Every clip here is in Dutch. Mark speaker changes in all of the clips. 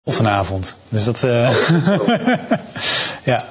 Speaker 1: vanavond. Dus dat... ja.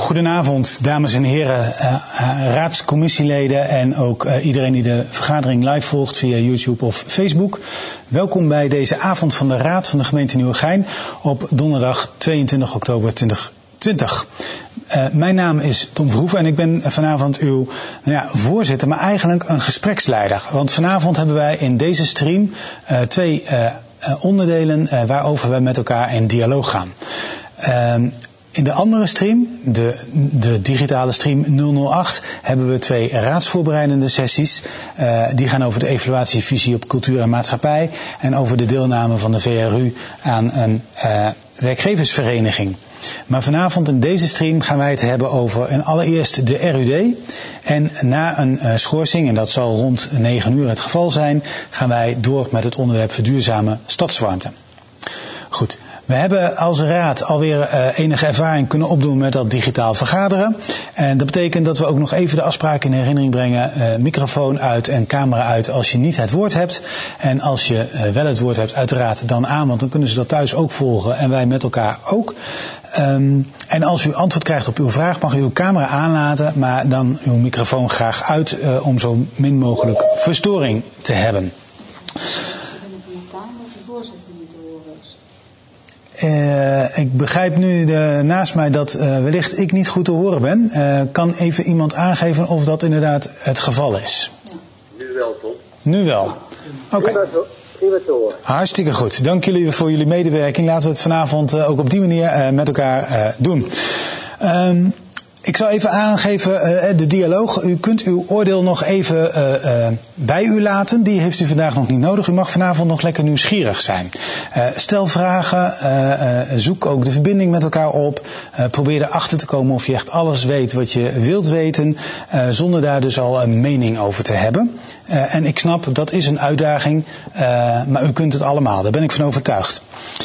Speaker 1: Goedenavond, dames en heren, raadscommissieleden en ook iedereen die de vergadering live volgt via YouTube of Facebook. Welkom bij deze avond van de Raad van de gemeente Nieuwegein op donderdag 22 oktober 2020. Mijn naam is Tom Verhoeven en ik ben vanavond uw voorzitter, maar eigenlijk een gespreksleider. Want vanavond hebben wij in deze stream twee onderdelen waarover wij met elkaar in dialoog gaan. In de andere stream, de digitale stream 008, hebben we twee raadsvoorbereidende sessies. Die gaan over de evaluatievisie op cultuur en maatschappij en over de deelname van de VRU aan een werkgeversvereniging. Maar vanavond in deze stream gaan wij het hebben over allereerst de RUD. En na een schorsing, en dat zal rond 9 uur het geval zijn, gaan wij door met het onderwerp verduurzame stadswarmte. Goed. We hebben als raad alweer enige ervaring kunnen opdoen met dat digitaal vergaderen. En dat betekent dat we ook nog even de afspraken in herinnering brengen. Microfoon uit en camera uit als je niet het woord hebt. En als je wel het woord hebt, uiteraard dan aan, want dan kunnen ze dat thuis ook volgen en wij met elkaar ook. En als u antwoord krijgt op uw vraag, mag u uw camera aanlaten, maar dan uw microfoon graag uit om zo min mogelijk verstoring te hebben. Ik begrijp nu naast mij dat wellicht ik niet goed te horen ben. Kan even iemand aangeven of dat inderdaad het geval is?
Speaker 2: Ja. Nu wel, Tom.
Speaker 1: Nu wel. Oké.
Speaker 2: Prima te horen.
Speaker 1: Hartstikke goed. Dank jullie voor jullie medewerking. Laten we het vanavond ook op die manier met elkaar doen. Ik zal even aangeven de dialoog. U kunt uw oordeel nog even bij u laten. Die heeft u vandaag nog niet nodig. U mag vanavond nog lekker nieuwsgierig zijn. Stel vragen. Zoek ook de verbinding met elkaar op. Probeer erachter te komen of je echt alles weet wat je wilt weten. Zonder daar dus al een mening over te hebben. En ik snap, dat is een uitdaging. Maar u kunt het allemaal. Daar ben ik van overtuigd.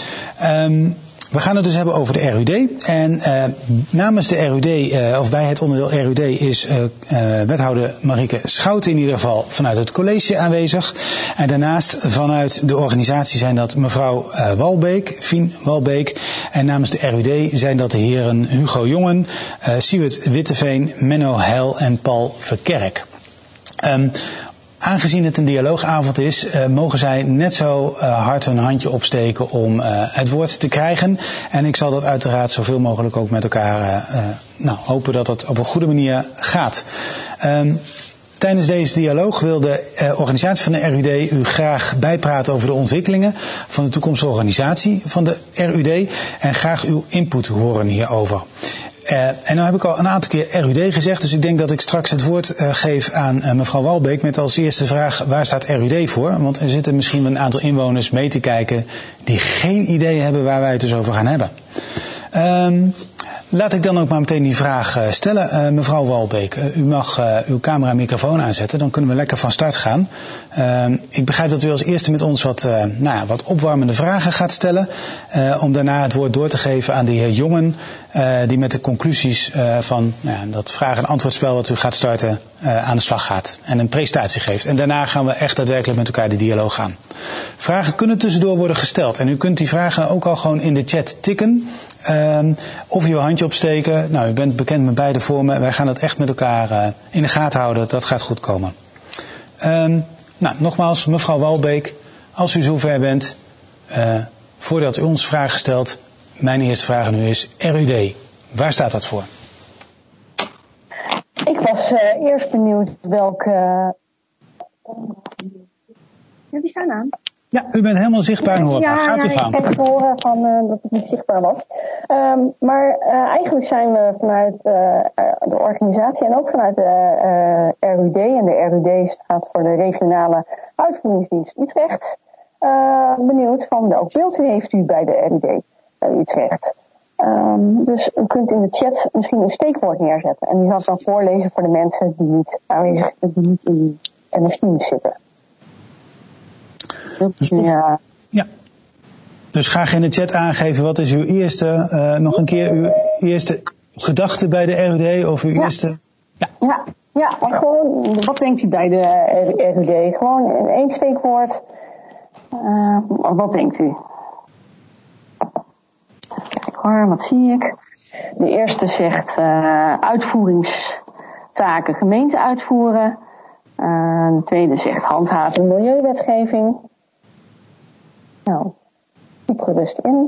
Speaker 1: We gaan het dus hebben over de RUD. En namens de RUD, of bij het onderdeel RUD, is wethouder Marieke Schouten in ieder geval vanuit het college aanwezig. En daarnaast vanuit de organisatie zijn dat mevrouw Walbeek, Fien Walbeek. En namens de RUD zijn dat de heren Hugo Jongen, Siewert Witteveen, Menno Heil en Paul Verkerk. Aangezien het een dialoogavond is, mogen zij net zo hard hun handje opsteken om het woord te krijgen. En ik zal dat uiteraard zoveel mogelijk ook met elkaar hopen dat het op een goede manier gaat. Tijdens deze dialoog wil de organisatie van de RUD u graag bijpraten over de ontwikkelingen van de toekomstige organisatie van de RUD en graag uw input horen hierover. En nou heb ik al een aantal keer RUD gezegd, dus ik denk dat ik straks het woord geef aan mevrouw Walbeek met als eerste vraag: waar staat RUD voor? Want er zitten misschien wel een aantal inwoners mee te kijken die geen idee hebben waar wij het dus over gaan hebben. Laat ik dan ook maar meteen die vraag stellen. Mevrouw Walbeek, u mag uw camera en microfoon aanzetten. Dan kunnen we lekker van start gaan. Ik begrijp dat u als eerste met ons wat opwarmende vragen gaat stellen. Om daarna het woord door te geven aan de heer Jongen. Die met de conclusies van dat vraag- en antwoordspel wat u gaat starten aan de slag gaat. En een presentatie geeft. En daarna gaan we echt daadwerkelijk met elkaar de dialoog aan. Vragen kunnen tussendoor worden gesteld. En u kunt die vragen ook al gewoon in de chat tikken. Of uw handje opsteken. Nou, u bent bekend met beide vormen. Wij gaan dat echt met elkaar in de gaten houden. Dat gaat goed komen. Nogmaals, mevrouw Walbeek, als u zover bent, voordat u ons vragen stelt, mijn eerste vraag aan u is: RUD, waar staat dat voor?
Speaker 3: Ik was eerst benieuwd welke... Ja, die staan aan.
Speaker 1: Ja, u bent helemaal zichtbaar en hoorbaar. Gaat u gaan.
Speaker 3: Ja, ik heb horen van dat het niet zichtbaar was. Maar eigenlijk zijn we vanuit de organisatie en ook vanuit de RUD, en de RUD staat voor de Regionale Uitvoeringsdienst Utrecht, benieuwd van welk beeld heeft u bij de RUD Utrecht. Dus u kunt in de chat misschien een steekwoord neerzetten. En die zal ik dan voorlezen voor de mensen die niet aanwezig, die niet in MS Teams zitten.
Speaker 1: Ja. Dus graag in de chat aangeven wat is uw eerste, nog een keer uw eerste gedachte bij de RUD of uw eerste...
Speaker 3: Ja, gewoon, wat denkt u bij de RUD? Gewoon in één steekwoord. Wat denkt u? Kijk hoor, wat zie ik? De eerste zegt uitvoeringstaken gemeente uitvoeren. De tweede zegt handhaving milieuwetgeving. Nou, typ gerust in.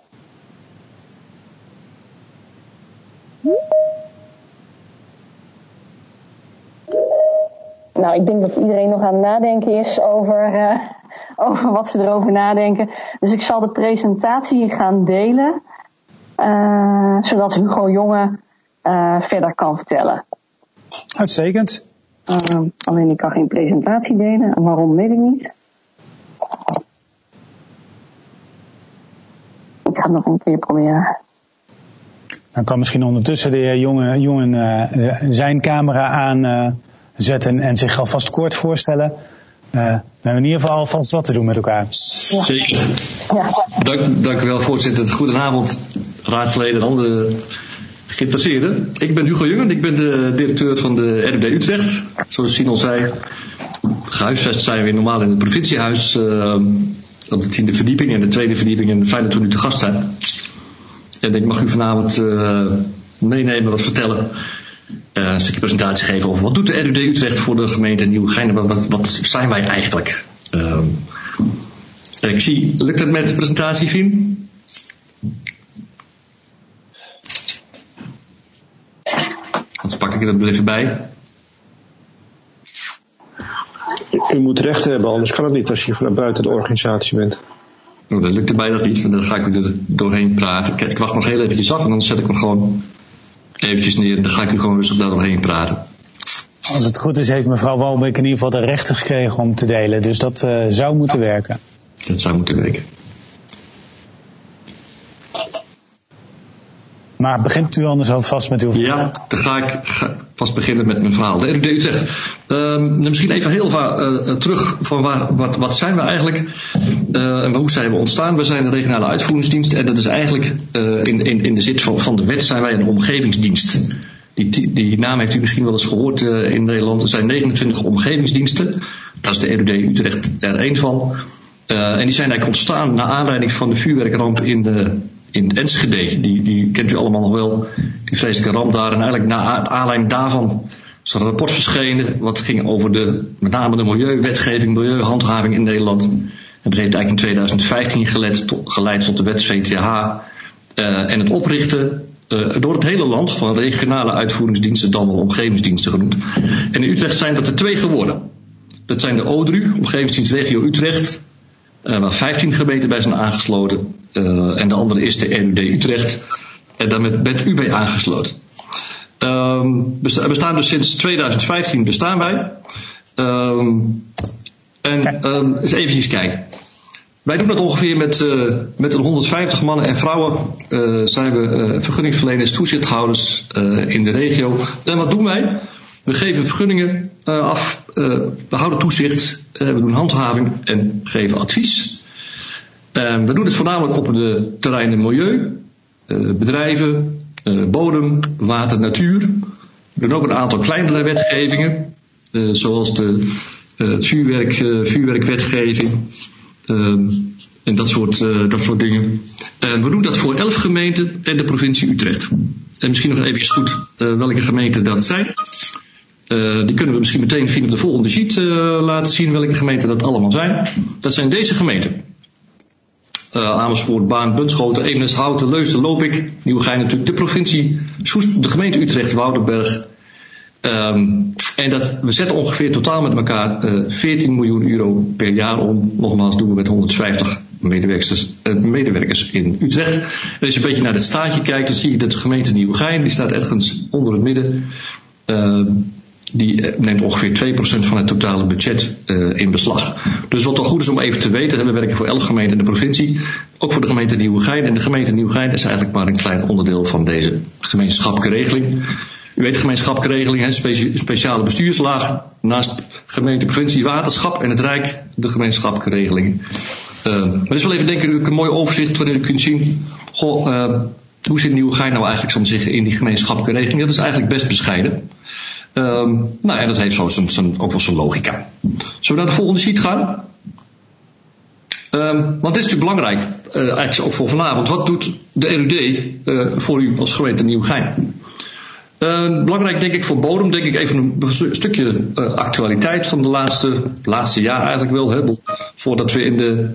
Speaker 3: Nou, ik denk dat iedereen nog aan het nadenken is over wat ze erover nadenken. Dus ik zal de presentatie gaan delen, zodat Hugo Jonge verder kan vertellen.
Speaker 1: Uitstekend.
Speaker 3: Alleen ik kan geen presentatie delen. En waarom, weet ik niet. Ik ga het nog een keer proberen.
Speaker 1: Dan kan misschien ondertussen de heer Jongen zijn camera aanzetten en zich alvast kort voorstellen. We hebben in ieder geval alvast wat te doen met elkaar.
Speaker 4: Zeker.
Speaker 3: Ja.
Speaker 4: Dank u wel, voorzitter. Goedenavond, raadsleden en andere geïnteresseerden. Ik ben Hugo Jonge, ik ben de directeur van de RUD Utrecht. Zoals Simon zei, gehuisvest zijn we normaal in het provinciehuis op de 10e verdieping en de 2e verdieping. En fijn dat we nu te gast zijn. En ik mag u vanavond meenemen, wat vertellen. Een stukje presentatie geven over wat doet de RUD Utrecht voor de gemeente Nieuwegein. Wat zijn wij eigenlijk? Ik zie, lukt het met de presentatie, Fien? Anders pak ik er even bij.
Speaker 5: U moet recht hebben, anders kan het niet als je vanuit buiten de organisatie bent.
Speaker 4: Oh, dat lukt mij dat niet, want dan ga ik er doorheen praten. Ik wacht nog heel eventjes af en dan zet ik me gewoon eventjes neer en dan ga ik u gewoon rustig daar doorheen praten.
Speaker 1: Als het goed is, heeft mevrouw Walbeek in ieder geval de rechten gekregen om te delen. Dus dat zou moeten werken.
Speaker 4: Dat zou moeten werken.
Speaker 1: Maar begint u anders alvast met uw verhaal?
Speaker 4: Ja, dan ga ik vast beginnen met mijn verhaal. De RUD Utrecht. Misschien even heel terug van wat zijn we eigenlijk en hoe zijn we ontstaan. We zijn een regionale uitvoeringsdienst en dat is eigenlijk in de zin van de wet zijn wij een omgevingsdienst. Die naam heeft u misschien wel eens gehoord in Nederland. Er zijn 29 omgevingsdiensten. Daar is de RUD Utrecht er één van. En die zijn eigenlijk ontstaan naar aanleiding van de vuurwerkramp in Enschede. Die kent u allemaal nog wel, die vreselijke ramp daar. En eigenlijk naar aanleiding daarvan is er een rapport verschenen wat ging over met name de milieuwetgeving, milieuhandhaving in Nederland. En dat heeft eigenlijk in 2015 geleid tot de wet VTH en het oprichten door het hele land van regionale uitvoeringsdiensten, dan wel omgevingsdiensten genoemd. En in Utrecht zijn dat er 2 geworden. Dat zijn de ODRU, Omgevingsdienst Regio Utrecht, waar 15 gemeenten bij zijn aangesloten. En de andere is de RUD Utrecht. En daar bent u bij aangesloten. We bestaan dus sinds 2015 bestaan wij. Eens eventjes kijken. Wij doen dat ongeveer met een 150 mannen en vrouwen. Zijn we vergunningsverleners, toezichthouders in de regio. En wat doen wij? We geven vergunningen af. We houden toezicht. We doen handhaving en geven advies. We doen het voornamelijk op de terreinen milieu, bedrijven, bodem, water, natuur. We doen ook een aantal kleinere wetgevingen, zoals de vuurwerkwetgeving en dat soort dingen. We doen dat voor 11 gemeenten en de provincie Utrecht. En misschien nog even goed welke gemeenten dat zijn. Die kunnen we misschien meteen via de volgende sheet laten zien welke gemeenten dat allemaal zijn. Dat zijn deze gemeenten. Amersfoort, Baarn, Bunschoten, Eemnes, Houten, Leusden, Lopik, Nieuwegein natuurlijk, de provincie Soest, de gemeente Utrecht, Woudenberg. En we zetten ongeveer totaal met elkaar 14 miljoen euro per jaar om. Nogmaals doen we met 150 medewerkers in Utrecht. En als je een beetje naar het staatje kijkt, dan zie je dat de gemeente Nieuwegein, die staat ergens onder het midden. Die neemt ongeveer 2% van het totale budget in beslag. Dus wat toch goed is om even te weten, we werken voor 11 gemeenten in de provincie, ook voor de gemeente Nieuwegein. En de gemeente Nieuwegein is eigenlijk maar een klein onderdeel van deze gemeenschappelijke regeling. U weet de gemeenschappelijke regeling, een speciale bestuurslaag naast gemeente, provincie, waterschap en het Rijk, de gemeenschappelijke regeling. Maar dus wel even denken, u een mooi overzicht wanneer u kunt zien, hoe zit Nieuwegein nou eigenlijk, zal ik zeggen, in die gemeenschappelijke regeling? Dat is eigenlijk best bescheiden. En dat heeft ook wel zijn logica. Zullen we naar de volgende sheet gaan? Want dit is natuurlijk belangrijk, eigenlijk ook voor vanavond. Wat doet de RUD voor u als gemeente Nieuwegein? Belangrijk denk ik voor bodem, denk ik even een stukje actualiteit van de laatste jaar eigenlijk wel. Hè, voordat we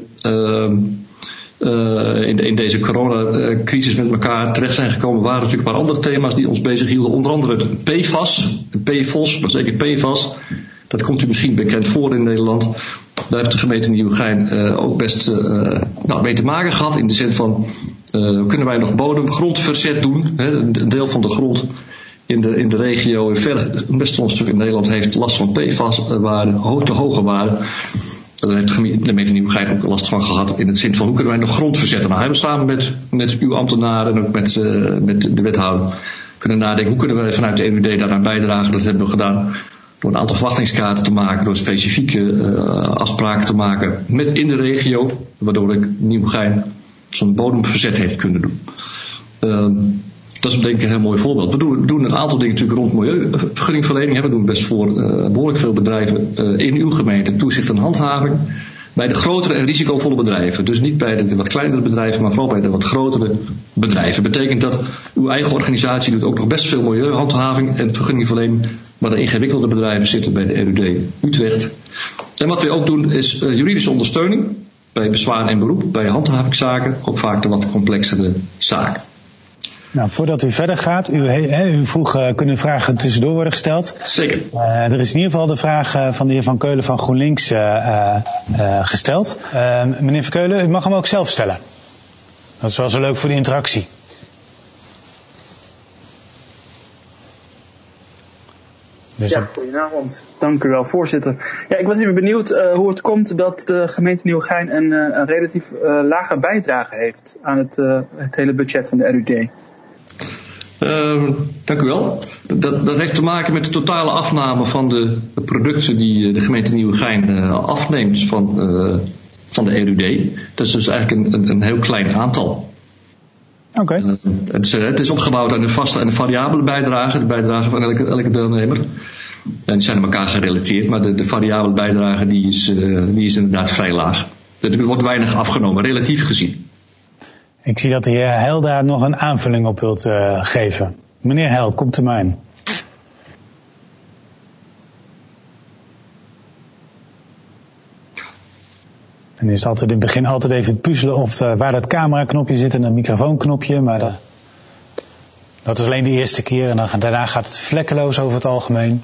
Speaker 4: in deze coronacrisis met elkaar terecht zijn gekomen, waren er natuurlijk een paar andere thema's die ons bezighielden. Onder andere de PFOS, maar zeker PFAS. Dat komt u misschien bekend voor in Nederland. Daar heeft de gemeente Nieuwegein ook best mee te maken gehad. In de zin van, kunnen wij nog grondverzet doen? Hè? Een deel van de grond in de regio, best wel een stuk in Nederland, heeft last van PFAS-waarden, te hoge waarden. Daar heeft de gemeente Nieuwegein ook last van gehad. In het zin van, hoe kunnen wij nog grond verzetten? Nou, hebben we samen met uw ambtenaren en ook met de wethouder kunnen nadenken. Hoe kunnen wij vanuit de RUD daaraan bijdragen? Dat hebben we gedaan door een aantal verwachtingskaarten te maken, door specifieke afspraken te maken in de regio, waardoor Nieuwegein zo'n bodemverzet heeft kunnen doen. Dat is denk ik een heel mooi voorbeeld. We doen een aantal dingen natuurlijk rond milieuvergunningverlening. We doen best voor behoorlijk veel bedrijven in uw gemeente toezicht en handhaving. Bij de grotere en risicovolle bedrijven. Dus niet bij de wat kleinere bedrijven, maar vooral bij de wat grotere bedrijven. Betekent dat uw eigen organisatie doet ook nog best veel milieuhandhaving en vergunningverlening. Maar de ingewikkelde bedrijven zitten bij de RUD Utrecht. En wat we ook doen is juridische ondersteuning. Bij bezwaar en beroep, bij handhavingszaken. Ook vaak de wat complexere zaken.
Speaker 1: Nou, voordat u verder gaat, u vroeg, kunnen vragen tussendoor worden gesteld?
Speaker 4: Zeker.
Speaker 1: Er is in ieder geval de vraag van de heer Van Keulen van GroenLinks gesteld. Meneer Van Keulen, u mag hem ook zelf stellen. Dat is wel zo leuk voor de interactie. Dus
Speaker 6: ja, goedenavond. Dank u wel, voorzitter. Ja, ik was even benieuwd hoe het komt dat de gemeente Nieuwegein een relatief lage bijdrage heeft aan het hele budget van de RUD.
Speaker 4: Dank u wel. Dat heeft te maken met de totale afname van de producten die de gemeente Nieuwegein afneemt van de RUD. Dat is dus eigenlijk een heel klein aantal.
Speaker 1: Oké.
Speaker 4: Het is opgebouwd aan de vaste en de variabele bijdrage, de bijdrage van elke deelnemer. En die zijn aan elkaar gerelateerd, maar de variabele bijdrage die is inderdaad vrij laag. Er wordt weinig afgenomen, relatief gezien.
Speaker 1: Ik zie dat de heer Heil daar nog een aanvulling op wilt geven. Meneer Heil, komt u maar in. En is altijd in het begin altijd even het puzzelen of waar dat cameraknopje zit en een microfoonknopje. Maar dat is alleen de eerste keer en daarna gaat het vlekkeloos over het algemeen.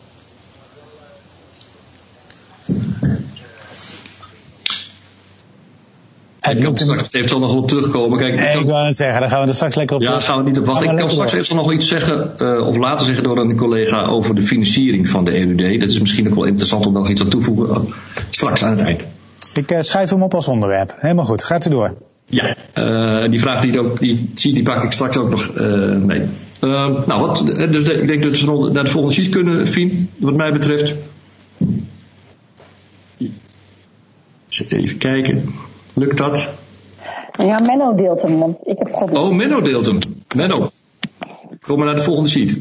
Speaker 4: Ik kan straks eventueel nog op terugkomen. Kijk,
Speaker 1: ik wou het zeggen, daar gaan we er straks lekker op terug.
Speaker 4: Ja, gaan we niet op wachten. Ik kan straks eventueel nog iets zeggen, of later zeggen door een collega over de financiering van de RUD. Dat is misschien ook wel interessant om nog iets aan toe te voegen. Straks aan het eind. Ik
Speaker 1: schrijf hem op als onderwerp. Helemaal goed, gaat u door.
Speaker 4: Ja, die vraag die pak ik straks ook nog mee. Dus ik denk dat we naar de volgende sheet kunnen, Fien, wat mij betreft. Even kijken. Lukt dat?
Speaker 3: Ja, Menno deelt hem, want ik heb problemen.
Speaker 4: Oh, Menno deelt hem. Menno, kom maar naar de volgende sheet.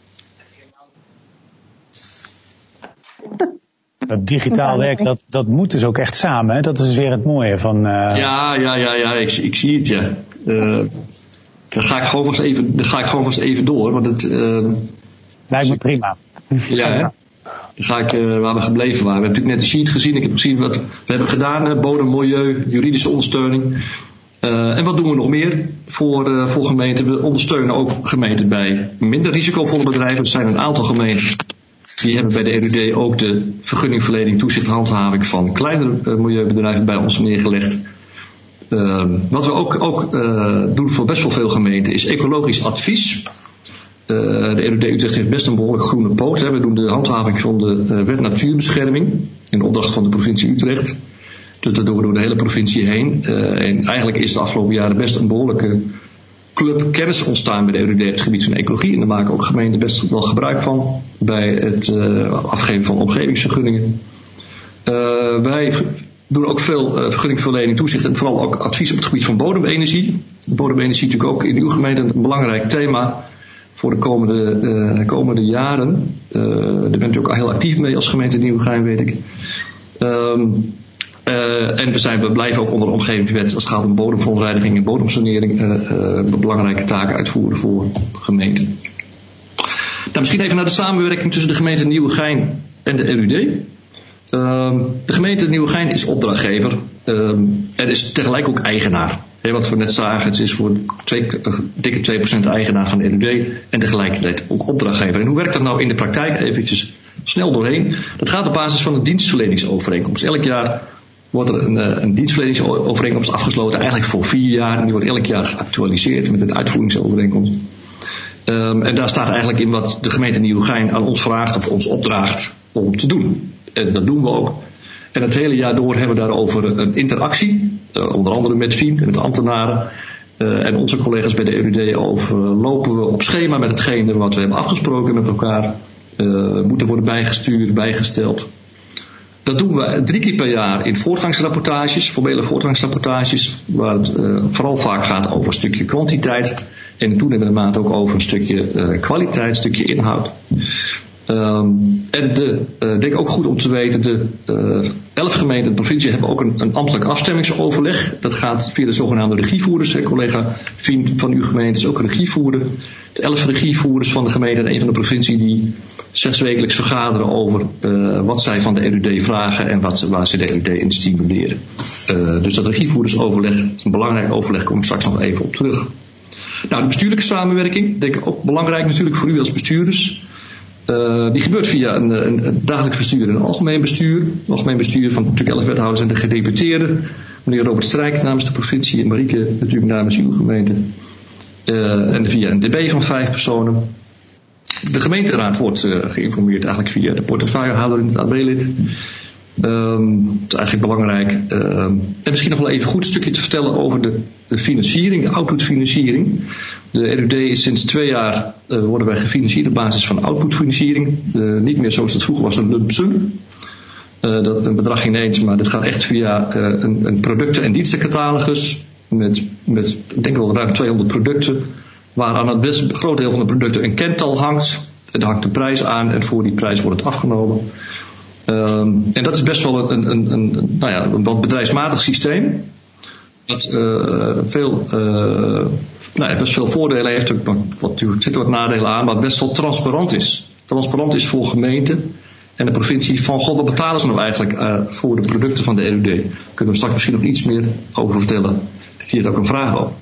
Speaker 1: Dat digitaal werk, dat moet dus ook echt samen. Hè? Dat is weer het mooie van...
Speaker 4: Ja, ik zie het, ja. Dan ga ik gewoon vast even door, want het...
Speaker 1: lijkt me prima.
Speaker 4: Ja, dan ga ik waar we gebleven waren. We hebben natuurlijk net de sheet gezien. Ik heb gezien wat we hebben gedaan. Bodem, milieu, juridische ondersteuning. En wat doen we nog meer voor gemeenten? We ondersteunen ook gemeenten bij minder risicovolle bedrijven. Er zijn een aantal gemeenten die hebben bij de RUD ook de vergunningverlening, toezicht en handhaving van kleinere milieubedrijven bij ons neergelegd. Wat we ook doen voor best wel veel gemeenten is ecologisch advies. De RUD Utrecht heeft best een behoorlijk groene poot. Hè. We doen de handhaving van de wet natuurbescherming in opdracht van de provincie Utrecht. Dus dat doen we door de hele provincie heen. En eigenlijk is de afgelopen jaren best een behoorlijke club kennis ontstaan bij de RUD op het gebied van ecologie. En daar maken ook gemeenten best wel gebruik van bij het afgeven van omgevingsvergunningen. Wij doen ook veel vergunningverlening, toezicht en vooral ook advies op het gebied van bodemenergie. Bodemenergie is natuurlijk ook in uw gemeente een belangrijk thema voor de komende jaren. Daar bent u ook heel actief mee als gemeente Nieuwegein, weet ik. En we blijven ook onder de omgevingswet als het gaat om bodemverontreiniging en bodemsanering belangrijke taken uitvoeren voor gemeenten. Nou, misschien even naar de samenwerking tussen de gemeente Nieuwegein en de RUD. De gemeente Nieuwegein is opdrachtgever en is tegelijk ook eigenaar. Wat we net zagen, het is voor dikke 2% eigenaar van de RUD en tegelijkertijd ook opdrachtgever. En hoe werkt dat nou in de praktijk? Eventjes snel doorheen. Dat gaat op basis van een dienstverleningsovereenkomst. Elk jaar wordt er een dienstverleningsovereenkomst afgesloten, eigenlijk voor 4 jaar. En die wordt elk jaar geactualiseerd met een uitvoeringsovereenkomst. En daar staat eigenlijk in wat de gemeente Nieuwegein aan ons vraagt of ons opdraagt om te doen. En dat doen we ook. En het hele jaar door hebben we daarover een interactie, onder andere met Fien en met de ambtenaren en onze collega's bij de RUD lopen we op schema met hetgene wat we hebben afgesproken met elkaar. Moeten worden bijgestuurd, bijgesteld. Dat doen we 3 keer per jaar in voortgangsrapportages, formele voortgangsrapportages, waar het vooral vaak gaat over een stukje kwantiteit en in toenemende mate ook over een stukje kwaliteit, een stukje inhoud. En denk ook goed om te weten, de 11 gemeenten in de provincie hebben ook een ambtelijk afstemmingsoverleg. Dat gaat via de zogenaamde regievoerders. Collega Fien van uw gemeente is ook regievoerder. De 11 regievoerders van de gemeente en 1 van de provincie die 6 wekelijks vergaderen over wat zij van de RUD vragen en waar ze de RUD in stimuleren. Dus dat regievoerdersoverleg is een belangrijk overleg, kom ik straks nog even op terug. Nou, de bestuurlijke samenwerking, denk ik ook belangrijk natuurlijk voor u als bestuurders. Die gebeurt via een dagelijks bestuur en een algemeen bestuur. Het algemeen bestuur van natuurlijk 11 wethouders en de gedeputeerden. Meneer Robert Strijk namens de provincie en Marieke natuurlijk namens uw gemeente. En via een DB van 5 personen. De gemeenteraad wordt geïnformeerd eigenlijk via de portefeuillehouder in het AB-lid. Dat is eigenlijk belangrijk. En misschien nog wel even goed een stukje te vertellen over de financiering, de outputfinanciering. De RUD is sinds 2 jaar worden wij gefinancierd op basis van outputfinanciering. Niet meer zoals het vroeger was, een lump sum. Dat een bedrag ineens, maar dit gaat echt via een producten- en dienstencatalogus met ik denk wel ruim 200 producten, waar aan het best groot deel van de producten een kental hangt. En daar hangt de prijs aan en voor die prijs wordt het afgenomen. En dat is best wel een wat bedrijfsmatig systeem. Dat best veel voordelen heeft. Er zitten wat nadelen aan, maar best wel transparant is. Transparant is voor gemeenten en de provincie van wat betalen ze nou eigenlijk voor de producten van de RUD. Daar kunnen we straks misschien nog iets meer over vertellen. Hier is ook een vraag over.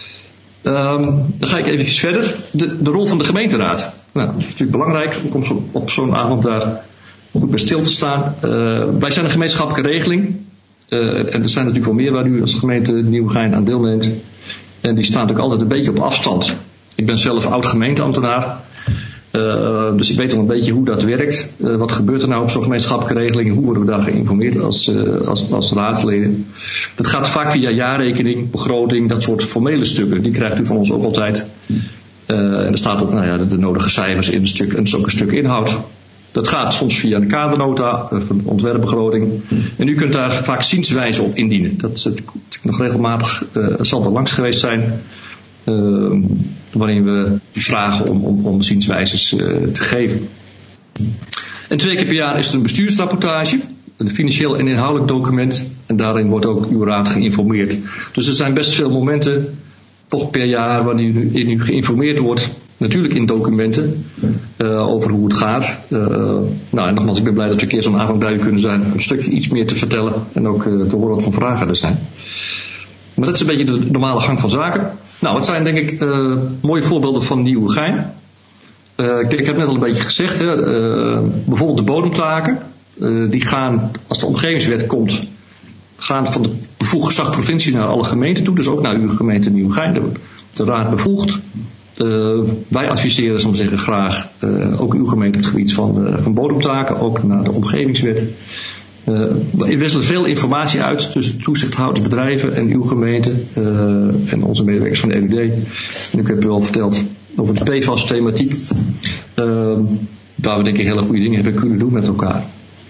Speaker 4: Dan ga ik even verder. De rol van de gemeenteraad. Nou, dat is natuurlijk belangrijk om op zo'n avond daar goed bij stil te staan. Wij zijn een gemeenschappelijke regeling. En er zijn natuurlijk wel meer waar u als gemeente Nieuwegein aan deelneemt. En die staan natuurlijk altijd een beetje op afstand. Ik ben zelf oud gemeenteambtenaar. Dus ik weet wel een beetje hoe dat werkt. Wat gebeurt er nou op zo'n gemeenschappelijke regeling en hoe worden we daar geïnformeerd als raadsleden? Dat gaat vaak via jaarrekening, begroting, dat soort formele stukken. Die krijgt u van ons ook altijd. En er staat ook de nodige cijfers in en ook een stuk inhoud. Dat gaat soms via een kadernota, een ontwerpbegroting. En u kunt daar vaak zienswijzen op indienen. Dat is nog regelmatig, zal er langs geweest zijn. Waarin we vragen om zienswijzes te geven. En 2 keer per jaar is er een bestuursrapportage. Een financieel en inhoudelijk document. En daarin wordt ook uw raad geïnformeerd. Dus er zijn best veel momenten, toch per jaar, wanneer u geïnformeerd wordt. Natuurlijk in documenten over hoe het gaat. En nogmaals, ik ben blij dat we een keer zo'n avond bij u kunnen zijn. Een stukje iets meer te vertellen en ook te horen wat voor vragen er zijn. Maar dat is een beetje de normale gang van zaken. Nou, wat zijn denk ik mooie voorbeelden van Nieuwegein. Ik heb net al een beetje gezegd. Bijvoorbeeld de bodemtaken. Die gaan, als de omgevingswet komt, gaan van de bevoegd gezag provincie naar alle gemeenten toe. Dus ook naar uw gemeente Nieuwegein. De raad bevoegt. Wij adviseren, zal ik zeggen, graag ook uw gemeente op het gebied van bodemtaken, ook naar de omgevingswet. We wisselen veel informatie uit tussen toezichthouders, bedrijven en uw gemeente en onze medewerkers van de RUD. En ik heb u al verteld over de PFAS-thematiek, waar we denk ik hele goede dingen hebben kunnen doen met elkaar.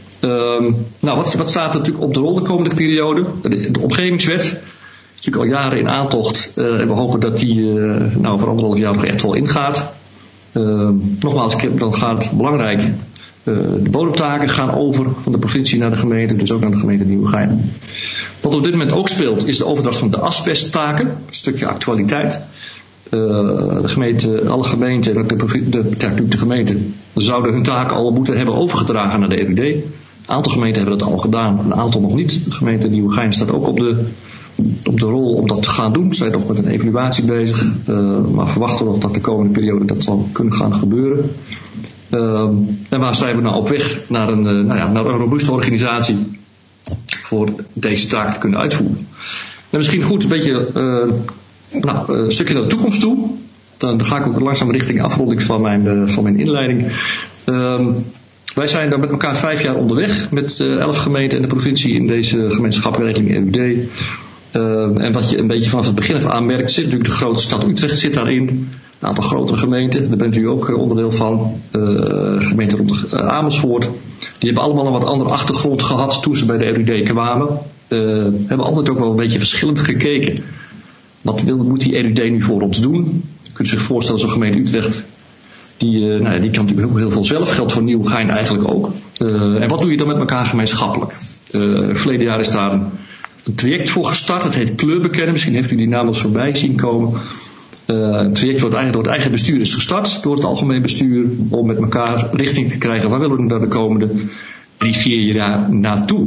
Speaker 4: Wat staat er natuurlijk op de rol de komende periode? De omgevingswet is natuurlijk al jaren in aantocht en we hopen dat die over 1,5 jaar nog echt wel ingaat. Nogmaals, dan gaat het belangrijk. De bodemtaken gaan over van de provincie naar de gemeente, dus ook naar de gemeente Nieuwegein. Wat op dit moment ook speelt, is de overdracht van de asbesttaken. Een stukje actualiteit. Alle gemeenten, de gemeente, zouden hun taken al moeten hebben overgedragen naar de RUD. Een aantal gemeenten hebben dat al gedaan, een aantal nog niet. De gemeente Nieuwegein staat ook op de rol om dat te gaan doen. Ze zijn nog met een evaluatie bezig, maar verwachten nog dat de komende periode dat zal kunnen gaan gebeuren. En waar zijn we nou op weg naar een robuuste organisatie voor deze taak te kunnen uitvoeren. En misschien goed een beetje een stukje naar de toekomst toe. Dan ga ik ook langzaam richting afronding van mijn inleiding. Wij zijn daar met elkaar 5 jaar onderweg met 11 gemeenten en de provincie in deze gemeenschappelijke regeling RUD. En wat je een beetje vanaf het begin af aan merkt, zit natuurlijk de grote stad Utrecht zit daarin. Een aantal grotere gemeenten, daar bent u ook onderdeel van. Gemeenten rond Amersfoort. Die hebben allemaal een wat andere achtergrond gehad toen ze bij de RUD kwamen. Hebben altijd ook wel een beetje verschillend gekeken. Wat moet die RUD nu voor ons doen? Je kunt zich voorstellen, zo'n gemeente Utrecht, die kan natuurlijk heel veel zelf. Geldt voor Nieuwegein eigenlijk ook. En wat doe je dan met elkaar gemeenschappelijk? Verleden jaar is daar een traject voor gestart. Het heet Kleur bekennen. Misschien heeft u die naam eens voorbij zien komen. Een traject door het eigen bestuur is gestart. Door het algemeen bestuur. Om met elkaar richting te krijgen. Waar willen we naar de komende 3-4 jaar naartoe?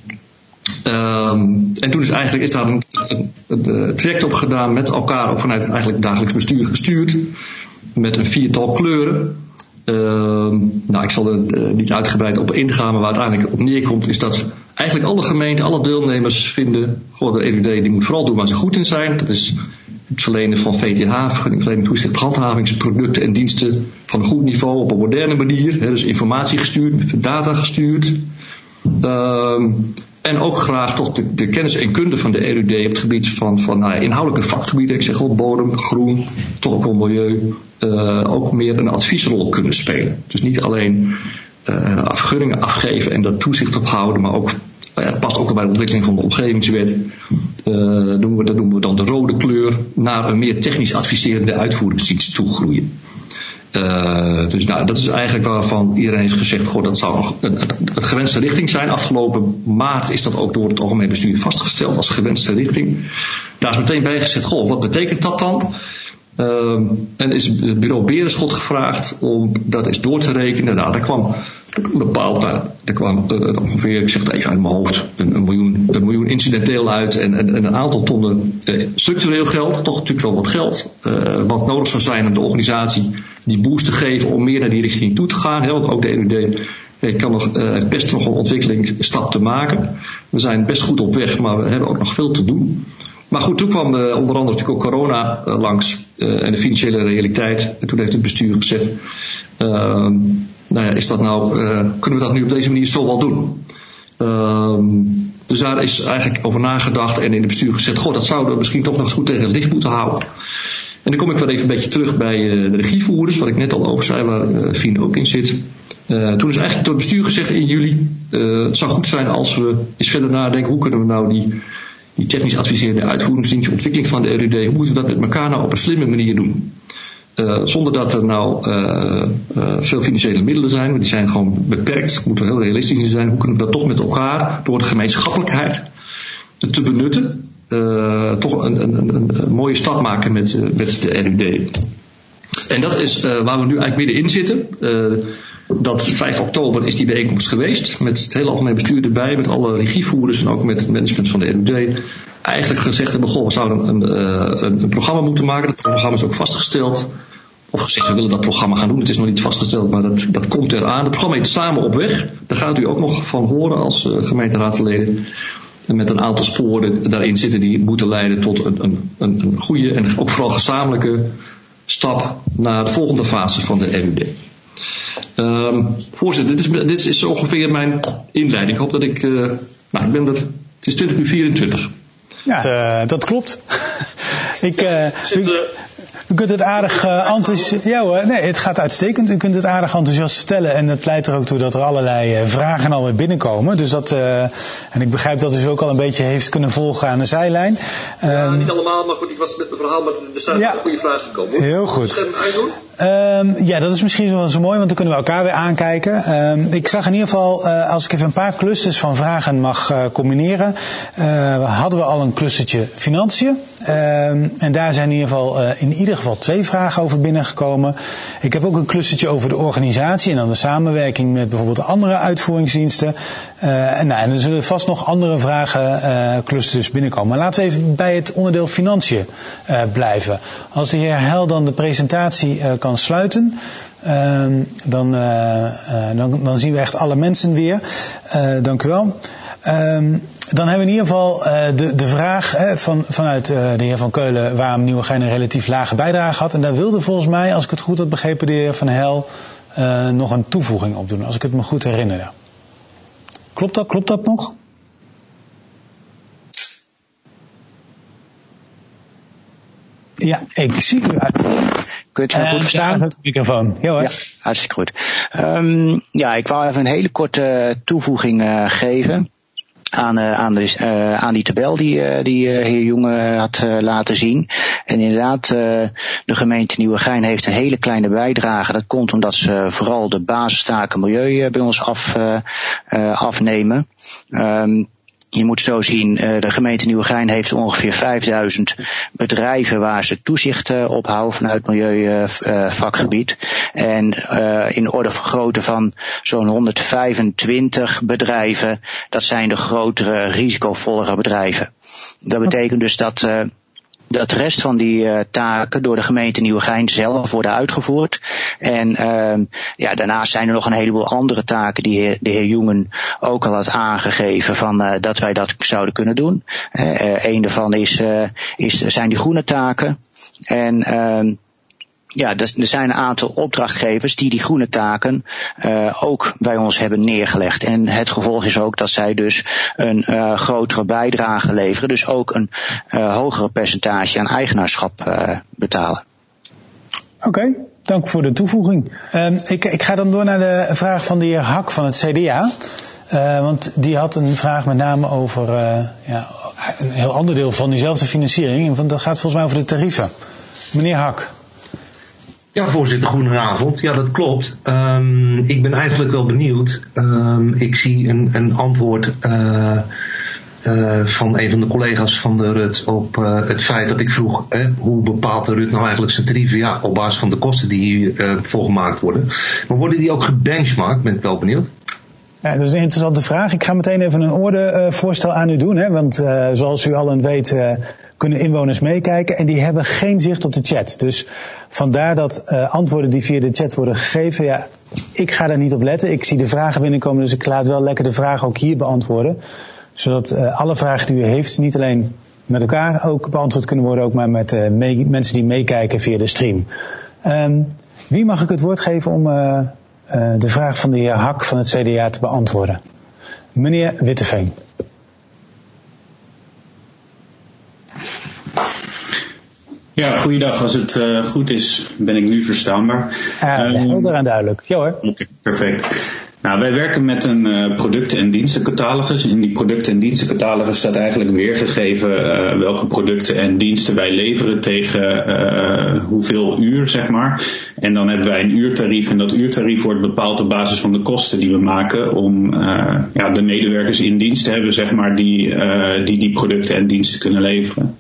Speaker 4: En toen is daar een traject op gedaan met elkaar. Ook vanuit het eigenlijk dagelijks bestuur gestuurd. Met een 4-tal kleuren. Ik zal er niet uitgebreid op ingaan, maar waar het uiteindelijk op neerkomt is dat eigenlijk alle gemeenten, alle deelnemers vinden, de RUD die moet vooral doen waar ze goed in zijn. Dat is het verlenen van VTH, vergunningsverlening, toezicht, handhavingsproducten en diensten van een goed niveau op een moderne manier. Dus informatie gestuurd, data gestuurd. En ook graag toch de kennis en kunde van de RUD op het gebied van inhoudelijke vakgebieden. Ik zeg al bodem, groen, toch ook wel milieu. Ook meer een adviesrol kunnen spelen. Dus niet alleen vergunningen afgeven en daar toezicht op houden, maar ook, het past ook wel bij de ontwikkeling van de omgevingswet. Dat noemen we dan de rode kleur, naar een meer technisch adviserende uitvoeringsdienst toegroeien. Dat is eigenlijk waarvan iedereen heeft gezegd, dat zou een gewenste richting zijn. Afgelopen maart is dat ook door het algemeen bestuur vastgesteld als gewenste richting. Daar is meteen bij gezegd, wat betekent dat dan? En is het bureau Berenschot gevraagd om dat eens door te rekenen. Daar kwam ongeveer, ik zeg het even uit mijn hoofd, een miljoen incidenteel uit en een aantal tonnen structureel geld. Toch natuurlijk wel wat geld. Wat nodig zou zijn om de organisatie die boost te geven om meer naar die richting toe te gaan. Want ook de RUD kan best nog een ontwikkelingsstap te maken. We zijn best goed op weg, maar we hebben ook nog veel te doen. Maar goed, toen kwam onder andere natuurlijk ook corona langs en de financiële realiteit. En toen heeft het bestuur gezegd, kunnen we dat nu op deze manier zo wel doen? Dus daar is eigenlijk over nagedacht en in het bestuur gezegd, dat zouden we misschien toch nog eens goed tegen het licht moeten houden. En dan kom ik wel even een beetje terug bij de regievoerders, wat ik net al over zei, waar Fien ook in zit. Toen is eigenlijk door het bestuur gezegd in juli, het zou goed zijn als we eens verder nadenken, hoe kunnen we nou die technisch adviserende uitvoeringsdienst, de ontwikkeling van de RUD, hoe moeten we dat met elkaar nou op een slimme manier doen? Zonder dat er veel financiële middelen zijn, maar die zijn gewoon beperkt, moeten we heel realistisch in zijn. Hoe kunnen we dat toch met elkaar, door de gemeenschappelijkheid te benutten, toch een mooie stap maken met de RUD. En dat is waar we nu eigenlijk middenin zitten. Dat 5 oktober is die bijeenkomst geweest, met het hele algemeen bestuur erbij, met alle regievoerders en ook met het management van de RUD. Eigenlijk gezegd hebben, we zouden een programma moeten maken. Dat programma is ook vastgesteld. Of gezegd, we willen dat programma gaan doen. Het is nog niet vastgesteld, maar dat komt eraan. Het programma heet Samen op weg. Daar gaat u ook nog van horen als gemeenteraadsleden. En met een aantal sporen daarin zitten die moeten leiden tot een goede en ook vooral gezamenlijke stap naar de volgende fase van de RUD. Voorzitter, dit is ongeveer mijn inleiding. Ik hoop dat ik ben er. Het is 20:24.
Speaker 1: Ja, dat klopt. U kunt het aardig enthousiast. Het gaat uitstekend. U kunt het aardig enthousiast vertellen. En het leidt er ook toe dat er allerlei vragen alweer binnenkomen. Dus en ik begrijp dat u ze ook al een beetje heeft kunnen volgen aan de zijlijn.
Speaker 4: Niet allemaal, maar goed, ik was met mijn verhaal, maar er zijn goede vragen gekomen.
Speaker 1: Heel goed. Ja, dat is misschien wel zo mooi, want dan kunnen we elkaar weer aankijken. Ik zag in ieder geval, als ik even een paar clusters van vragen mag combineren, hadden we al een clustertje financiën. En daar zijn in ieder geval 2 vragen over binnengekomen. Ik heb ook een clustertje over de organisatie en dan de samenwerking met bijvoorbeeld andere uitvoeringsdiensten. En er zullen vast nog andere vragen, clusters binnenkomen. Maar laten we even bij het onderdeel financiën blijven. Als de heer Heil dan de presentatie kan sluiten, dan zien we echt alle mensen weer. Dank u wel. Dan hebben we in ieder geval de vraag vanuit de heer Van Keulen waarom Nieuwegein een relatief lage bijdrage had. En daar wilde volgens mij, als ik het goed had begrepen, de heer Van Heil nog een toevoeging op doen, als ik het me goed herinner. Klopt dat nog? Ja, ik zie u uitvoeren.
Speaker 7: Kunt u me goed verstaan?
Speaker 1: Het microfoon. Ja hoor.
Speaker 7: Ja, hartstikke goed. Ik wou even een hele korte toevoeging geven aan die tabel die heer Jonge had laten zien. En inderdaad, de gemeente Nieuwegein heeft een hele kleine bijdrage. Dat komt omdat ze vooral de basistaken milieu bij ons afnemen. Je moet zo zien, de gemeente Nieuwegein heeft ongeveer 5000 bedrijven waar ze toezicht op houden vanuit milieuvakgebied. En in orde van grootte van zo'n 125 bedrijven, dat zijn de grotere, risicovollere bedrijven. Dat betekent dus dat de rest van die taken door de gemeente Nieuwegein zelf worden uitgevoerd. En daarnaast zijn er nog een heleboel andere taken die de heer Jongen ook al had aangegeven van dat wij dat zouden kunnen doen. Een daarvan zijn die groene taken. En er zijn een aantal opdrachtgevers die groene taken ook bij ons hebben neergelegd. En het gevolg is ook dat zij dus een grotere bijdrage leveren. Dus ook een hogere percentage aan eigenaarschap betalen.
Speaker 1: Oké, dank voor de toevoeging. Ik ga dan door naar de vraag van de heer Hak van het CDA. Want die had een vraag met name over een heel ander deel van diezelfde financiering. En dat gaat volgens mij over de tarieven. Meneer Hak.
Speaker 8: Ja, voorzitter, goedenavond. Ja, dat klopt. Ik ben eigenlijk wel benieuwd. Ik zie een antwoord van een van de collega's van de RUT op het feit dat ik vroeg, hoe bepaalt de RUT nou eigenlijk zijn tarieven? Ja, op basis van de kosten die hiervoor gemaakt worden. Maar worden die ook gebenchmarkt? Ben ik wel benieuwd.
Speaker 1: Ja, dat is een interessante vraag. Ik ga meteen even een ordevoorstel aan u doen. Want zoals u allen weet kunnen inwoners meekijken. En die hebben geen zicht op de chat. Dus vandaar dat antwoorden die via de chat worden gegeven. Ik ga daar niet op letten. Ik zie de vragen binnenkomen. Dus ik laat wel lekker de vragen ook hier beantwoorden. Zodat alle vragen die u heeft niet alleen met elkaar ook beantwoord kunnen worden. Ook maar met mensen die meekijken via de stream. Wie mag ik het woord geven om de vraag van de heer Hak van het CDA te beantwoorden? Meneer Witteveen.
Speaker 9: Ja, goeiedag. Als het goed is, ben ik nu verstaanbaar.
Speaker 1: Helder en duidelijk. Ja hoor.
Speaker 9: Okay, perfect. Nou, wij werken met een producten- en dienstencatalogus. In die producten- en dienstencatalogus staat eigenlijk weergegeven welke producten en diensten wij leveren tegen hoeveel uur, zeg maar. En dan hebben wij een uurtarief en dat uurtarief wordt bepaald op basis van de kosten die we maken om de medewerkers in dienst te hebben, zeg maar, die producten en diensten kunnen leveren.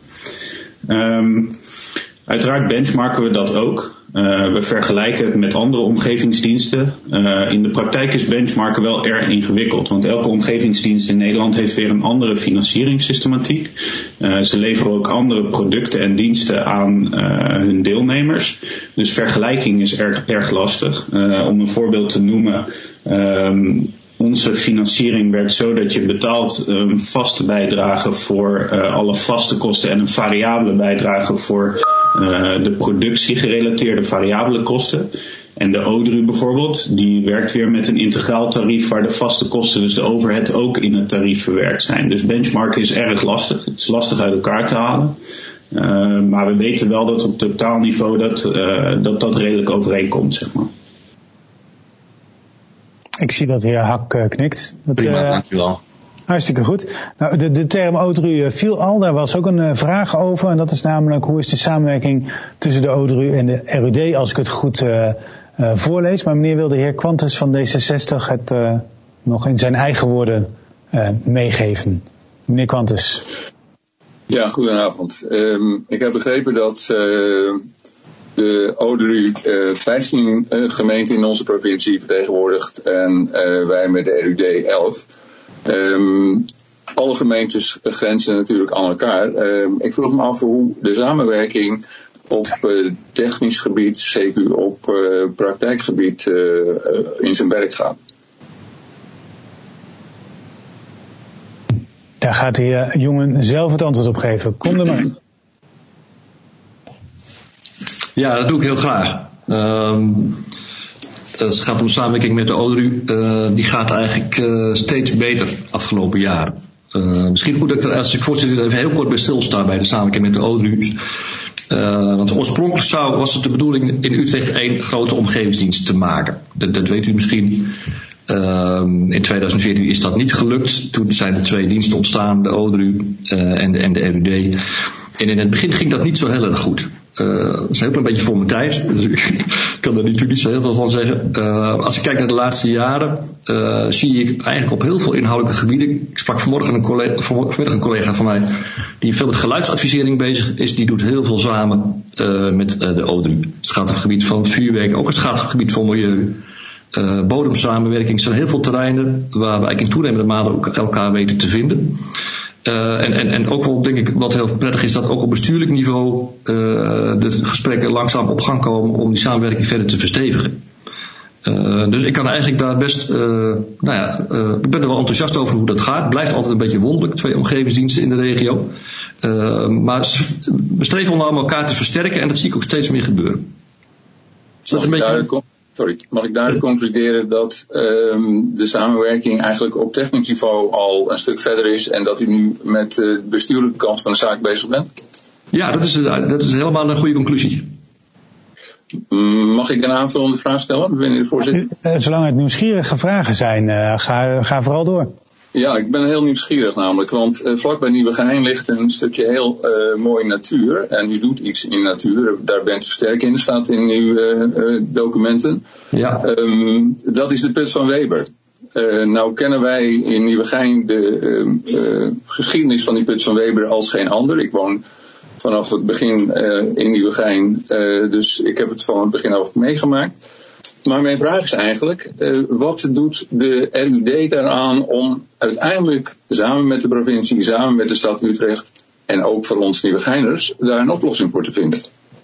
Speaker 9: Uiteraard benchmarken we dat ook. We vergelijken het met andere omgevingsdiensten. In de praktijk is benchmarken wel erg ingewikkeld, want elke omgevingsdienst in Nederland heeft weer een andere financieringssystematiek. Ze leveren ook andere producten en diensten aan hun deelnemers. Dus vergelijking is erg lastig. Om een voorbeeld te noemen, onze financiering werkt zo dat je betaalt een vaste bijdrage voor alle vaste kosten en een variabele bijdrage voor de productiegerelateerde variabele kosten. En de ODRU bijvoorbeeld, die werkt weer met een integraal tarief waar de vaste kosten, dus de overhead, ook in het tarief verwerkt zijn. Dus benchmarken is erg lastig. Het is lastig uit elkaar te halen. Maar we weten wel dat op totaalniveau dat redelijk overeenkomt, zeg maar.
Speaker 1: Ik zie dat de heer Hak knikt.
Speaker 8: Prima, dankjewel.
Speaker 1: Hartstikke goed. Nou, de term ODRU viel al, daar was ook een vraag over. En dat is namelijk, hoe is de samenwerking tussen de ODRU en de RUD, als ik het goed voorlees. Maar meneer wil de heer Quantus van D66 het nog in zijn eigen woorden meegeven. Meneer Quantus.
Speaker 10: Ja, goedenavond. Ik heb begrepen dat de ODRU 15 gemeenten in onze provincie vertegenwoordigt en wij met de RUD 11. Alle gemeentes grenzen natuurlijk aan elkaar. Ik vroeg me af hoe de samenwerking op technisch gebied, zeker op praktijkgebied, in zijn werk gaat.
Speaker 1: Daar gaat de heer Jongen zelf het antwoord op geven. Kom er maar.
Speaker 4: Ja, dat doe ik heel graag. Het gaat om de samenwerking met de ODRU. Die gaat eigenlijk steeds beter afgelopen jaren. Misschien goed dat ik er, als ik voorzitter, even heel kort bij stilsta bij de samenwerking met de ODRU. Want oorspronkelijk was het de bedoeling in Utrecht 1 grote omgevingsdienst te maken. Dat weet u misschien. In 2014 is dat niet gelukt. Toen zijn er 2 diensten ontstaan, de ODRU en de RUD. En in het begin ging dat niet zo heel erg goed. Dat is heel een beetje voor mijn tijd. Dus ik kan er natuurlijk niet zo heel veel van zeggen. Als ik kijk naar de laatste jaren, zie ik eigenlijk op heel veel inhoudelijke gebieden. Ik sprak vanmiddag een collega van mij die veel met geluidsadvisering bezig is. Die doet heel veel samen met de ODRU. Het gaat op het gebied van vuurwerk, ook het gaat op het gebied van milieu. Bodemsamenwerking. Er zijn heel veel terreinen waar we eigenlijk in toenemende mate ook elkaar weten te vinden. En ook wel, denk ik, wat heel prettig is, dat ook op bestuurlijk niveau de gesprekken langzaam op gang komen om die samenwerking verder te verstevigen. Dus ik kan eigenlijk daar best, ik ben er wel enthousiast over hoe dat gaat. Het blijft altijd een beetje wonderlijk, 2 omgevingsdiensten in de regio. Maar we streven om elkaar te versterken en dat zie ik ook steeds meer gebeuren. Is dat een beetje...
Speaker 10: Mag ik daaruit concluderen dat de samenwerking eigenlijk op technisch niveau al een stuk verder is en dat u nu met de bestuurlijke kant van de zaak bezig bent?
Speaker 4: Ja, dat is helemaal een goede conclusie.
Speaker 10: Mag ik een aanvullende vraag stellen, meneer de voorzitter?
Speaker 1: Zolang het nieuwsgierige vragen zijn, ga vooral door. Ja,
Speaker 10: ik ben heel nieuwsgierig namelijk, want vlak bij Nieuwegein ligt een stukje heel mooie natuur. En u doet iets in natuur, daar bent u sterk in, staat in uw documenten.
Speaker 4: Ja.
Speaker 10: Dat is de Put van Weber. Nou kennen wij in Nieuwegein de geschiedenis van die Put van Weber als geen ander. Ik woon vanaf het begin in Nieuwegein, dus ik heb het van het begin af meegemaakt. Maar mijn vraag is eigenlijk, wat doet de RUD daaraan om uiteindelijk samen met de provincie, samen met de stad Utrecht en ook voor ons Nieuwegeiners daar een oplossing voor te vinden?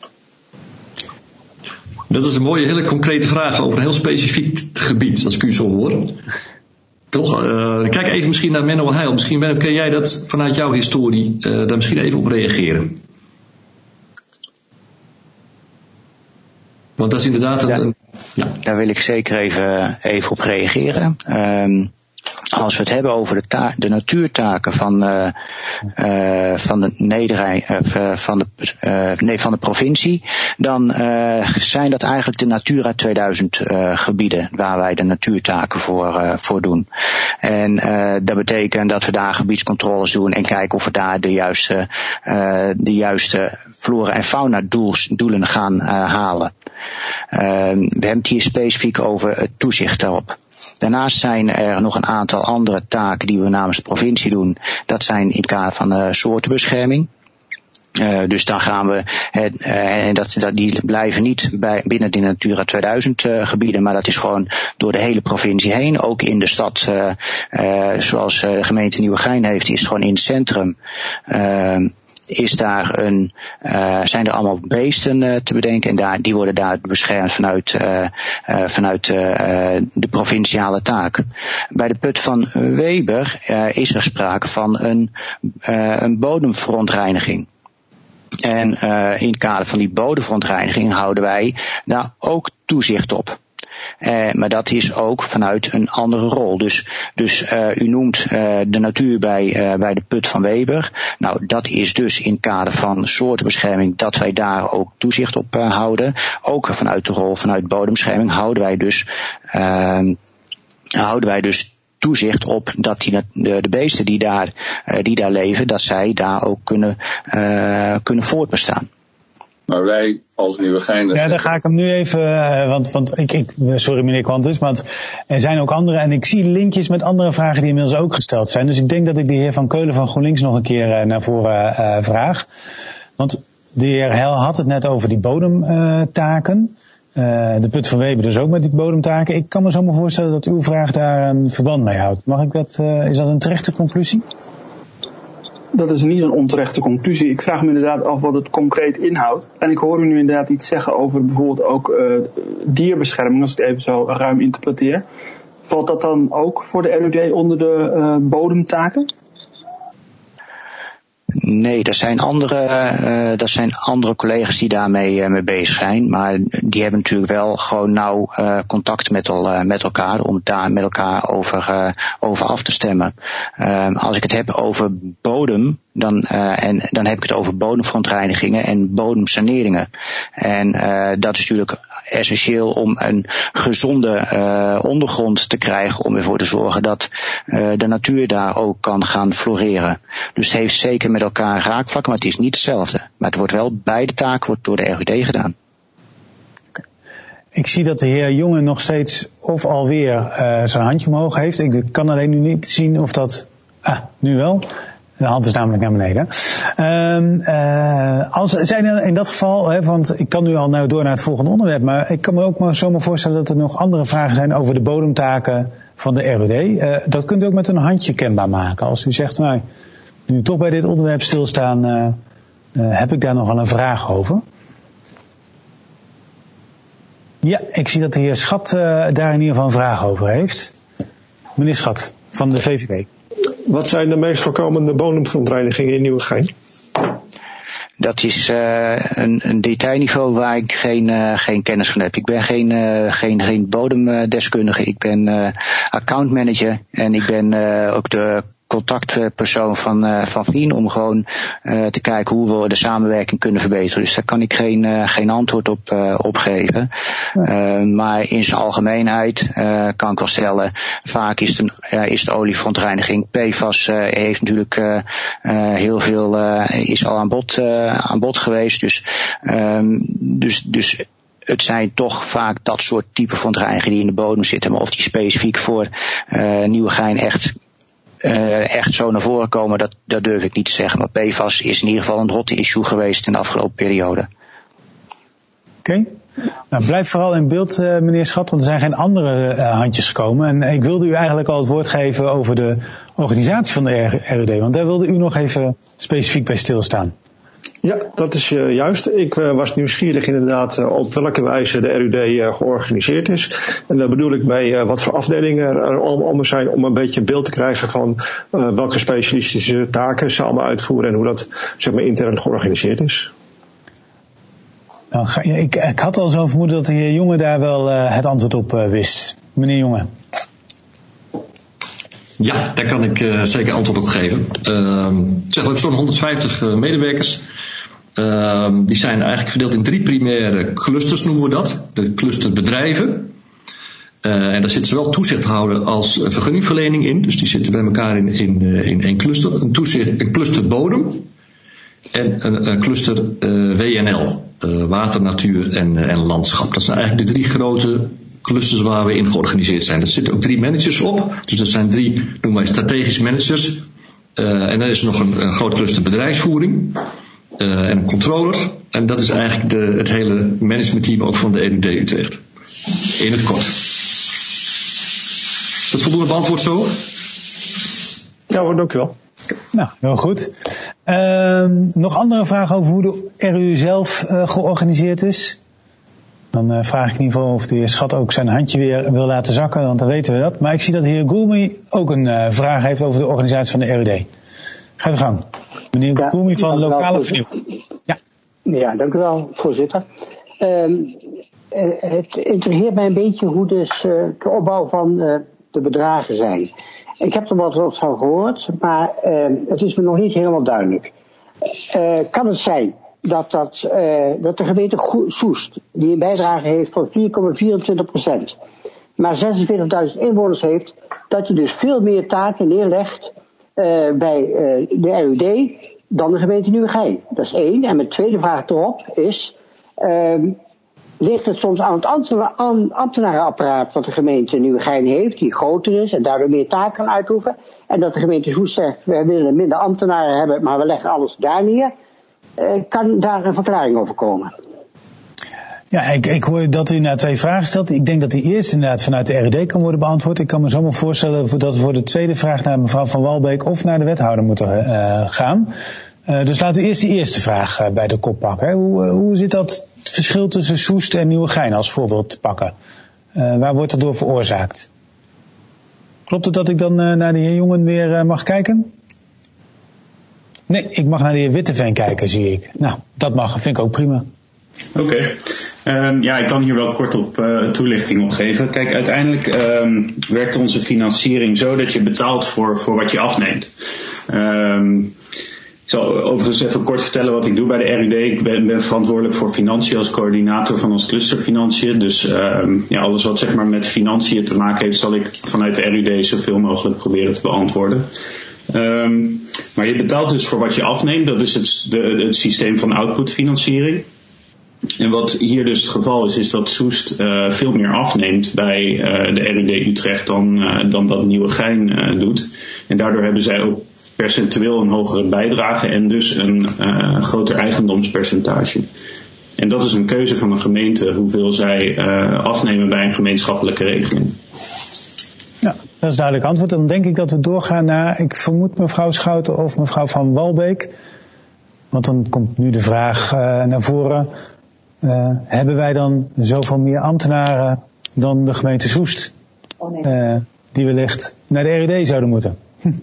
Speaker 4: Dat is een mooie, hele concrete vraag over een heel specifiek gebied, als ik u zo hoor. Toch, kijk even misschien naar Menno Heil. Misschien Menno, ken jij dat vanuit jouw historie daar misschien even op reageren? Want dat is inderdaad een...
Speaker 7: Ja. Daar wil ik zeker even op reageren. Als we het hebben over de natuurtaken van de provincie, dan zijn dat eigenlijk de Natura 2000 gebieden waar wij de natuurtaken voor doen. En dat betekent dat we daar gebiedscontroles doen en kijken of we daar de juiste flora en fauna doelen gaan halen. We hebben het hier specifiek over het toezicht daarop. Daarnaast zijn er nog een aantal andere taken die we namens de provincie doen. Dat zijn in het kader van de soortenbescherming. Dus dan gaan we, die blijven niet binnen de Natura 2000 gebieden, maar dat is gewoon door de hele provincie heen. Ook in de stad, zoals de gemeente Nieuwegein heeft, is het gewoon in het centrum. Zijn er allemaal beesten te bedenken en die worden daar beschermd vanuit de provinciale taak. Bij de Put van Weber is er sprake van een bodemverontreiniging. En in het kader van die bodemverontreiniging houden wij daar ook toezicht op. Maar dat is ook vanuit een andere rol. Dus u noemt de natuur bij de Put van Weber. Nou, dat is dus in het kader van soortenbescherming dat wij daar ook toezicht op houden. Ook vanuit de rol vanuit bodembescherming houden wij dus toezicht op dat de beesten die daar leven, dat zij daar ook kunnen voortbestaan.
Speaker 10: Maar wij als Nieuwegein...
Speaker 1: Ja, daar ga ik hem nu even... sorry meneer Quantus, want er zijn ook andere... En ik zie linkjes met andere vragen die inmiddels ook gesteld zijn. Dus ik denk dat ik de heer Van Keulen van GroenLinks nog een keer naar voren vraag. Want de heer Hel had het net over die bodemtaken. De Put van Weber dus ook met die bodemtaken. Ik kan me zo maar voorstellen dat uw vraag daar een verband mee houdt. Is dat een terechte conclusie?
Speaker 6: Dat is niet een onterechte conclusie. Ik vraag me inderdaad af wat het concreet inhoudt. En ik hoor u nu inderdaad iets zeggen over bijvoorbeeld ook dierbescherming, als ik het even zo ruim interpreteer. Valt dat dan ook voor de RUD onder de bodemtaken?
Speaker 7: Nee, dat zijn andere collega's die daarmee mee bezig zijn. Maar die hebben natuurlijk wel gewoon nauw contact met elkaar om het daar met elkaar over af te stemmen. Als ik het heb over bodem, dan heb ik het over bodemverontreinigingen en bodemsaneringen. En dat is natuurlijk essentieel om een gezonde ondergrond te krijgen, om ervoor te zorgen dat de natuur daar ook kan gaan floreren. Dus het heeft zeker met elkaar raakvlakken, maar het is niet hetzelfde. Maar het wordt wel, beide taken wordt door de RUD gedaan.
Speaker 1: Ik zie dat de heer Jonge nog steeds of alweer zijn handje omhoog heeft. Ik kan alleen nu niet zien of dat... nu wel. De hand is namelijk naar beneden. Zijn er in dat geval, want ik kan nu al door naar het volgende onderwerp, maar ik kan me ook maar zomaar voorstellen dat er nog andere vragen zijn over de bodemtaken van de RUD. Dat kunt u ook met een handje kenbaar maken. Als u zegt, nu we toch bij dit onderwerp stilstaan, heb ik daar nogal een vraag over. Ja, ik zie dat de heer Schat daar in ieder geval een vraag over heeft. Meneer Schat, van de VVD.
Speaker 5: Wat zijn de meest voorkomende bodemverontreinigingen in Nieuwegein?
Speaker 7: Dat is een detailniveau waar ik geen kennis van heb. Ik ben geen bodemdeskundige. Ik ben accountmanager en ik ben ook de contactpersoon van Vien om gewoon te kijken hoe we de samenwerking kunnen verbeteren. Dus daar kan ik geen antwoord op geven. Maar in zijn algemeenheid kan ik wel stellen, vaak is de olieverontreiniging. PFAS heeft natuurlijk heel veel is al aan bod geweest. Dus het zijn toch vaak dat soort type verontreinigingen die in de bodem zitten. Maar of die specifiek voor Nieuwegein echt zo naar voren komen, dat durf ik niet te zeggen. Maar PFAS is in ieder geval een hot issue geweest in de afgelopen periode.
Speaker 1: Oké. Nou, blijf vooral in beeld, meneer Schat, want er zijn geen andere handjes gekomen. En ik wilde u eigenlijk al het woord geven over de organisatie van de RUD, want daar wilde u nog even specifiek bij stilstaan.
Speaker 5: Ja, dat is juist. Ik was nieuwsgierig inderdaad op welke wijze de RUD georganiseerd is. En daar bedoel ik bij wat voor afdelingen er allemaal zijn, om een beetje een beeld te krijgen van welke specialistische taken ze allemaal uitvoeren en hoe dat intern georganiseerd is.
Speaker 1: Nou, ik had al zo vermoeden dat de heer Jonge daar wel het antwoord op wist. Meneer Jonge.
Speaker 4: Ja, daar kan ik zeker antwoord op geven. We hebben zo'n 150 medewerkers. Die zijn eigenlijk verdeeld in 3 primaire clusters, noemen we dat. De cluster bedrijven. En daar zit zowel toezichthouder als vergunningverlening in. Dus die zitten bij elkaar in één cluster. Een cluster bodem. En een cluster WNL. Water, natuur en landschap. Dat zijn eigenlijk de 3 grote clusters waar we in georganiseerd zijn. Er zitten ook 3 managers op. Dus dat zijn 3, noemen wij strategische managers. En dan is er nog een groot cluster bedrijfsvoering. En een controller. En dat is eigenlijk het hele managementteam ook van de RUD Utrecht. In het kort. Is dat voldoende beantwoord zo?
Speaker 5: Ja hoor, dank u wel.
Speaker 1: Nou, heel goed. Nog andere vragen over hoe de RU zelf georganiseerd is? Dan vraag ik in ieder geval of de heer Schat ook zijn handje weer wil laten zakken, want dan weten we dat. Maar ik zie dat de heer Goulmy ook een vraag heeft over de organisatie van de RUD. Ga je gang. Meneer Goulmy van Lokale Vernieuwing.
Speaker 11: Ja, dank u wel, voorzitter. Het intrigeert mij een beetje hoe dus de opbouw van de bedragen zijn. Ik heb er wat van gehoord, maar het is me nog niet helemaal duidelijk. Kan het zijn dat de gemeente Soest, die een bijdrage heeft van 4,24%, maar 46.000 inwoners heeft, dat je dus veel meer taken neerlegt bij de RUD dan de gemeente Nieuwegein. Dat is 1. En mijn tweede vraag erop is, ligt het soms aan het ambtenarenapparaat wat de gemeente Nieuwegein heeft, die groter is en daardoor meer taken kan uitoefenen, en dat de gemeente Soest zegt, we willen minder ambtenaren hebben, maar we leggen alles daar neer. Kan daar een verklaring over komen?
Speaker 1: Ja, ik hoor dat u naar 2 vragen stelt. Ik denk dat die eerste inderdaad vanuit de RUD kan worden beantwoord. Ik kan me zomaar voorstellen dat we voor de tweede vraag naar mevrouw Van Walbeek of naar de wethouder moeten gaan. Dus laten we eerst die eerste vraag bij de kop pakken. Hoe zit dat verschil tussen Soest en Nieuwegein als voorbeeld te pakken? Waar wordt dat door veroorzaakt? Klopt het dat ik dan naar de heer Jongen weer mag kijken? Nee, ik mag naar de heer Witteveen kijken, zie ik. Nou, dat mag, vind ik ook prima.
Speaker 9: Oké. Ik kan hier wel kort op toelichting op geven. Kijk, uiteindelijk werkt onze financiering zo dat je betaalt voor wat je afneemt. Ik zal overigens even kort vertellen wat ik doe bij de RUD. Ik ben verantwoordelijk voor financiën als coördinator van ons cluster financiën. Dus alles wat zeg maar met financiën te maken heeft, zal ik vanuit de RUD zoveel mogelijk proberen te beantwoorden. Maar je betaalt dus voor wat je afneemt. Dat is het systeem van outputfinanciering. En wat hier dus het geval is dat Soest veel meer afneemt bij de RUD Utrecht dan dat Nieuwegein doet. En daardoor hebben zij ook percentueel een hogere bijdrage en dus een groter eigendomspercentage. En dat is een keuze van een gemeente hoeveel zij afnemen bij een gemeenschappelijke regeling.
Speaker 1: Ja, dat is duidelijk antwoord. Dan denk ik dat we doorgaan naar, ik vermoed mevrouw Schouten of mevrouw Van Walbeek. Want dan komt nu de vraag naar voren. Hebben wij dan zoveel meer ambtenaren dan de gemeente Soest? Die wellicht naar de RUD zouden moeten?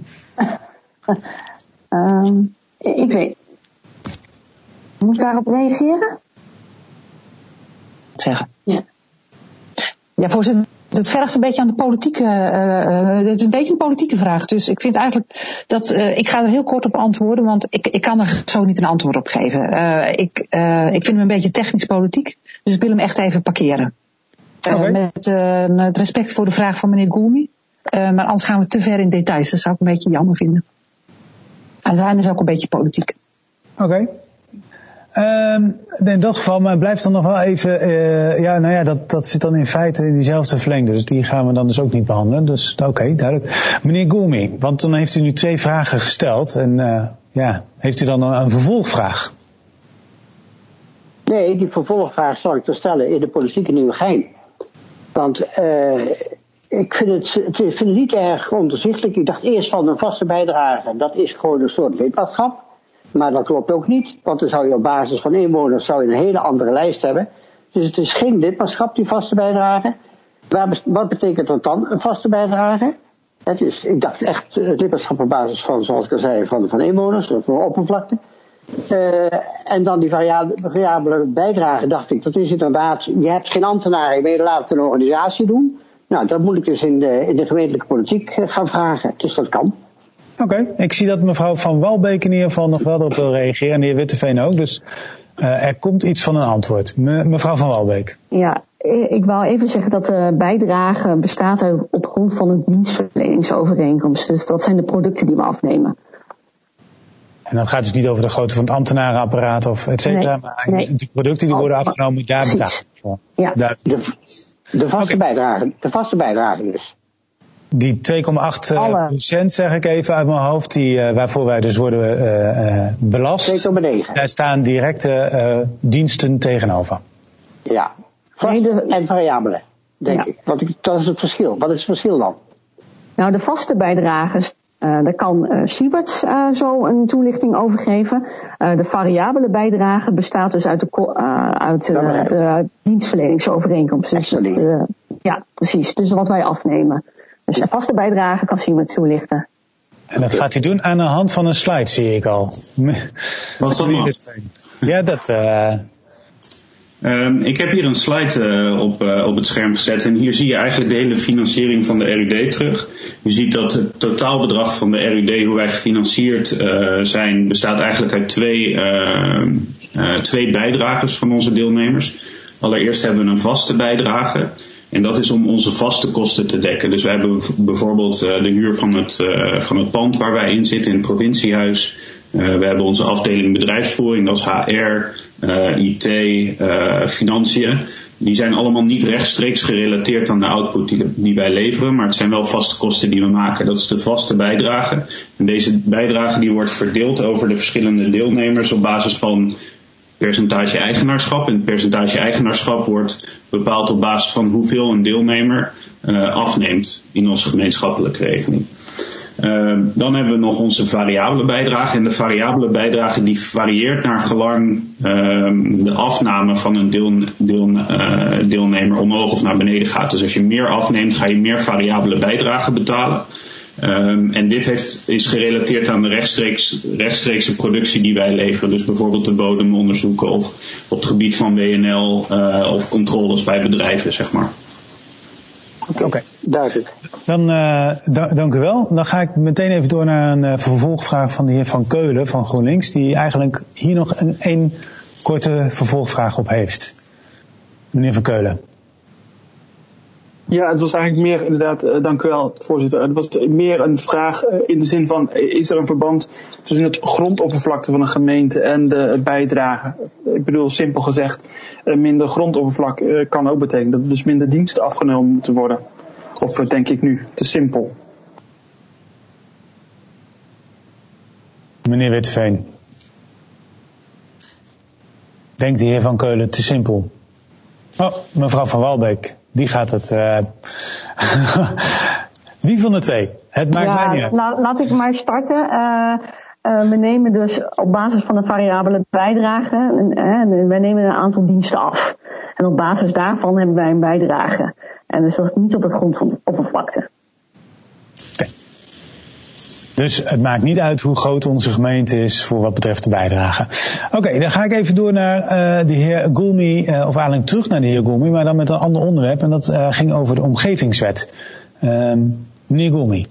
Speaker 3: Ik weet. Moet ik daarop reageren?
Speaker 12: Zeggen. Ja, voorzitter. Het vergt een beetje aan de politieke, het is een beetje een politieke vraag. Dus ik vind eigenlijk dat, ik ga er heel kort op antwoorden, want ik kan er zo niet een antwoord op geven. Ik vind hem een beetje technisch-politiek, dus ik wil hem echt even parkeren. Met respect voor de vraag van meneer Goulmy. Maar anders gaan we te ver in details, dat zou ik een beetje jammer vinden. En zijn is ook een beetje politiek.
Speaker 1: Oké. In dat geval, maar blijft dan nog wel even, dat zit dan in feite in diezelfde verlengde, dus die gaan we dan dus ook niet behandelen. Dus oké, duidelijk. Meneer Goulmy, want dan heeft u nu 2 vragen gesteld en heeft u dan een vervolgvraag?
Speaker 11: Nee, die vervolgvraag zal ik te stellen in de politieke Nieuwegein. Want ik vind het niet erg onderzichtelijk. Ik dacht eerst van een vaste bijdrage, dat is gewoon een soort lidmaatschap. Maar dat klopt ook niet, want dan zou je op basis van inwoners een hele andere lijst hebben. Dus het is geen lidmaatschap, die vaste bijdrage. Wat betekent dat dan, een vaste bijdrage? Ik dacht echt het lidmaatschap op basis van, zoals ik al zei, van inwoners, van oppervlakte. En dan die variabele bijdrage, dacht ik, dat is inderdaad, je hebt geen ambtenaren, je laat het een organisatie doen. Nou, dat moet ik dus in de gemeentelijke politiek gaan vragen, dus dat kan.
Speaker 1: Oké, ik zie dat mevrouw Van Walbeek in ieder geval nog wel erop wil reageren en de heer Witteveen ook. Dus er komt iets van een antwoord. Mevrouw Van Walbeek.
Speaker 3: Ja, ik wou even zeggen dat de bijdrage bestaat op grond van een dienstverleningsovereenkomst. Dus dat zijn de producten die we afnemen.
Speaker 1: En dan gaat het dus niet over de grootte van het ambtenarenapparaat of et cetera. Maar die producten die worden afgenomen, daar betaald voor.
Speaker 11: Ja, de vaste bijdrage dus.
Speaker 1: Die 2,8% zeg ik even uit mijn hoofd, waarvoor wij dus worden belast.
Speaker 11: 2,9.
Speaker 1: Daar staan directe diensten tegenover.
Speaker 11: Ja, en variabelen, denk ik. Dat is het verschil. Wat is het verschil dan?
Speaker 3: Nou, de vaste bijdragers, daar kan Siebert zo een toelichting over geven. De variabele bijdrage bestaat dus uit de dienstverleningsovereenkomst. Dus, ja, precies. Dus wat wij afnemen. Dus de vaste bijdrage kan Siebert toelichten.
Speaker 1: En dat gaat hij doen aan de hand van een slide, zie ik al.
Speaker 9: Wat dan nog?
Speaker 1: Ja, dat...
Speaker 9: Ik heb hier een slide op het scherm gezet en hier zie je eigenlijk de hele financiering van de RUD terug. Je ziet dat het totaalbedrag van de RUD, hoe wij gefinancierd zijn, bestaat eigenlijk uit twee bijdragers van onze deelnemers. Allereerst hebben we een vaste bijdrage. En dat is om onze vaste kosten te dekken. Dus we hebben bijvoorbeeld de huur van het pand waar wij in zitten in het provinciehuis. We hebben onze afdeling bedrijfsvoering, dat is HR, IT, financiën. Die zijn allemaal niet rechtstreeks gerelateerd aan de output die wij leveren, maar het zijn wel vaste kosten die we maken. Dat is de vaste bijdrage. En deze bijdrage die wordt verdeeld over de verschillende deelnemers op basis van percentage eigenaarschap. En het percentage eigenaarschap wordt bepaald op basis van hoeveel een deelnemer afneemt in onze gemeenschappelijke regeling. Dan hebben we nog onze variabele bijdrage. En de variabele bijdrage die varieert naar gelang de afname van een deelnemer omhoog of naar beneden gaat. Dus als je meer afneemt, ga je meer variabele bijdrage betalen. En dit is gerelateerd aan de rechtstreekse productie die wij leveren. Dus bijvoorbeeld de bodemonderzoeken of op het gebied van WNL of controles bij bedrijven, zeg maar.
Speaker 1: Oké.
Speaker 11: Duidelijk.
Speaker 1: Dan dank u wel. Dan ga ik meteen even door naar een vervolgvraag van de heer Van Keulen van GroenLinks, die eigenlijk hier nog een korte vervolgvraag op heeft. Meneer Van Keulen.
Speaker 6: Ja, het was eigenlijk meer inderdaad, dank u wel voorzitter, het was meer een vraag in de zin van, is er een verband tussen het grondoppervlakte van een gemeente en de bijdrage? Ik bedoel, simpel gezegd, minder grondoppervlak kan ook betekenen dat er dus minder diensten afgenomen moeten worden. Of denk ik nu, te simpel?
Speaker 1: Meneer Witteveen. Denkt de heer Van Keulen te simpel? Oh, mevrouw Van Walbeek. Die gaat het. Wie van de twee? Het maakt mij niet uit.
Speaker 3: Laat ik maar starten. We nemen dus op basis van de variabele bijdrage, wij nemen een aantal diensten af. En op basis daarvan hebben wij een bijdrage. En dus dat is niet op het grondoppervlakte.
Speaker 1: Okay. Dus het maakt niet uit hoe groot onze gemeente is voor wat betreft de bijdrage. Oké, dan ga ik even door naar de heer Goulmy, of eigenlijk terug naar de heer Goulmy, maar dan met een ander onderwerp. En dat ging over de omgevingswet. Meneer Goulmy.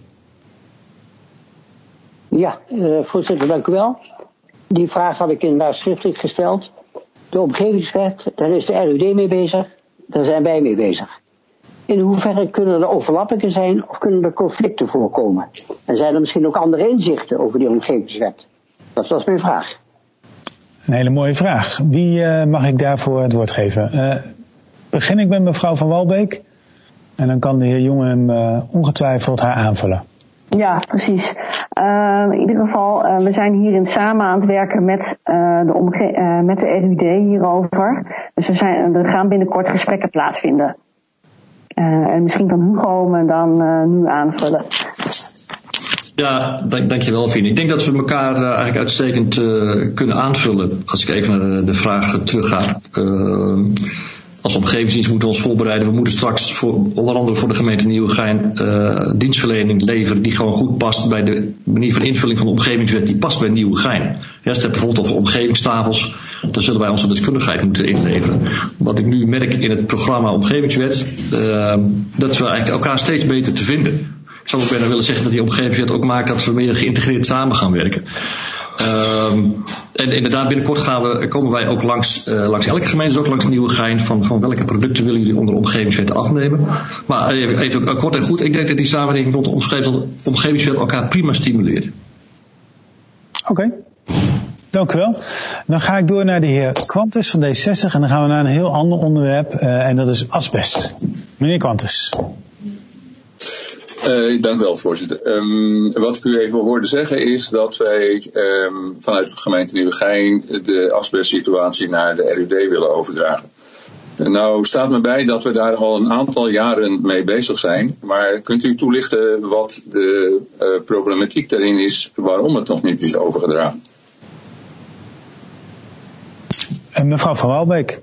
Speaker 11: Ja, voorzitter, dank u wel. Die vraag had ik inderdaad schriftelijk gesteld. De omgevingswet, daar is de RUD mee bezig, daar zijn wij mee bezig. In hoeverre kunnen er overlappingen zijn of kunnen er conflicten voorkomen? En zijn er misschien ook andere inzichten over die omgevingswet? Dat was mijn vraag.
Speaker 1: Een hele mooie vraag. Wie mag ik daarvoor het woord geven? Begin ik met mevrouw Van Walbeek. En dan kan de heer Jonge hem ongetwijfeld haar aanvullen.
Speaker 3: Ja, precies. In ieder geval, we zijn hierin samen aan het werken met de RUD hierover. Dus er gaan binnenkort gesprekken plaatsvinden. En misschien kan Hugo me dan nu aanvullen.
Speaker 4: Ja, dankjewel, Fien. Ik denk dat we elkaar eigenlijk uitstekend kunnen aanvullen. Als ik even naar de vraag terug ga. Als omgevingsdienst moeten we ons voorbereiden. We moeten straks onder andere voor de gemeente Nieuwegein dienstverlening leveren die gewoon goed past bij de manier van invulling van de omgevingswet die past bij Nieuwegein. Ja, het bijvoorbeeld over omgevingstafels. Daar zullen wij onze deskundigheid moeten inleveren. Wat ik nu merk in het programma Omgevingswet, dat we eigenlijk elkaar steeds beter te vinden. Ik zou ook bijna willen zeggen dat die omgevingswet ook maakt dat we meer geïntegreerd samen gaan werken. En inderdaad, binnenkort komen wij ook langs elke gemeente, dus ook langs Nieuwegein, van welke producten willen jullie onder de omgevingswet afnemen. Maar even kort en goed, ik denk dat die samenwerking rond de omgevingswet elkaar prima stimuleert.
Speaker 1: Oké. Dank u wel. Dan ga ik door naar de heer Quantus van D60 en dan gaan we naar een heel ander onderwerp en dat is asbest. Meneer Quantus.
Speaker 10: Dank u wel, voorzitter. Wat ik u even hoorde zeggen is dat wij vanuit de gemeente Nieuwegein de asbestsituatie naar de RUD willen overdragen. Nou staat me bij dat we daar al een aantal jaren mee bezig zijn. Maar kunt u toelichten wat de problematiek daarin is, waarom het nog niet is overgedragen?
Speaker 1: Mevrouw Van Walbeek.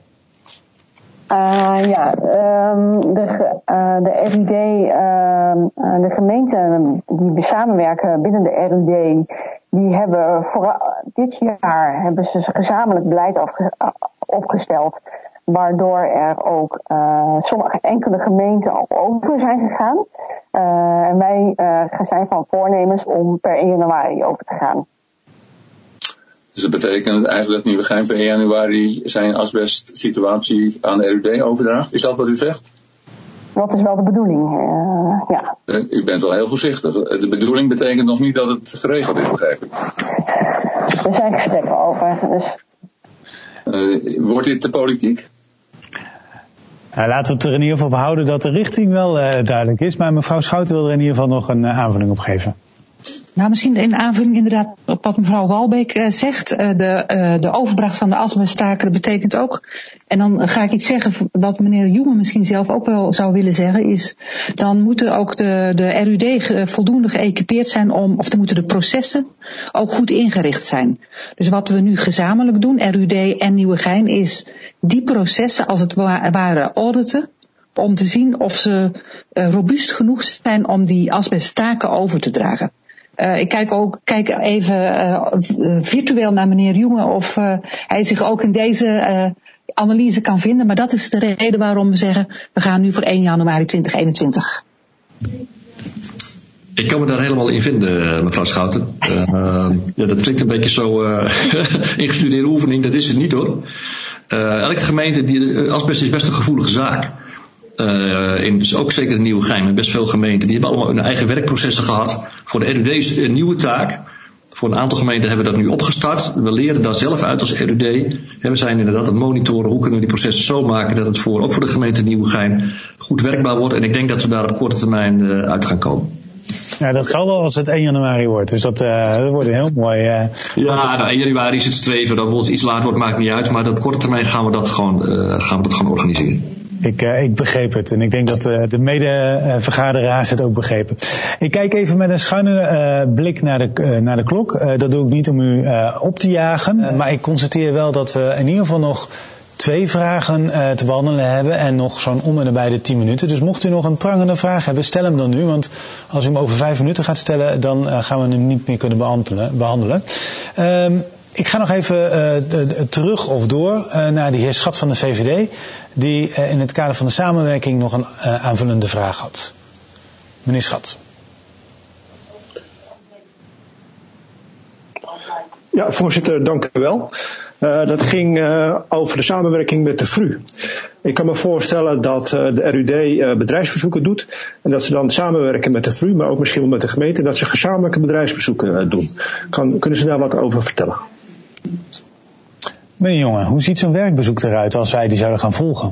Speaker 3: De RUD, de gemeenten die samenwerken binnen de RUD, die hebben dit jaar hebben ze gezamenlijk beleid opgesteld, waardoor er ook sommige enkele gemeenten al over zijn gegaan. En wij zijn van voornemens om per 1 januari over te gaan.
Speaker 10: Dus dat betekent eigenlijk dat Nieuwegein per 1 januari zijn asbestsituatie aan de RUD overdraagt? Is dat wat u zegt?
Speaker 3: dat is wel de bedoeling. Ja.
Speaker 10: U bent wel heel voorzichtig. De bedoeling betekent nog niet dat het geregeld is, begrijp ik.
Speaker 3: Er zijn gesprekken over. Dus.
Speaker 10: Wordt dit de politiek?
Speaker 1: Laten we het er in ieder geval op houden dat de richting wel duidelijk is. Maar mevrouw Schouten wil er in ieder geval nog een aanvulling op geven.
Speaker 12: Nou, misschien in aanvulling inderdaad op wat mevrouw Walbeek zegt. De overdracht van de asbesttaken betekent ook. En dan ga ik iets zeggen wat meneer Jonge misschien zelf ook wel zou willen zeggen. Is dan moeten ook de RUD voldoende geëquipeerd zijn of dan moeten de processen ook goed ingericht zijn. Dus wat we nu gezamenlijk doen, RUD en Nieuwegein, is die processen als het ware auditen. Om te zien of ze robuust genoeg zijn om die asbesttaken over te dragen. Ik kijk even virtueel naar meneer Jonge of hij zich ook in deze analyse kan vinden. Maar dat is de reden waarom we zeggen, we gaan nu voor 1 januari 2021.
Speaker 4: Ik kan me daar helemaal in vinden, mevrouw Schouten. Dat klinkt een beetje zo ingestudeerde oefening, dat is het niet hoor. Elke gemeente, asbest is best een gevoelige zaak. Dus ook zeker in Nieuwegein, met best veel gemeenten. Die hebben allemaal hun eigen werkprocessen gehad. Voor de RUD is het een nieuwe taak. Voor een aantal gemeenten hebben we dat nu opgestart. We leren daar zelf uit als RUD. We zijn inderdaad aan het monitoren hoe kunnen we die processen zo maken dat het ook voor de gemeente Nieuwegein goed werkbaar wordt. En ik denk dat we daar op korte termijn uit gaan komen.
Speaker 1: Ja, dat zal wel als het 1 januari wordt. Dus dat wordt een heel mooi.
Speaker 4: Ja, 1 januari is het streven. Dat het iets later wordt, maakt niet uit. Maar op korte termijn gaan we dat gewoon organiseren.
Speaker 1: Ik begreep het. En ik denk dat de mede-vergaderaars het ook begrepen. Ik kijk even met een schuine blik naar de klok. Dat doe ik niet om u op te jagen. Maar ik constateer wel dat we in ieder geval nog 2 vragen te behandelen hebben. En nog zo'n om en nabij de 10 minuten. Dus mocht u nog een prangende vraag hebben, stel hem dan nu. Want als u hem over 5 minuten gaat stellen, dan gaan we hem niet meer kunnen behandelen. Ik ga nog even terug of door naar de heer Schat van de VVD. Die in het kader van de samenwerking nog een aanvullende vraag had. Meneer Schat.
Speaker 5: Ja, voorzitter, dank u wel. Dat ging over de samenwerking met de VRU. Ik kan me voorstellen dat de RUD bedrijfsbezoeken doet. En dat ze dan samenwerken met de VRU, maar ook misschien wel met de gemeente. Dat ze gezamenlijke bedrijfsbezoeken doen. Kunnen ze daar wat over vertellen?
Speaker 1: Meneer Jonge, hoe ziet zo'n werkbezoek eruit als wij die zouden gaan volgen?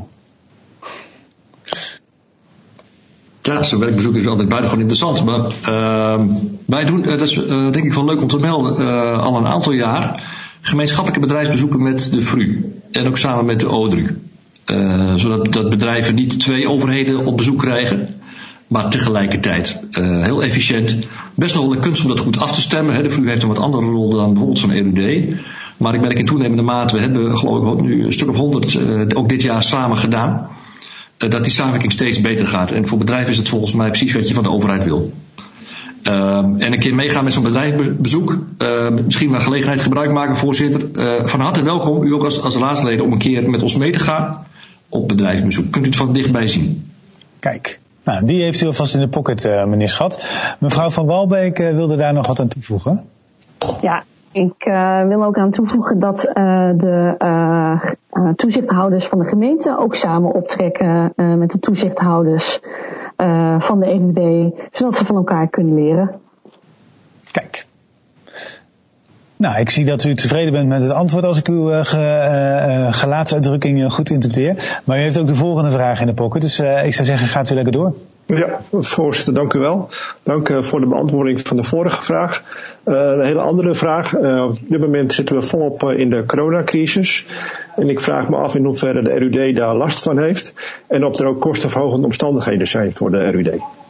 Speaker 4: Ja, zo'n werkbezoek is altijd buitengewoon interessant. Maar wij doen, dat is denk ik wel leuk om te melden, al een aantal jaar gemeenschappelijke bedrijfsbezoeken met de VRU. En ook samen met de ODRU. Zodat bedrijven niet 2 overheden op bezoek krijgen. Maar tegelijkertijd heel efficiënt. Best nog wel een kunst om dat goed af te stemmen. De VRU heeft een wat andere rol dan bijvoorbeeld zo'n RUD. Maar ik merk in toenemende mate, we hebben geloof ik nu een stuk of 100 ook dit jaar samen gedaan. Dat die samenwerking steeds beter gaat. En voor bedrijven is het volgens mij precies wat je van de overheid wil. En een keer meegaan met zo'n bedrijfsbezoek. Misschien maar gelegenheid gebruik maken, voorzitter. Van harte welkom, u ook als raadsleden, om een keer met ons mee te gaan op bedrijfsbezoek. Kunt u het van dichtbij zien.
Speaker 1: Kijk, nou, die heeft u alvast in de pocket, meneer Schat. Mevrouw van Walbeek wilde daar nog wat aan toevoegen.
Speaker 3: Ja, ik wil ook aan toevoegen dat de toezichthouders van de gemeente ook samen optrekken met de toezichthouders van de RUD, zodat ze van elkaar kunnen leren.
Speaker 1: Kijk. Nou, ik zie dat u tevreden bent met het antwoord als ik uw gelaatsuitdrukking goed interpreteer. Maar u heeft ook de volgende vraag in de pocket, dus ik zou zeggen, gaat u lekker door.
Speaker 5: Ja, voorzitter, dank u wel. Dank voor de beantwoording van de vorige vraag. Een hele andere vraag. Op dit moment zitten we volop in de coronacrisis. En ik vraag me af in hoeverre de RUD daar last van heeft. En of er ook kostenverhogende omstandigheden zijn voor de RUD.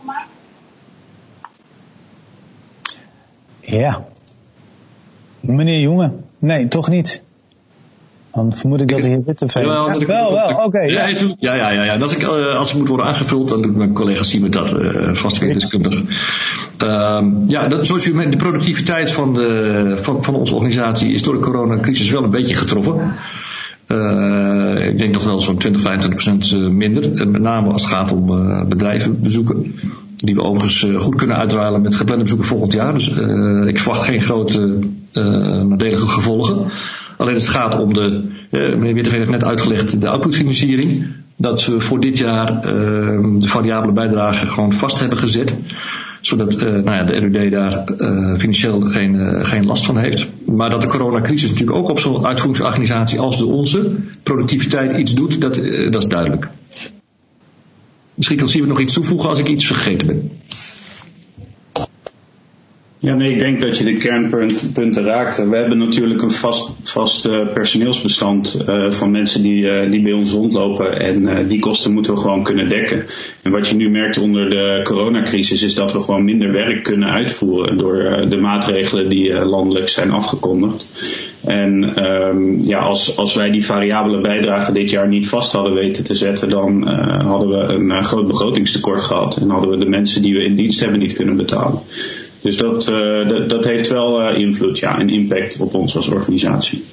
Speaker 1: Ja. Meneer Jonge, nee, toch niet. Dan vermoed ik dat de heer Witteveen... Wel, oké.
Speaker 4: Ja. Als het moet worden aangevuld, dan doet mijn collega Siemen dat vast weer deskundig. Zoals u weet, de productiviteit van onze organisatie is door de coronacrisis wel een beetje getroffen. Ik denk nog wel zo'n 20-25% minder. Met name als het gaat om bedrijvenbezoeken. Die we overigens goed kunnen uitruilen met geplande bezoeken volgend jaar. Dus ik verwacht geen grote nadelige gevolgen. Alleen het gaat om meneer Witteveen heeft net uitgelegd, de outputfinanciering. dat we voor dit jaar de variabele bijdrage gewoon vast hebben gezet. Zodat de RUD daar financieel geen last van heeft. Maar dat de coronacrisis natuurlijk ook op zo'n uitvoeringsorganisatie als de onze productiviteit iets doet, dat is duidelijk. Misschien kan Siewert nog iets toevoegen als ik iets vergeten ben.
Speaker 9: Ja, nee, ik denk dat je de kernpunten raakt. We hebben natuurlijk een vast personeelsbestand van mensen die bij ons rondlopen. En die kosten moeten we gewoon kunnen dekken. En wat je nu merkt onder de coronacrisis is dat we gewoon minder werk kunnen uitvoeren door de maatregelen die landelijk zijn afgekondigd. En als wij die variabele bijdrage dit jaar niet vast hadden weten te zetten, dan hadden we een groot begrotingstekort gehad. En hadden we de mensen die we in dienst hebben niet kunnen betalen. Dus dat heeft wel invloed en impact op ons als organisatie.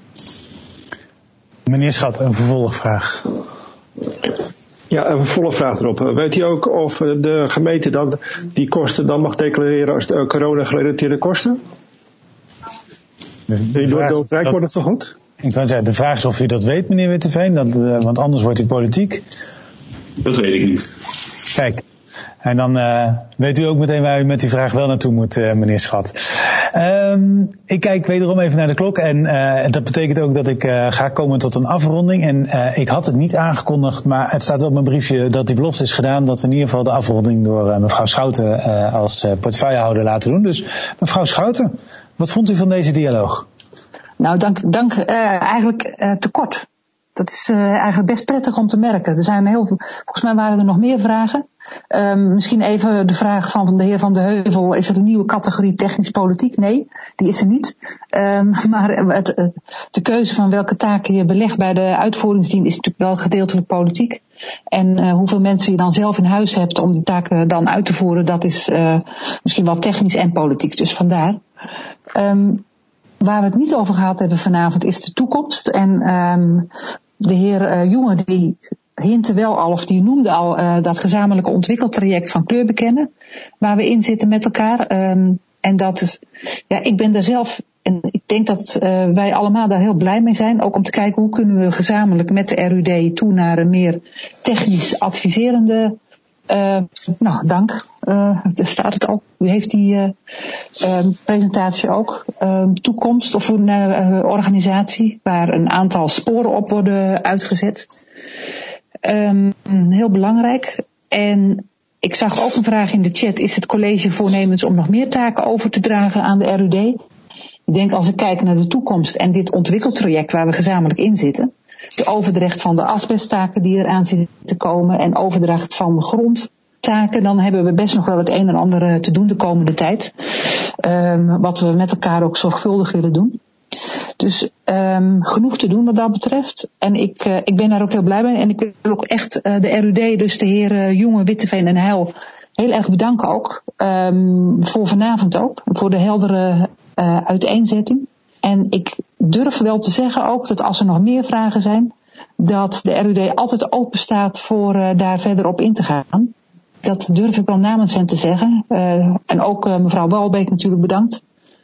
Speaker 1: Meneer Schat, een vervolgvraag.
Speaker 5: Ja, een vervolgvraag erop. Weet u ook of de gemeente dan die kosten dan mag declareren als corona-gerelateerde kosten? Door het Rijk wordt het zo goed?
Speaker 1: Ik kan zeggen, de vraag is of u dat weet, meneer Witteveen, want anders wordt het politiek.
Speaker 9: Dat weet ik niet.
Speaker 1: Kijk. En dan weet u ook meteen waar u met die vraag wel naartoe moet, meneer Schat. Ik kijk wederom even naar de klok en dat betekent ook dat ik ga komen tot een afronding. En ik had het niet aangekondigd, maar het staat wel op mijn briefje dat die belofte is gedaan. Dat we in ieder geval de afronding door mevrouw Schouten als portefeuillehouder laten doen. Dus mevrouw Schouten, wat vond u van deze dialoog?
Speaker 12: Nou, dank eigenlijk te kort. Dat is eigenlijk best prettig om te merken. Er zijn volgens mij waren er nog meer vragen. Misschien even de vraag van de heer Van de Heuvel. Is er een nieuwe categorie technisch-politiek? Nee, die is er niet. Maar de keuze van welke taken je belegt bij de uitvoeringsdienst is natuurlijk wel gedeeltelijk politiek. En hoeveel mensen je dan zelf in huis hebt om die taken dan uit te voeren, dat is misschien wel technisch en politiek. Dus vandaar. Waar we het niet over gehad hebben vanavond is de toekomst. En de heer Jonge die hintte wel al, of die noemde al dat gezamenlijke ontwikkeltraject van kleur bekennen. Waar we in zitten met elkaar. En dat is, ik ben daar zelf, en ik denk dat wij allemaal daar heel blij mee zijn. Ook om te kijken hoe kunnen we gezamenlijk met de RUD toe naar een meer technisch adviserende. Dank. Daar staat het ook. U heeft die presentatie ook. Toekomst of een organisatie waar een aantal sporen op worden uitgezet. Heel belangrijk. En ik zag ook een vraag in de chat. Is het college voornemens om nog meer taken over te dragen aan de RUD? Ik denk als ik kijk naar de toekomst en dit ontwikkeltraject waar we gezamenlijk in zitten. De overdracht van de asbesttaken die eraan zitten te komen en overdracht van de grondtaken, dan hebben we best nog wel het een en ander te doen de komende tijd. Wat we met elkaar ook zorgvuldig willen doen. Dus genoeg te doen wat dat betreft. En ik ben daar ook heel blij mee. En ik wil ook echt de RUD, dus de heren Jonge, Witteveen en Heil, heel erg bedanken ook. Voor vanavond ook. Voor de heldere uiteenzetting. En ik durf wel te zeggen ook dat als er nog meer vragen zijn, dat de RUD altijd open staat voor daar verder op in te gaan. Dat durf ik wel namens hen te zeggen. En ook mevrouw Walbeek natuurlijk bedankt.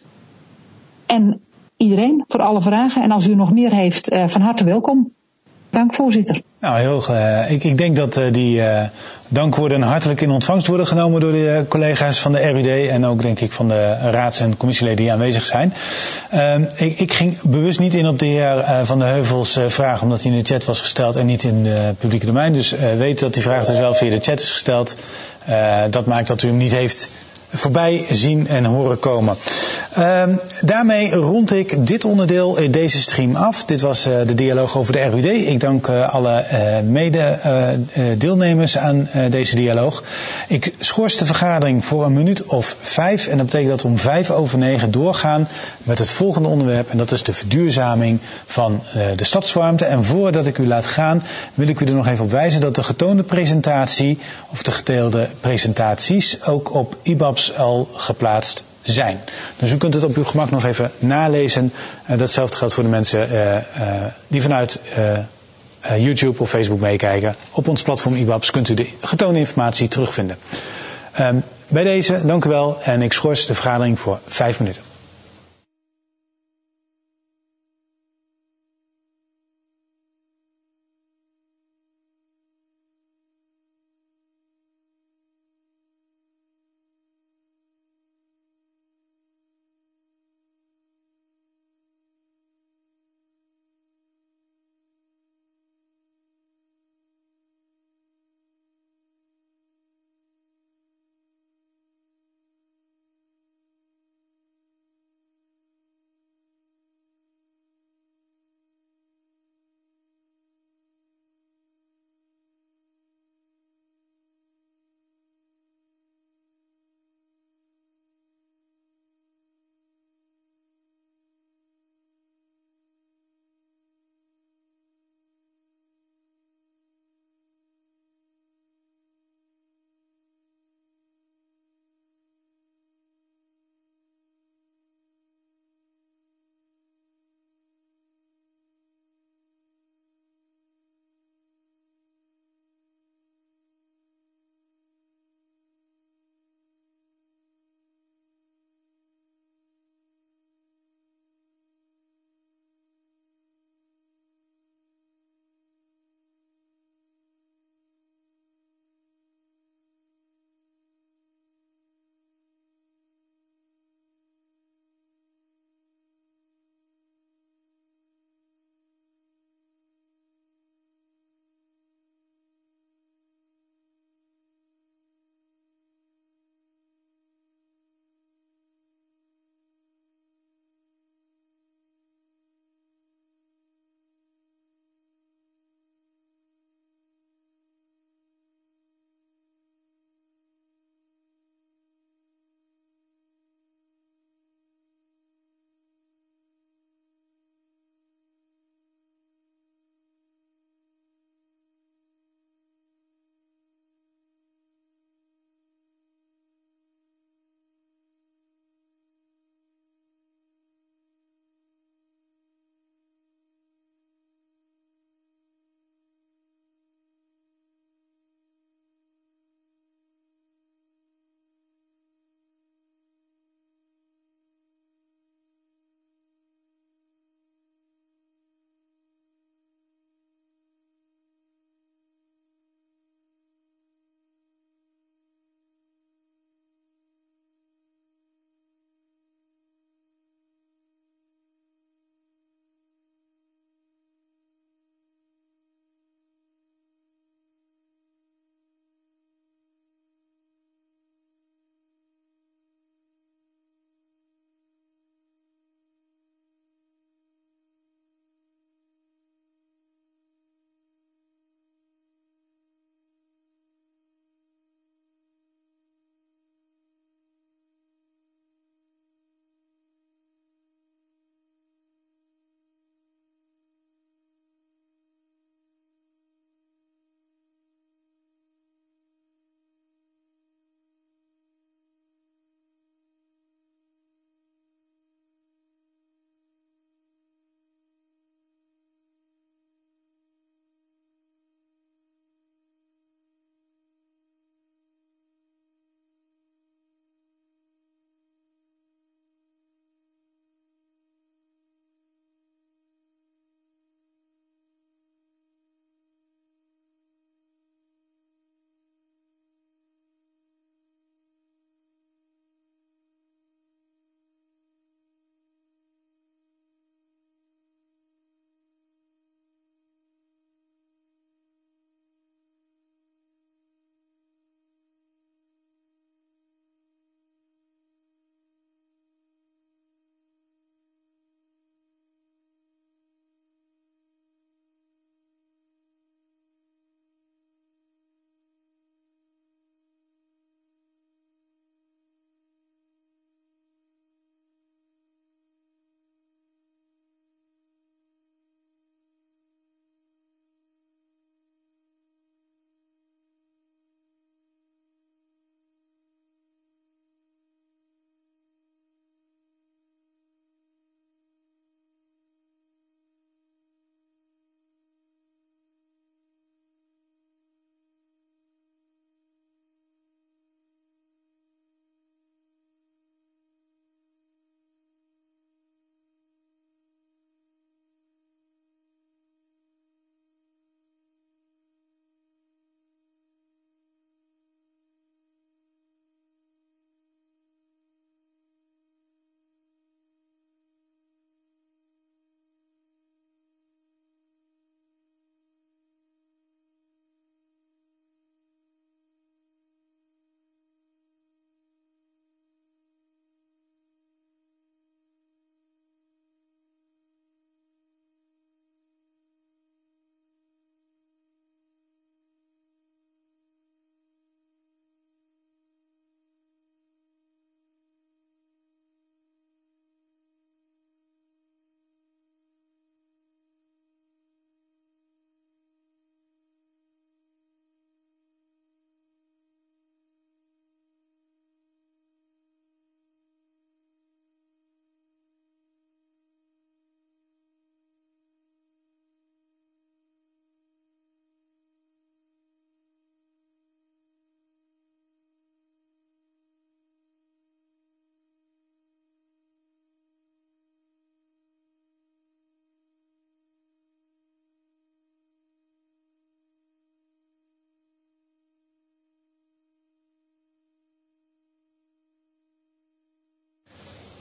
Speaker 12: En iedereen voor alle vragen. En als u nog meer heeft, van harte welkom. Dank, voorzitter.
Speaker 1: Nou, ik denk dat die dankwoorden hartelijk in ontvangst worden genomen door de collega's van de RUD en ook denk ik van de raads- en commissieleden die aanwezig zijn. Ik ging bewust niet in op de heer Van de Heuvels vraag, omdat hij in de chat was gesteld en niet in het publieke domein. Dus weet dat die vraag dus wel via de chat is gesteld. Dat maakt dat u hem niet heeft voorbij zien en horen komen. Daarmee rond ik dit onderdeel in deze stream af. Dit was de dialoog over de RUD. Ik dank alle mede-deelnemers aan deze dialoog. Ik schors de vergadering voor een minuut of 5. En dat betekent dat we om 9:05 doorgaan met het volgende onderwerp. En dat is de verduurzaming van de stadswarmte. En voordat ik u laat gaan, wil ik u er nog even op wijzen dat de getoonde presentatie, of de gedeelde presentaties, ook op IBABS al geplaatst zijn. Dus u kunt het op uw gemak nog even nalezen. Datzelfde geldt voor de mensen die vanuit YouTube of Facebook meekijken. Op ons platform IBABS kunt u de getoonde informatie terugvinden. Bij deze, dank u wel en ik schors de vergadering voor 5 minuten.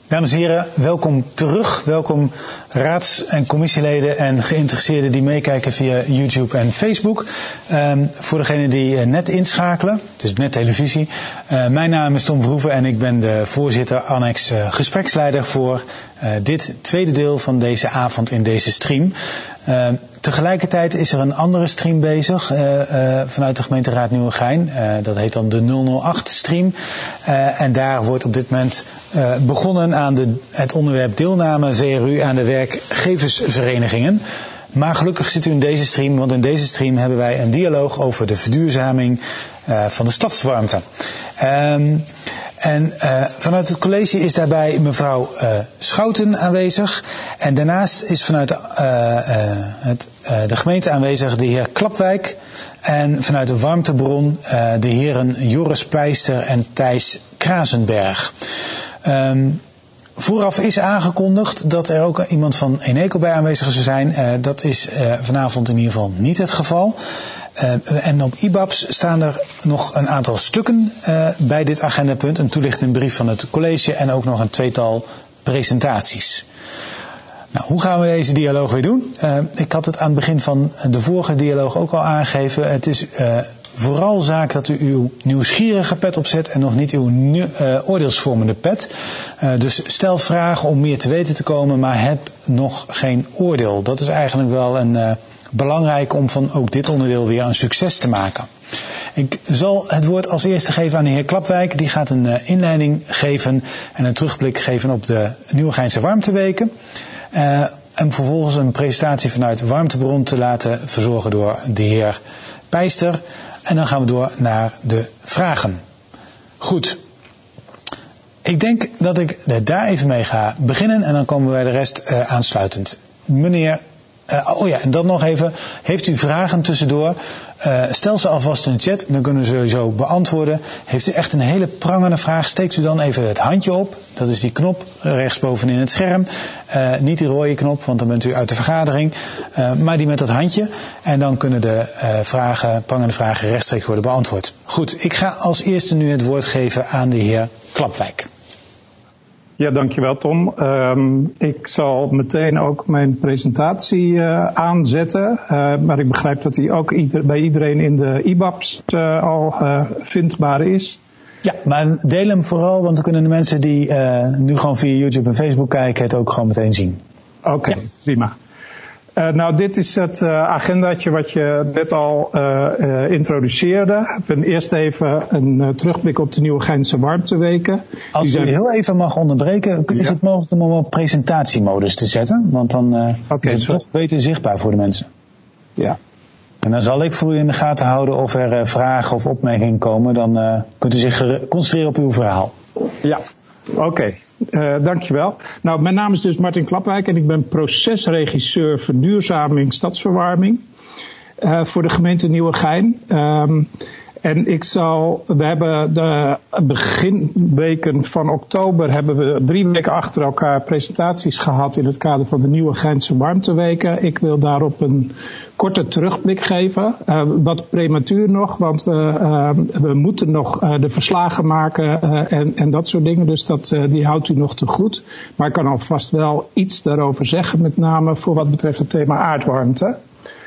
Speaker 1: Dames en heren, welkom terug. Welkom raads- en commissieleden en geïnteresseerden die meekijken via YouTube en Facebook. Voor degenen die net inschakelen, het is net televisie. Mijn naam is Tom Verhoeven en ik ben de voorzitter annex gespreksleider voor dit tweede deel van deze avond in deze stream. Tegelijkertijd is er een andere stream bezig vanuit de gemeenteraad Nieuwegein. Dat heet dan de 008 stream. En daar wordt op dit moment begonnen aan het onderwerp deelname VRU aan de werkgeversverenigingen. Maar gelukkig zit u in deze stream, want in deze stream hebben wij een dialoog over de verduurzaming van de stadswarmte. En vanuit het college is daarbij mevrouw Schouten aanwezig. En daarnaast is vanuit de gemeente aanwezig de heer Klapwijk. En vanuit de warmtebron de heren Joris Peister en Thijs Krasenberg. Vooraf is aangekondigd dat er ook iemand van Eneco bij aanwezig zou zijn. Dat is vanavond in ieder geval niet het geval. En op IBABS staan er nog een aantal stukken bij dit agendapunt. Een toelichtende brief van het college en ook nog een tweetal presentaties. Nou, hoe gaan we deze dialoog weer doen? Ik had het aan het begin van de vorige dialoog ook al aangegeven. Het is vooral zaak dat u uw nieuwsgierige pet opzet en nog niet uw oordeelsvormende pet. Dus stel vragen om meer te weten te komen, maar heb nog geen oordeel. Dat is eigenlijk wel een belangrijk om van ook dit onderdeel weer een succes te maken. Ik zal het woord als eerste geven aan de heer Klapwijk. Die gaat een inleiding geven en een terugblik geven op de Nieuwegeinse warmteweken. En vervolgens een presentatie vanuit warmtebron te laten verzorgen door de heer Peister. En dan gaan we door naar de vragen. Goed. Ik denk dat ik daar even mee ga beginnen en dan komen we bij de rest aansluitend. Meneer, en dan nog even, heeft u vragen tussendoor? Stel ze alvast in de chat, dan kunnen we sowieso beantwoorden. Heeft u echt een hele prangende vraag, steekt u dan even het handje op. Dat is die knop rechtsboven in het scherm. Niet die rode knop, want dan bent u uit de vergadering. Maar die met dat handje. En dan kunnen de prangende vragen rechtstreeks worden beantwoord. Goed, ik ga als eerste nu het woord geven aan de heer Klapwijk.
Speaker 13: Ja, dankjewel Tom. Ik zal meteen ook mijn presentatie aanzetten. Maar ik begrijp dat die ook bij iedereen in de IBABS al vindbaar is.
Speaker 1: Ja, maar deel hem vooral, want dan kunnen de mensen die nu gewoon via YouTube en Facebook kijken het ook gewoon meteen zien.
Speaker 13: Oké, ja. Prima. Nou, dit is het agendaatje wat je net al introduceerde. Ik ben eerst even een terugblik op de Nieuwegeinse warmteweken.
Speaker 1: Als u heel even mag onderbreken, is het mogelijk om op presentatiemodus te zetten? Want dan is het toch beter zichtbaar voor de mensen.
Speaker 13: Ja.
Speaker 1: En dan zal ik voor u in de gaten houden of er vragen of opmerkingen komen. Dan kunt u zich concentreren op uw verhaal.
Speaker 13: Ja, oké. Dankjewel. Nou, mijn naam is dus Martin Klapwijk en ik ben procesregisseur verduurzaming stadsverwarming voor de gemeente Nieuwegein. En we hebben de beginweken van oktober hebben we 3 weken achter elkaar presentaties gehad in het kader van de Nieuwegeinse warmteweken. Ik wil daarop een korte terugblik geven. Wat prematuur nog, want we moeten nog de verslagen maken en dat soort dingen. Dus die houdt u nog te goed. Maar ik kan alvast wel iets daarover zeggen, met name voor wat betreft het thema aardwarmte.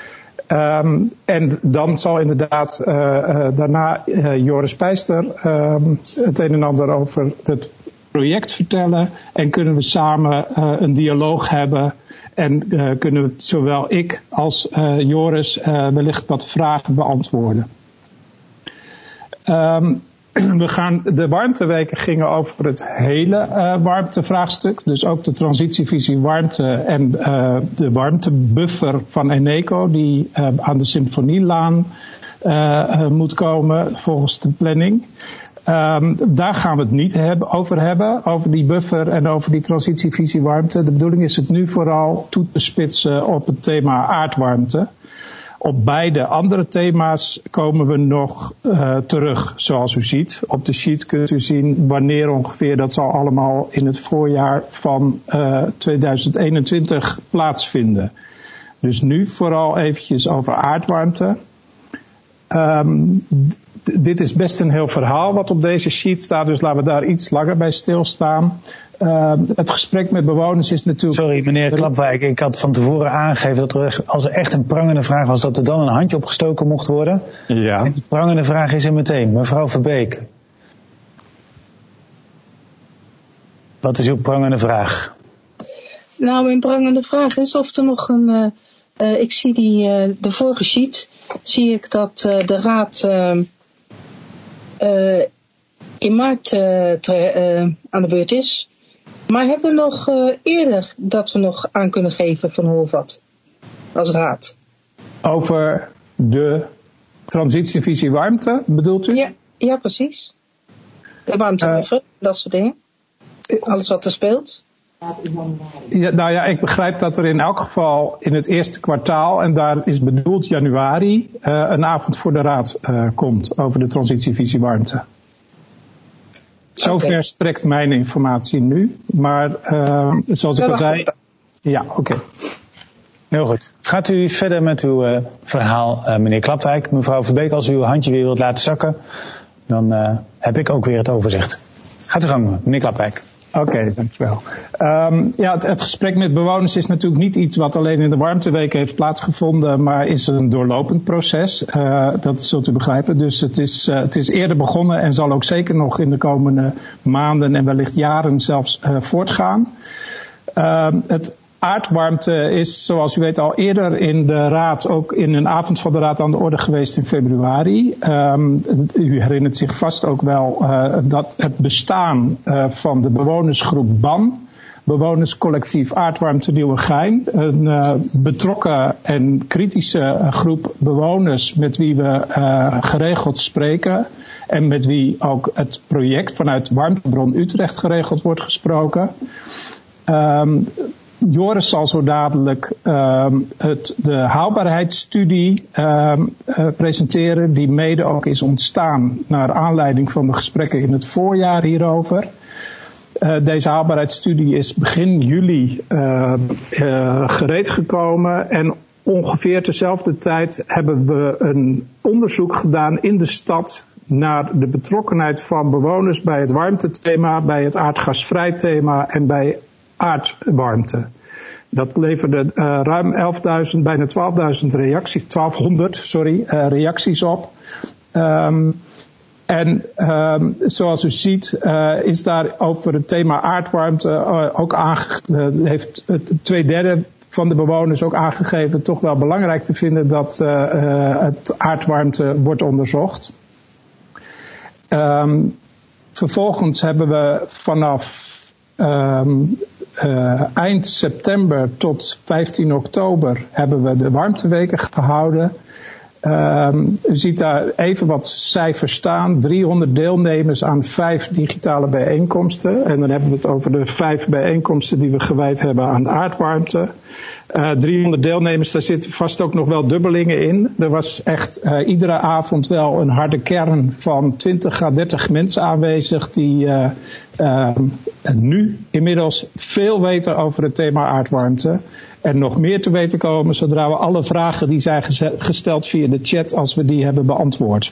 Speaker 13: En dan zal inderdaad daarna Joris Peister het een en ander over het project vertellen. En kunnen we samen een dialoog hebben. En kunnen we zowel ik als Joris wellicht wat vragen beantwoorden. De warmteweken gingen over het hele warmtevraagstuk. Dus ook de transitievisie warmte en de warmtebuffer van Eneco die aan de Symfonielaan moet komen volgens de planning. Daar gaan we het niet over hebben, over die buffer en over die transitievisie warmte. De bedoeling is het nu vooral toe te spitsen op het thema aardwarmte. Op beide andere thema's komen we nog terug, zoals u ziet. Op de sheet kunt u zien wanneer ongeveer. Dat zal allemaal in het voorjaar van 2021 plaatsvinden. Dus nu vooral eventjes over aardwarmte. Dit is best een heel verhaal wat op deze sheet staat, dus laten we daar iets langer bij stilstaan. Het gesprek met bewoners is natuurlijk...
Speaker 1: Sorry meneer Klapwijk, ik had van tevoren aangegeven dat als er echt een prangende vraag was, dat er dan een handje opgestoken mocht worden.
Speaker 13: Ja.
Speaker 1: En de prangende vraag is er meteen. Mevrouw Verbeek. Wat is uw prangende vraag?
Speaker 14: Nou, mijn prangende vraag is of er nog een... ik zie de vorige sheet, zie ik dat de raad in maart aan de beurt is. Maar hebben we nog eerder dat we nog aan kunnen geven van Horvat als raad?
Speaker 13: Over de transitievisie warmte, bedoelt u?
Speaker 14: Ja, precies. De warmtebuffer, dat soort dingen. Alles wat er speelt.
Speaker 13: Ja, nou ja, ik begrijp dat er in elk geval in het eerste kwartaal, en daar is bedoeld januari, een avond voor de raad komt over de transitievisie warmte. Zover strekt mijn informatie nu, maar zoals ik al zei... Ja, oké.
Speaker 1: Heel goed. Gaat u verder met uw verhaal, meneer Klapwijk. Mevrouw Verbeek, als u uw handje weer wilt laten zakken, dan heb ik ook weer het overzicht. Gaat u gang, meneer Klapwijk.
Speaker 13: Oké, dankjewel. Het gesprek met bewoners is natuurlijk niet iets wat alleen in de warmteweken heeft plaatsgevonden, maar is een doorlopend proces. Dat zult u begrijpen. Dus het is eerder begonnen en zal ook zeker nog in de komende maanden en wellicht jaren zelfs voortgaan. Het aardwarmte is, zoals u weet, al eerder in de raad, ook in een avond van de raad aan de orde geweest in februari. U herinnert zich vast ook wel dat het bestaan van de bewonersgroep BAN, Bewonerscollectief Aardwarmte Nieuwegein, een betrokken en kritische groep bewoners met wie we geregeld spreken en met wie ook het project vanuit Warmtebron Utrecht geregeld wordt gesproken. Joris zal zo dadelijk de haalbaarheidsstudie presenteren, die mede ook is ontstaan naar aanleiding van de gesprekken in het voorjaar hierover. Deze haalbaarheidsstudie is begin juli gereed gekomen en ongeveer tezelfde tijd hebben we een onderzoek gedaan in de stad naar de betrokkenheid van bewoners bij het warmtethema, bij het aardgasvrij thema en bij aardwarmte. Dat leverde ruim 11.000, bijna 12.000 reacties, 1200 reacties op. Zoals u ziet is daar over het thema aardwarmte ook heeft 2/3 van de bewoners ook aangegeven toch wel belangrijk te vinden dat het aardwarmte wordt onderzocht. Vervolgens hebben we vanaf eind september tot 15 oktober hebben we de warmteweken gehouden. U ziet daar even wat cijfers staan. 300 deelnemers aan 5 digitale bijeenkomsten. En dan hebben we het over de 5 bijeenkomsten die we gewijd hebben aan aardwarmte. 300 deelnemers, daar zitten vast ook nog wel dubbelingen in. Er was echt iedere avond wel een harde kern van 20 à 30 mensen aanwezig die nu inmiddels veel weten over het thema aardwarmte. En nog meer te weten komen zodra we alle vragen die zijn gesteld via de chat, als we die hebben beantwoord.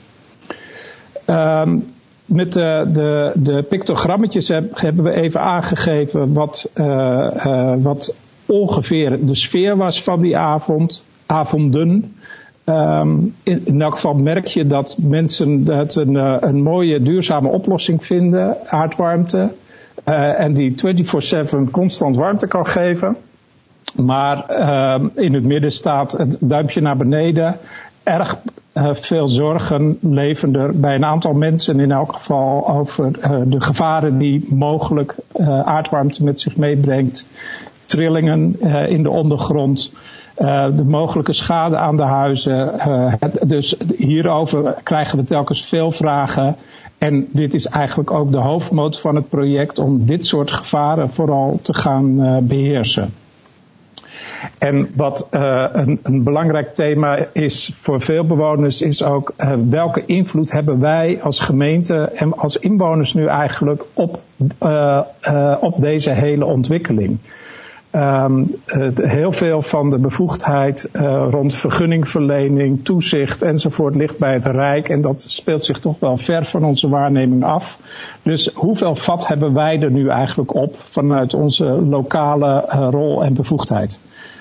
Speaker 13: Met de pictogrammetjes hebben we even aangegeven wat ongeveer de sfeer was van die avonden. In elk geval merk je dat mensen het een mooie duurzame oplossing vinden, aardwarmte. En die 24/7 constant warmte kan geven. Maar in het midden staat het duimpje naar beneden. Erg veel zorgen leven er bij een aantal mensen in elk geval over de gevaren die mogelijk aardwarmte met zich meebrengt. Trillingen in de ondergrond. De mogelijke schade aan de huizen. Dus hierover krijgen we telkens veel vragen. En dit is eigenlijk ook de hoofdmoot van het project om dit soort gevaren vooral te gaan beheersen. En wat een belangrijk thema is voor veel bewoners is ook welke invloed hebben wij als gemeente en als inwoners nu eigenlijk op deze hele ontwikkeling. Heel veel van de bevoegdheid rond vergunningverlening, toezicht enzovoort ligt bij het Rijk. En dat speelt zich toch wel ver van onze waarneming af. Dus hoeveel vat hebben wij er nu eigenlijk op vanuit onze lokale rol en bevoegdheid?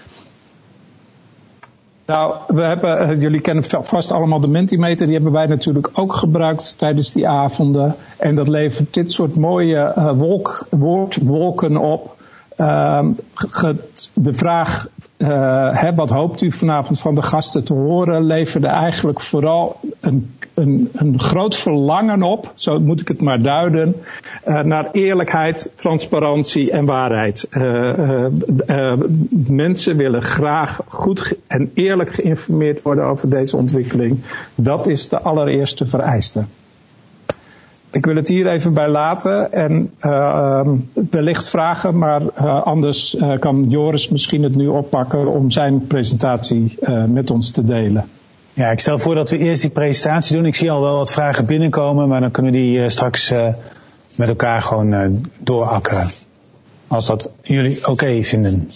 Speaker 13: Nou, jullie kennen vast allemaal de Mentimeter. Die hebben wij natuurlijk ook gebruikt tijdens die avonden. En dat levert dit soort mooie woordwolken op. De vraag, wat hoopt u vanavond van de gasten te horen, leverde eigenlijk vooral een groot verlangen op, zo moet ik het maar duiden, naar eerlijkheid, transparantie en waarheid. Mensen willen graag goed en eerlijk geïnformeerd worden over deze ontwikkeling. Dat is de allereerste vereiste. Ik wil het hier even bij laten en wellicht vragen, maar anders kan Joris misschien het nu oppakken om zijn presentatie met ons te delen.
Speaker 1: Ja, ik stel voor dat we eerst die presentatie doen. Ik zie al wel wat vragen binnenkomen, maar dan kunnen we die straks met elkaar gewoon doorakkeren. Als dat jullie oké vinden.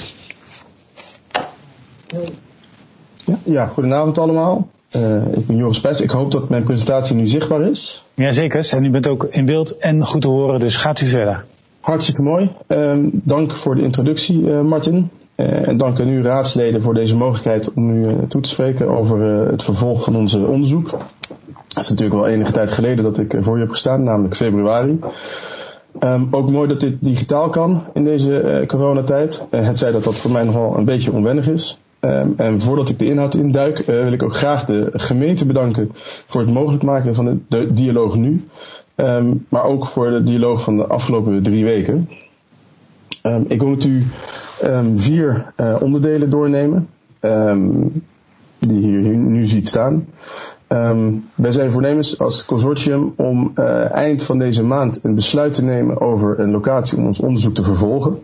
Speaker 15: Ja, goedenavond allemaal. Ik ben Joris Pijs. Ik hoop dat mijn presentatie nu zichtbaar is.
Speaker 1: Jazeker, en u bent ook in beeld en goed te horen, dus gaat u verder.
Speaker 15: Hartstikke mooi. Dank voor de introductie, Martin. En dank aan u raadsleden voor deze mogelijkheid om u toe te spreken over het vervolg van ons onderzoek. Het is natuurlijk wel enige tijd geleden dat ik voor u heb gestaan, namelijk februari. Ook mooi dat dit digitaal kan in deze coronatijd. Het zij dat voor mij nogal een beetje onwennig is. En voordat ik de inhoud induik, wil ik ook graag de gemeente bedanken voor het mogelijk maken van de dialoog nu. Maar ook voor de dialoog van de afgelopen 3 weken. Ik wil met u 4 onderdelen doornemen, die je hier nu ziet staan. Wij zijn voornemens als consortium om eind van deze maand een besluit te nemen over een locatie om ons onderzoek te vervolgen.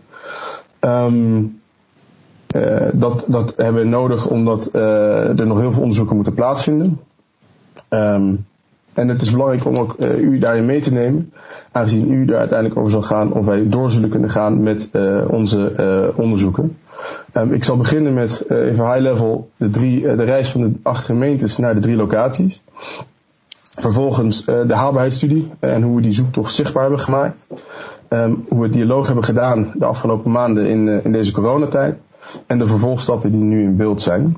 Speaker 15: Dat hebben we nodig omdat er nog heel veel onderzoeken moeten plaatsvinden. En het is belangrijk om ook u daarin mee te nemen, aangezien u daar uiteindelijk over zal gaan of wij door zullen kunnen gaan met onze onderzoeken. Ik zal beginnen met even high level de reis van de 8 gemeentes naar de 3 locaties. Vervolgens de haalbaarheidsstudie en hoe we die zoektocht zichtbaar hebben gemaakt. Hoe we het dialoog hebben gedaan de afgelopen maanden in deze coronatijd. En de vervolgstappen die nu in beeld zijn.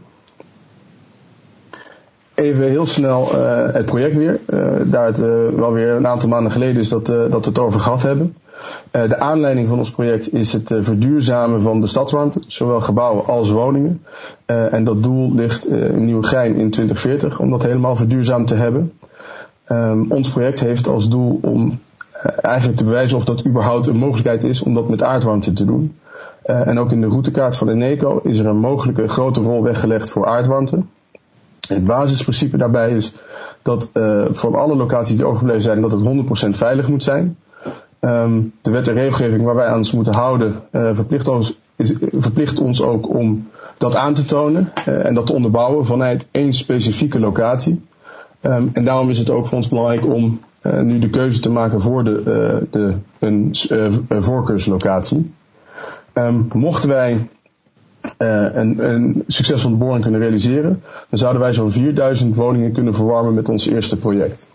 Speaker 15: Even heel snel het project weer. Daar het wel weer een aantal maanden geleden is dat we het over gehad hebben. De aanleiding van ons project is het verduurzamen van de stadswarmte. Zowel gebouwen als woningen. En dat doel ligt in Nieuwegein in 2040 om dat helemaal verduurzaamd te hebben. Ons project heeft als doel om eigenlijk te bewijzen of dat überhaupt een mogelijkheid is om dat met aardwarmte te doen. En ook in de routekaart van Eneco is er een mogelijke grote rol weggelegd voor aardwarmte. Het basisprincipe daarbij is dat voor alle locaties die overgebleven zijn, dat het 100% veilig moet zijn. De wet en regelgeving waar wij aan ons moeten houden verplicht ons ook om dat aan te tonen en dat te onderbouwen vanuit één specifieke locatie. En daarom is het ook voor ons belangrijk om nu de keuze te maken voor een voorkeurslocatie. Mochten wij een succesvolle boring kunnen realiseren, dan zouden wij zo'n 4000 woningen kunnen verwarmen met ons eerste project.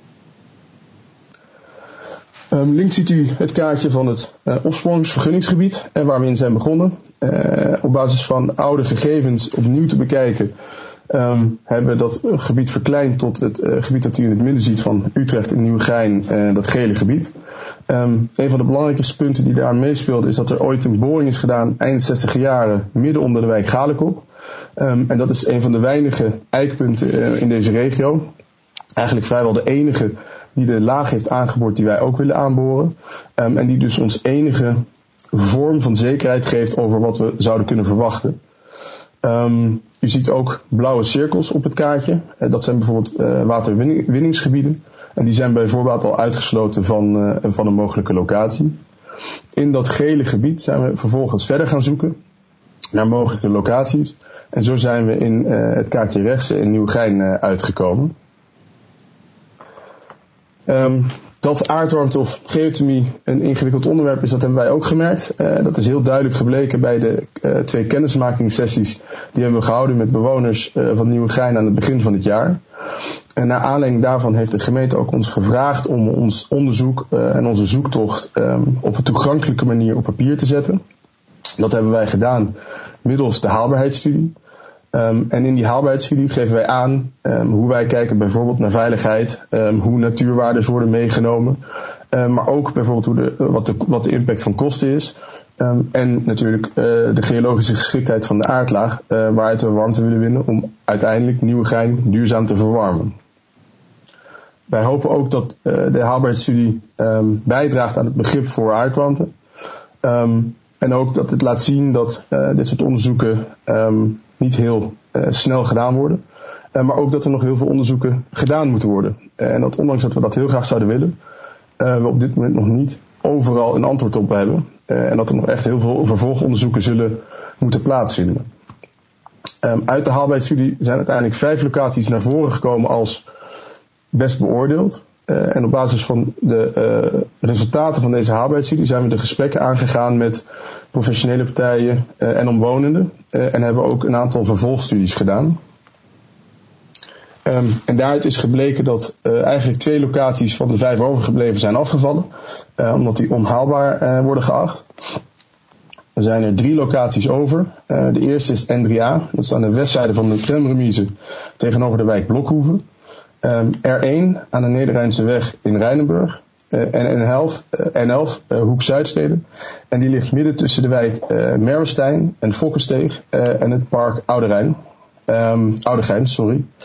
Speaker 15: Links ziet u het kaartje van het opsporingsvergunningsgebied en waar we in zijn begonnen. Op basis van oude gegevens opnieuw te bekijken, hebben we dat gebied verkleind tot het gebied dat u in het midden ziet van Utrecht en Nieuwegein, dat gele gebied. Een van de belangrijkste punten die daar meespeelde is dat er ooit een boring is gedaan eind 60 jaren midden onder de wijk Galekop. En dat is een van de weinige eikpunten in deze regio. Eigenlijk vrijwel de enige die de laag heeft aangeboord die wij ook willen aanboren. En die dus ons enige vorm van zekerheid geeft over wat we zouden kunnen verwachten. U ziet ook blauwe cirkels op het kaartje. Dat zijn bijvoorbeeld waterwinningsgebieden. En die zijn bijvoorbeeld al uitgesloten van een mogelijke locatie. In dat gele gebied zijn we vervolgens verder gaan zoeken naar mogelijke locaties. En zo zijn we in het kaartje rechts in Nieuwegein uitgekomen. Dat aardwarmte of geothermie een ingewikkeld onderwerp is, dat hebben wij ook gemerkt. Dat is heel duidelijk gebleken bij de 2 kennismakingssessies die hebben we gehouden met bewoners van Nieuwegein aan het begin van het jaar. En naar aanleiding daarvan heeft de gemeente ook ons gevraagd om ons onderzoek en onze zoektocht op een toegankelijke manier op papier te zetten. Dat hebben wij gedaan middels de haalbaarheidsstudie. En in die haalbaarheidsstudie geven wij aan hoe wij kijken bijvoorbeeld naar veiligheid, hoe natuurwaardes worden meegenomen, maar ook bijvoorbeeld wat de impact van kosten is. En natuurlijk de geologische geschiktheid van de aardlaag, waaruit we warmte willen winnen om uiteindelijk Nieuwegein duurzaam te verwarmen. Wij hopen ook dat de haalbaarheidsstudie bijdraagt aan het begrip voor aardwarmte. En ook dat het laat zien dat dit soort onderzoeken niet heel snel gedaan worden. Maar ook dat er nog heel veel onderzoeken gedaan moeten worden. En dat ondanks dat we dat heel graag zouden willen, we op dit moment nog niet overal een antwoord op hebben. En dat er nog echt heel veel vervolgonderzoeken zullen moeten plaatsvinden. Uit de haalbaarheidsstudie zijn uiteindelijk 5 locaties naar voren gekomen als best beoordeeld. En op basis van de resultaten van deze haalbaarheidsstudie zijn we de gesprekken aangegaan met professionele partijen en omwonenden. En hebben we ook een aantal vervolgstudies gedaan. En daaruit is gebleken dat eigenlijk 2 locaties van de 5 overgebleven zijn afgevallen. Omdat die onhaalbaar worden geacht. Er zijn er 3 locaties over. De eerste is N3A. Dat is aan de westzijde van de tramremise tegenover de wijk Blokhoeve. R1 aan de Nederrijnse weg in Rijnenburg. En N11 Hoek Zuidsteden. En die ligt midden tussen de wijk Merwestein en Fokkensteeg en het park Oudegein.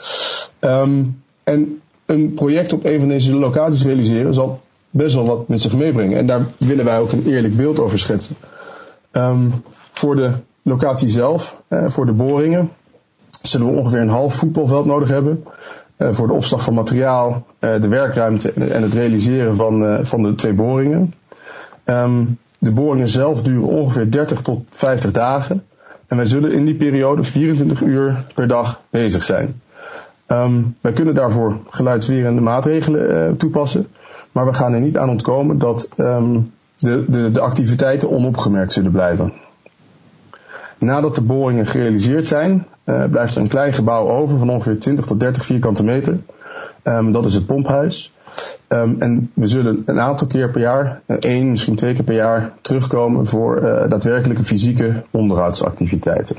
Speaker 15: En een project op een van deze locaties realiseren zal best wel wat met zich meebrengen. En daar willen wij ook een eerlijk beeld over schetsen. Voor de locatie zelf, voor de boringen, zullen we ongeveer een half voetbalveld nodig hebben. Voor de opslag van materiaal, de werkruimte en het realiseren van de 2 boringen. De boringen zelf duren ongeveer 30 tot 50 dagen. En wij zullen in die periode 24 uur per dag bezig zijn. Wij kunnen daarvoor geluidswerende maatregelen toepassen. Maar we gaan er niet aan ontkomen dat de activiteiten onopgemerkt zullen blijven. Nadat de boringen gerealiseerd zijn, blijft er een klein gebouw over van ongeveer 20 tot 30 vierkante meter. Dat is het pomphuis. En we zullen een aantal keer per jaar, 1, misschien 2 keer per jaar, terugkomen voor daadwerkelijke fysieke onderhoudsactiviteiten.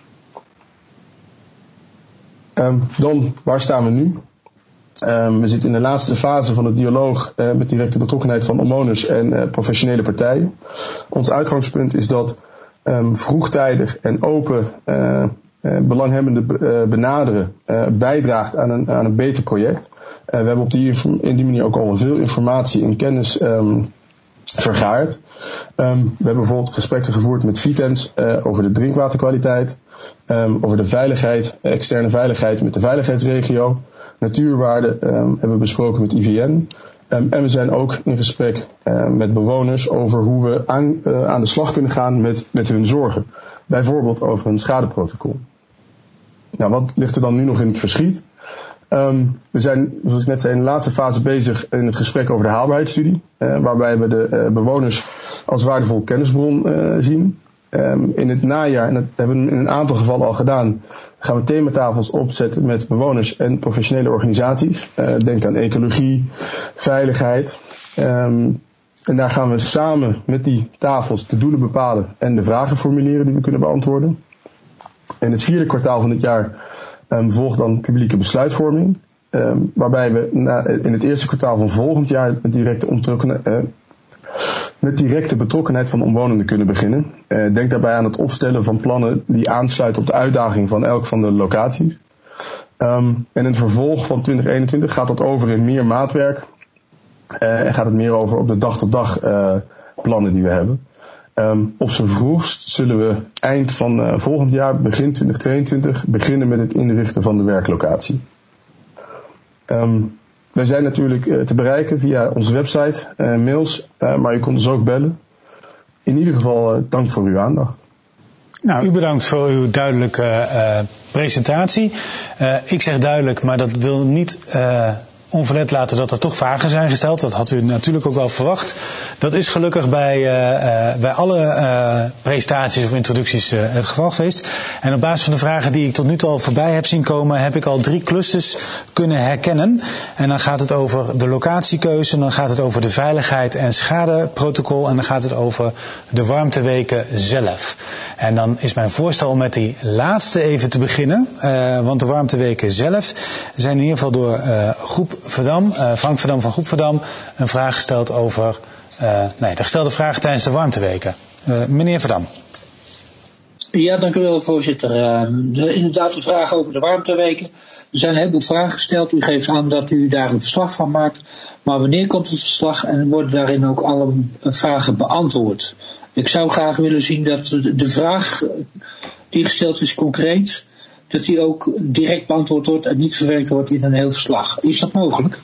Speaker 15: Dan, waar staan we nu? We zitten in de laatste fase van het dialoog met directe betrokkenheid van omwoners en professionele partijen. Ons uitgangspunt is dat vroegtijdig en open belanghebbenden benaderen bijdraagt aan een beter project. We hebben in die manier ook al veel informatie en kennis vergaard. We hebben bijvoorbeeld gesprekken gevoerd met Vitens over de drinkwaterkwaliteit, over de veiligheid, externe veiligheid met de veiligheidsregio. Natuurwaarden hebben we besproken met IVN. En we zijn ook in gesprek met bewoners over hoe we aan de slag kunnen gaan met hun zorgen. Bijvoorbeeld over een schadeprotocol. Nou, wat ligt er dan nu nog in het verschiet? We zijn, zoals ik net zei, in de laatste fase bezig in het gesprek over de haalbaarheidsstudie. Waarbij we de bewoners als waardevol kennisbron zien. In het najaar, en dat hebben we in een aantal gevallen al gedaan, gaan we thematafels opzetten met bewoners en professionele organisaties. Denk aan ecologie, veiligheid. En daar gaan we samen met die tafels de doelen bepalen en de vragen formuleren die we kunnen beantwoorden. In het 4e kwartaal van dit jaar volgt dan publieke besluitvorming. Waarbij we in het 1e kwartaal van volgend jaar met directe betrokkenheid van omwonenden kunnen beginnen. Denk daarbij aan het opstellen van plannen die aansluiten op de uitdaging van elk van de locaties. En in het vervolg van 2021 gaat dat over in meer maatwerk. En gaat het meer over op de dag-tot-dag plannen die we hebben. Op z'n vroegst zullen we eind van volgend jaar, begin 2022, beginnen met het inrichten van de werklocatie. Wij zijn natuurlijk te bereiken via onze website, mails, maar u kunt ons ook bellen. In ieder geval dank voor uw aandacht.
Speaker 1: Nou, u bedankt voor uw duidelijke presentatie. Ik zeg duidelijk, maar dat wil niet onverlet laten dat er toch vragen zijn gesteld. Dat had u natuurlijk ook wel verwacht. Dat is gelukkig bij alle presentaties of introducties het geval geweest. En op basis van de vragen die ik tot nu toe al voorbij heb zien komen, heb ik al 3 clusters kunnen herkennen. En dan gaat het over de locatiekeuze, en dan gaat het over de veiligheid en schadeprotocol, en dan gaat het over de warmteweken zelf. En dan is mijn voorstel om met die laatste even te beginnen. Want de warmteweken zelf zijn in ieder geval door Groep Verdam, Frank Verdam van Groep Verdam, een vraag gesteld over de gestelde vragen tijdens de warmteweken. Meneer Verdam.
Speaker 16: Ja, dank u wel, voorzitter. Inderdaad een vraag over de warmteweken. Er zijn een heleboel vragen gesteld. U geeft aan dat u daar een verslag van maakt. Maar wanneer komt het verslag en worden daarin ook alle vragen beantwoord? Ik zou graag willen zien dat de vraag die gesteld is concreet, dat die ook direct beantwoord wordt en niet verwerkt wordt in een heel verslag. Is dat mogelijk?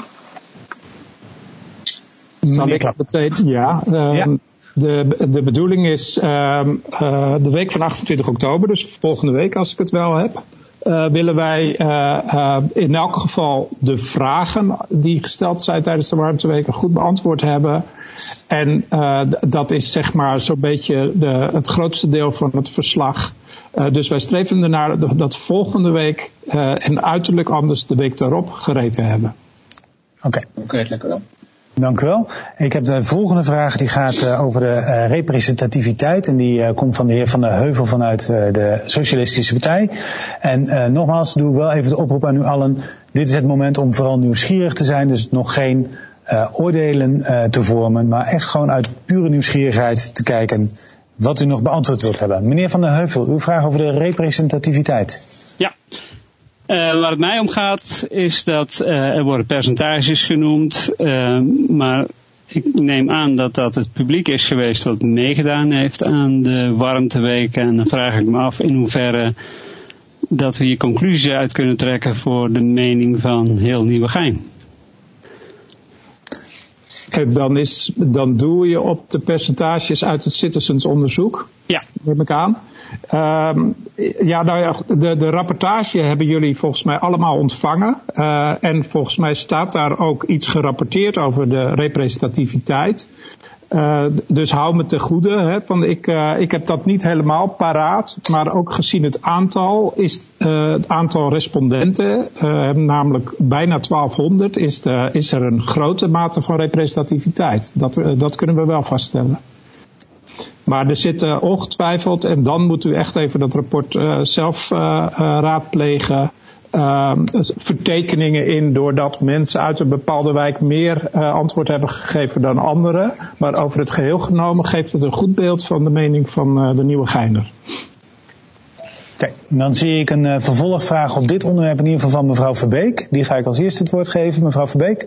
Speaker 13: Zal ik meteen? Ja. De bedoeling is de week van 28 oktober, dus volgende week als ik het wel heb, willen wij in elk geval de vragen die gesteld zijn tijdens de warmteweken goed beantwoord hebben. En dat is zeg maar zo'n beetje het grootste deel van het verslag. Dus wij streven ernaar dat volgende week en uiterlijk anders de week daarop gereed te hebben.
Speaker 1: Oké,
Speaker 16: lekker wel.
Speaker 1: Dank u wel. Ik heb de volgende vraag, die gaat over de representativiteit. En die komt van de heer Van der Heuvel vanuit de Socialistische Partij. En nogmaals doe ik wel even de oproep aan u allen. Dit is het moment om vooral nieuwsgierig te zijn. Dus nog geen oordelen te vormen. Maar echt gewoon uit pure nieuwsgierigheid te kijken wat u nog beantwoord wilt hebben. Meneer Van der Heuvel, uw vraag over de representativiteit.
Speaker 17: Ja. Waar het mij om gaat is dat er worden percentages genoemd, maar ik neem aan dat het publiek is geweest wat meegedaan heeft aan de warmteweken. En dan vraag ik me af in hoeverre dat we hier conclusies uit kunnen trekken voor de mening van heel Nieuwegein.
Speaker 13: Dan doe je op de percentages uit het citizensonderzoek.
Speaker 17: Ja.
Speaker 13: Neem ik aan. De rapportage hebben jullie volgens mij allemaal ontvangen. En volgens mij staat daar ook iets gerapporteerd over de representativiteit. Dus hou me te goede. Hè, want ik heb dat niet helemaal paraat. Maar ook gezien het aantal, het aantal respondenten, namelijk bijna 1200, is er een grote mate van representativiteit. Dat kunnen we wel vaststellen. Maar er zitten ongetwijfeld, en dan moet u echt even dat rapport zelf raadplegen, vertekeningen in doordat mensen uit een bepaalde wijk meer antwoord hebben gegeven dan anderen. Maar over het geheel genomen geeft het een goed beeld van de mening van de Nieuwegeiner.
Speaker 1: Oké, dan zie ik een vervolgvraag op dit onderwerp in ieder geval van mevrouw Verbeek. Die ga ik als eerste het woord geven. Mevrouw Verbeek.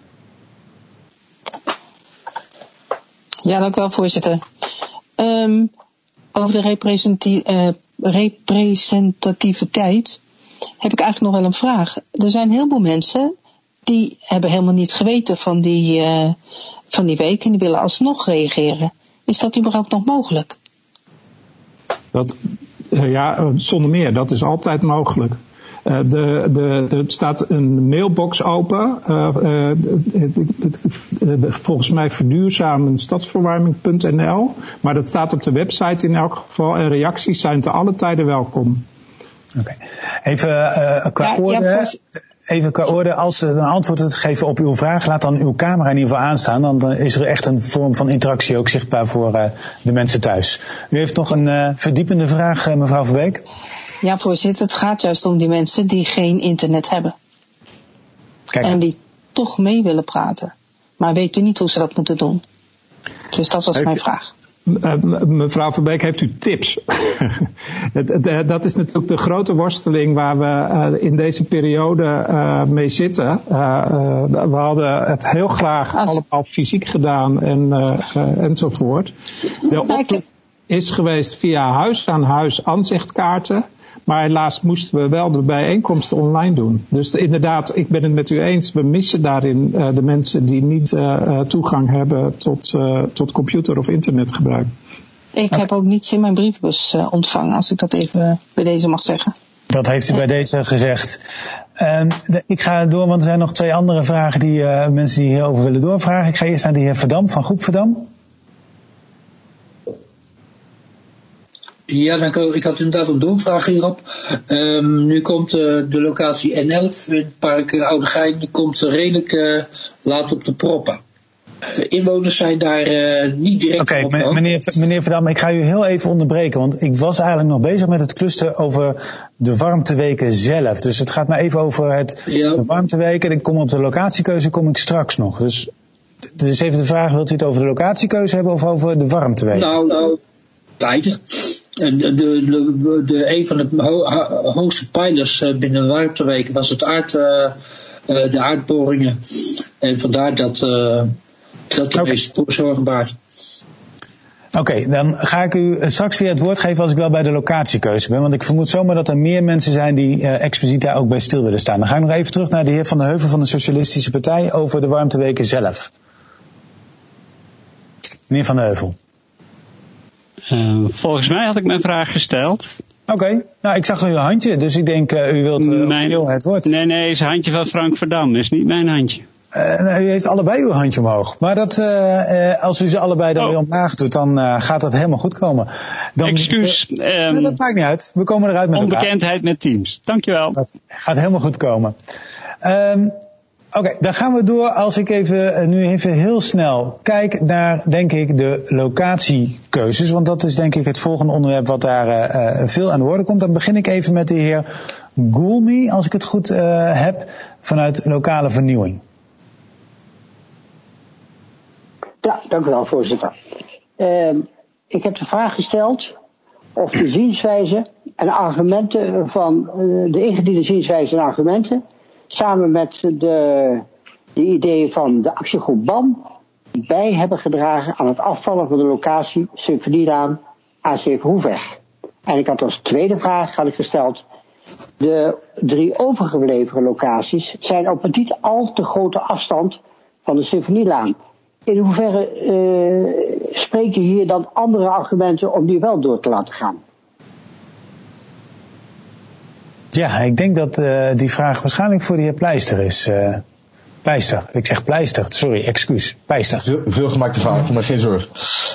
Speaker 14: Ja, dank u wel, voorzitter. Over de representativiteit heb ik eigenlijk nog wel een vraag. Er zijn heel veel mensen die hebben helemaal niet geweten van die week en die willen alsnog reageren. Is dat überhaupt nog mogelijk?
Speaker 13: Zonder meer. Dat is altijd mogelijk. Er staat een mailbox open. Volgens mij verduurzamen.stadsverwarming.nl. Maar dat staat op de website in elk geval. En reacties zijn te alle tijden welkom.
Speaker 1: Oké. Even qua orde. Als een antwoord te geven op uw vraag, laat dan uw camera in ieder geval aanstaan. Dan is er echt een vorm van interactie ook zichtbaar voor de mensen thuis. U heeft nog een verdiepende vraag, mevrouw Verbeek.
Speaker 14: Ja, voorzitter, het gaat juist om die mensen die geen internet hebben. Kijk. En die toch mee willen praten, maar weten niet hoe ze dat moeten doen. Dus dat was mijn vraag.
Speaker 13: Mevrouw Verbeek, heeft u tips? Dat is natuurlijk de grote worsteling waar we in deze periode mee zitten. We hadden het heel graag allemaal fysiek gedaan enzovoort. De oproep is geweest via huis-aan-huis aanzichtkaarten. Maar helaas moesten we wel de bijeenkomsten online doen. Dus inderdaad, ik ben het met u eens. We missen daarin de mensen die niet toegang hebben tot computer of internetgebruik.
Speaker 14: Ik heb ook niets in mijn brievenbus ontvangen, als ik dat even bij deze mag zeggen.
Speaker 1: Dat heeft u bij deze gezegd. Ik ga door, want er zijn nog 2 andere vragen die mensen die hierover willen doorvragen. Ik ga eerst naar de heer Verdam van Groep Verdam.
Speaker 16: Ja, dank u wel. Ik had inderdaad een doorvraag hierop. Nu komt de locatie N11 in het park Oudegein, die komt redelijk laat op de proppen. Inwoners zijn daar niet direct op.
Speaker 1: Oké, meneer Verdam, ik ga u heel even onderbreken, want ik was eigenlijk nog bezig met het cluster over de warmteweken zelf. Dus het gaat maar even over de warmteweken. En ik kom op de locatiekeuze ik straks nog. Dus dit is even de vraag, wilt u het over de locatiekeuze hebben of over de warmteweken?
Speaker 16: Nou, beide. Een van de hoogste pijlers binnen de warmteweken was de aardboringen. En vandaar dat de meeste zorgen baart.
Speaker 1: Oké, dan ga ik u straks weer het woord geven als ik wel bij de locatiekeuze ben. Want ik vermoed zomaar dat er meer mensen zijn die expliciet daar ook bij stil willen staan. Dan ga ik nog even terug naar de heer Van der Heuvel van de Socialistische Partij over de warmteweken zelf. Meneer Van der Heuvel.
Speaker 17: Volgens mij had ik mijn vraag gesteld.
Speaker 1: Oké, nou ik zag uw handje, dus ik denk u wilt het woord.
Speaker 17: Nee, is een handje van Frank Verdam, is niet mijn handje.
Speaker 1: U heeft allebei uw handje omhoog. Maar als u ze allebei dan weer omlaag doet, dan gaat dat helemaal goed komen.
Speaker 17: Excuus.
Speaker 1: Dat maakt niet uit. We komen eruit met
Speaker 17: onbekendheid met Teams. Dankjewel.
Speaker 1: Dat gaat helemaal goed komen. Oké, dan gaan we door. Als ik nu even heel snel kijk naar, denk ik, de locatiekeuzes. Want dat is denk ik het volgende onderwerp wat daar veel aan de orde komt. Dan begin ik even met de heer Goulmi, als ik het goed heb, vanuit lokale vernieuwing.
Speaker 11: Ja, dank u wel, voorzitter. Ik heb de vraag gesteld of de zienswijze en argumenten van de ingediende zienswijze en argumenten samen met de ideeën van de actiegroep BAM bij hebben gedragen aan het afvallen van de locatie Symfonielaan A7 Hoefweg. En ik had als tweede vraag gesteld, de 3 overgebleven locaties zijn op een niet al te grote afstand van de Symfonielaan. In hoeverre spreken hier dan andere argumenten om die wel door te laten gaan?
Speaker 1: Ja, ik denk dat die vraag waarschijnlijk voor de heer Pleister is. Pleister, ik zeg Pleister, sorry, excuus. Pleister.
Speaker 15: Veel gemaakte vraag, maar geen zorg.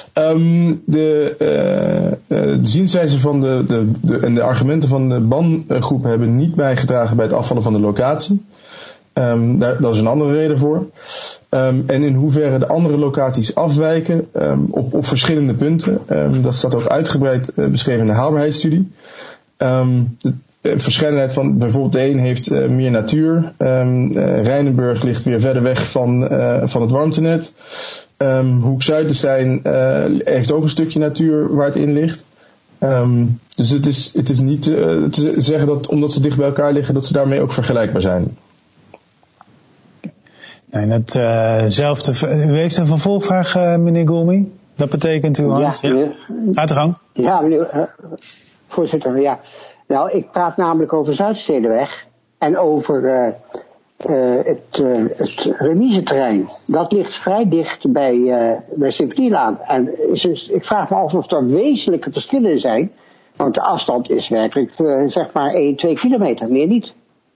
Speaker 15: De zienswijze van en de argumenten van de BAN-groep hebben niet bijgedragen bij het afvallen van de locatie. Dat is een andere reden voor. En in hoeverre de andere locaties afwijken op verschillende punten. Dat staat ook uitgebreid beschreven in de haalbaarheidsstudie. De verscheidenheid van bijvoorbeeld de een heeft meer natuur. Rijnenburg ligt weer verder weg van het warmtenet. Hoek Zuidenstein heeft ook een stukje natuur waar het in ligt. Dus het is niet te zeggen dat omdat ze dicht bij elkaar liggen dat ze daarmee ook vergelijkbaar zijn.
Speaker 1: En hetzelfde. U heeft een vervolgvraag, meneer Goulmi. Dat betekent uw hand. Ja. Gaat de gang.
Speaker 11: Ja, meneer voorzitter. Ja. Nou, ik praat namelijk over Zuidstedenweg en over het remiseterrein. Dat ligt vrij dicht bij Symfonielaan. En ik vraag me af of er wezenlijke verschillen zijn. Want de afstand is werkelijk zeg maar 1-2 kilometer, meer niet.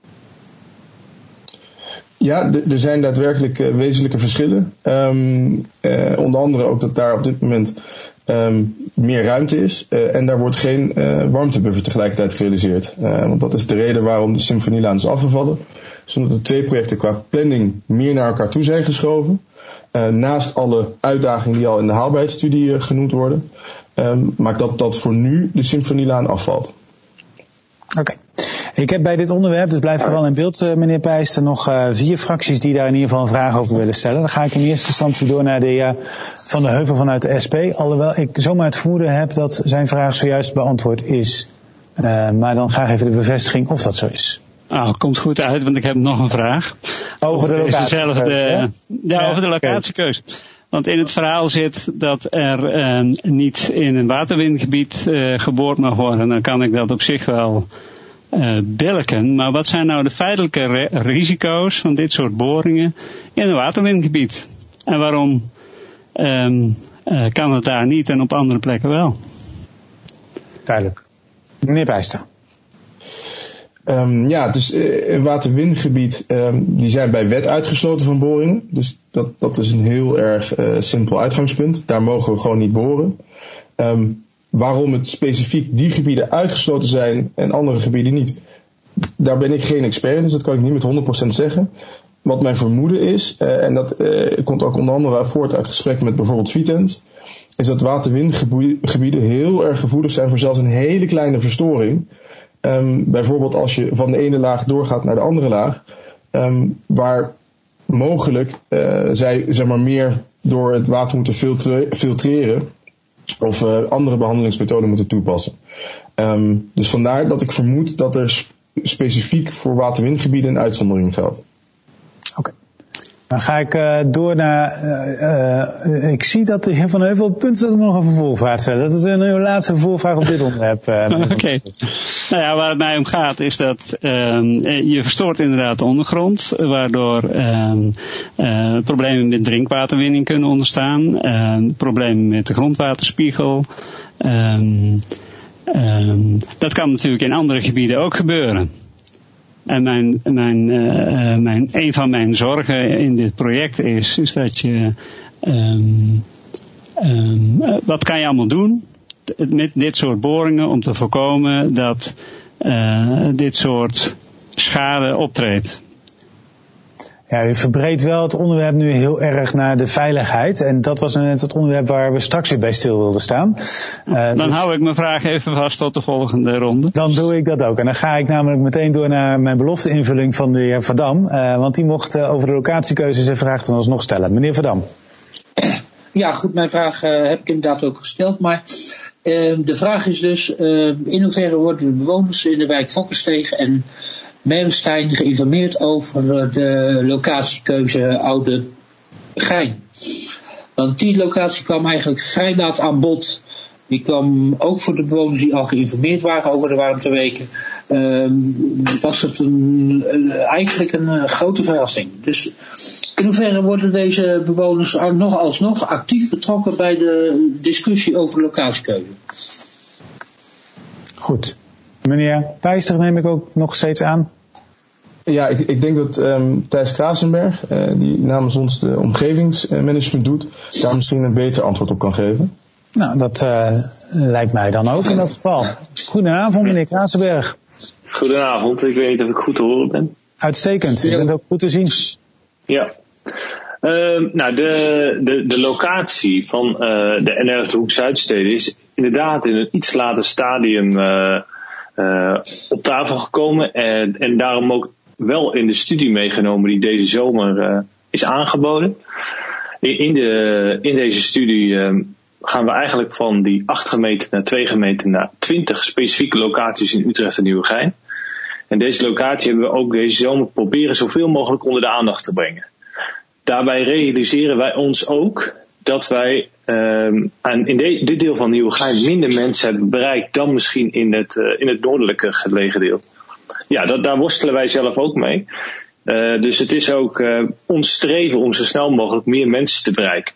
Speaker 15: Ja, er zijn daadwerkelijk wezenlijke verschillen. Onder andere ook dat daar op dit moment meer ruimte is. En daar wordt geen warmtebuffer tegelijkertijd gerealiseerd. Want dat is de reden waarom de Symfonielaan is afgevallen. Dus omdat de 2 projecten qua planning meer naar elkaar toe zijn geschoven. Naast alle uitdagingen die al in de haalbaarheidsstudie genoemd worden. Maakt dat voor nu de Symfonielaan afvalt.
Speaker 1: Oké. Ik heb bij dit onderwerp, dus blijf vooral in beeld, meneer Pijster, nog 4 fracties die daar in ieder geval een vraag over willen stellen. Dan ga ik in eerste instantie door naar de heer Van der Heuvel vanuit de SP. Alhoewel ik zomaar het vermoeden heb dat zijn vraag zojuist beantwoord is. Maar dan graag even de bevestiging of dat zo is.
Speaker 17: Komt goed uit, want ik heb nog een vraag.
Speaker 1: Over de locatiekeuze.
Speaker 17: Over de locatiekeuze. Want in het verhaal zit dat er niet in een waterwindgebied geboord mag worden. Dan kan ik dat op zich wel billijken. Maar wat zijn nou de feitelijke risico's van dit soort boringen in een waterwindgebied? En waarom kan het daar niet en op andere plekken wel?
Speaker 1: Duidelijk. Meneer Pijster.
Speaker 15: Dus een waterwingebied, die zijn bij wet uitgesloten van boringen. Dus dat is een heel erg simpel uitgangspunt. Daar mogen we gewoon niet boren. Waarom het specifiek die gebieden uitgesloten zijn en andere gebieden niet, daar ben ik geen expert, dus dat kan ik niet met 100% zeggen. Wat mijn vermoeden is, en dat komt ook onder andere voort uit gesprekken met bijvoorbeeld Vitens, is dat waterwingebieden heel erg gevoelig zijn voor zelfs een hele kleine verstoring. Bijvoorbeeld als je van de ene laag doorgaat naar de andere laag, waar mogelijk zij zeg maar meer door het water moeten filtreren of andere behandelingsmethoden moeten toepassen. Dus vandaar dat ik vermoed dat er specifiek voor waterwingebieden een uitzondering geldt.
Speaker 1: Oké. Dan ga ik door naar... ik zie dat de heer Van Heuvel punten dat nog een vervolgvraag stellen. Dat is een laatste vervolgvraag op dit onderwerp.
Speaker 17: Oké. Nou ja, waar het mij om gaat is dat je verstoort inderdaad de ondergrond, waardoor problemen met drinkwaterwinning kunnen ontstaan, problemen met de grondwaterspiegel. Dat kan natuurlijk in andere gebieden ook gebeuren. En een van mijn zorgen in dit project is dat je wat kan je allemaal doen met dit soort boringen om te voorkomen dat dit soort schade optreedt.
Speaker 1: Ja, u verbreedt wel het onderwerp nu heel erg naar de veiligheid. En dat was net het onderwerp waar we straks weer bij stil wilden staan.
Speaker 17: Dan hou ik mijn vraag even vast tot de volgende ronde.
Speaker 1: Dan doe ik dat ook. En dan ga ik namelijk meteen door naar mijn belofteinvulling van de heer Van Dam. Want die mocht over de locatiekeuze zijn vraag dan alsnog stellen. Meneer Van Dam.
Speaker 16: Ja, goed, mijn vraag heb ik inderdaad ook gesteld. Maar de vraag is dus, in hoeverre worden de bewoners in de wijk Fokkensteeg en Merwestein geïnformeerd over de locatiekeuze Oude Gein? Want die locatie kwam eigenlijk vrij laat aan bod. Die kwam ook voor de bewoners die al geïnformeerd waren over de warmteweken. Was het eigenlijk een grote verrassing. Dus in hoeverre worden deze bewoners alsnog actief betrokken bij de discussie over de locatiekeuze?
Speaker 1: Goed. Meneer Pijster neem ik ook nog steeds aan.
Speaker 15: Ja, ik denk dat Thijs Krasenberg, die namens ons de omgevingsmanagement doet, daar misschien een beter antwoord op kan geven.
Speaker 1: Nou, dat lijkt mij dan ook in dat geval. Goedenavond, meneer Krasenberg.
Speaker 18: Goedenavond, ik weet niet of ik goed te horen ben.
Speaker 1: Uitstekend, je bent ook goed te zien.
Speaker 18: Ja. De locatie van de NR de Hoek Zuidsteden is inderdaad in een iets later stadium op tafel gekomen en daarom ook wel in de studie meegenomen die deze zomer is aangeboden. In deze studie gaan we eigenlijk van die 8 gemeenten naar 2 gemeenten naar 20 specifieke locaties in Utrecht en Nieuwegein. En deze locatie hebben we ook deze zomer proberen zoveel mogelijk onder de aandacht te brengen. Daarbij realiseren wij ons ook dat wij in dit deel van Nieuwegein minder mensen hebben bereikt dan misschien in het noordelijke gelegen deel. Ja, daar worstelen wij zelf ook mee. Dus het is ook ons streven om zo snel mogelijk meer mensen te bereiken.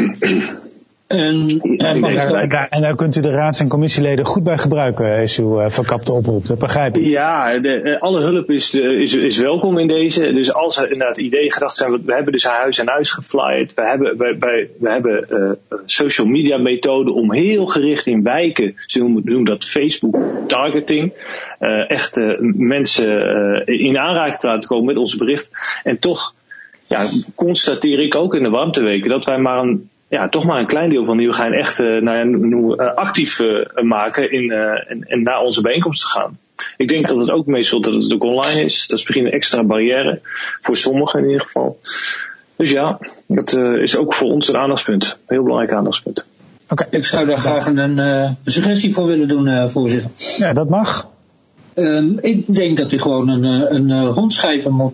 Speaker 1: En daar kunt u de raads- en commissieleden goed bij gebruiken, is uw verkapte oproep. Dat begrijp ik.
Speaker 18: Ja, alle hulp is welkom in deze. Dus als er inderdaad ideeën gedacht zijn, we hebben dus huis aan huis geflyerd. We hebben social media methoden om heel gericht in wijken, zo noemen dat Facebook targeting, echt mensen in aanraking te laten komen met ons bericht. En toch constateer ik ook in de warmteweken dat wij toch maar een klein deel van Nieuwegein echt actief maken en naar onze bijeenkomsten gaan. Ik denk dat het ook meestal dat het ook online is. Dat is misschien een extra barrière, voor sommigen in ieder geval. Dus ja, dat is ook voor ons een aandachtspunt. Een heel belangrijk aandachtspunt.
Speaker 16: Okay. Ik zou daar graag een suggestie voor willen doen, voorzitter.
Speaker 1: Ja, dat mag.
Speaker 16: Ik denk dat u gewoon een rondschrijver moet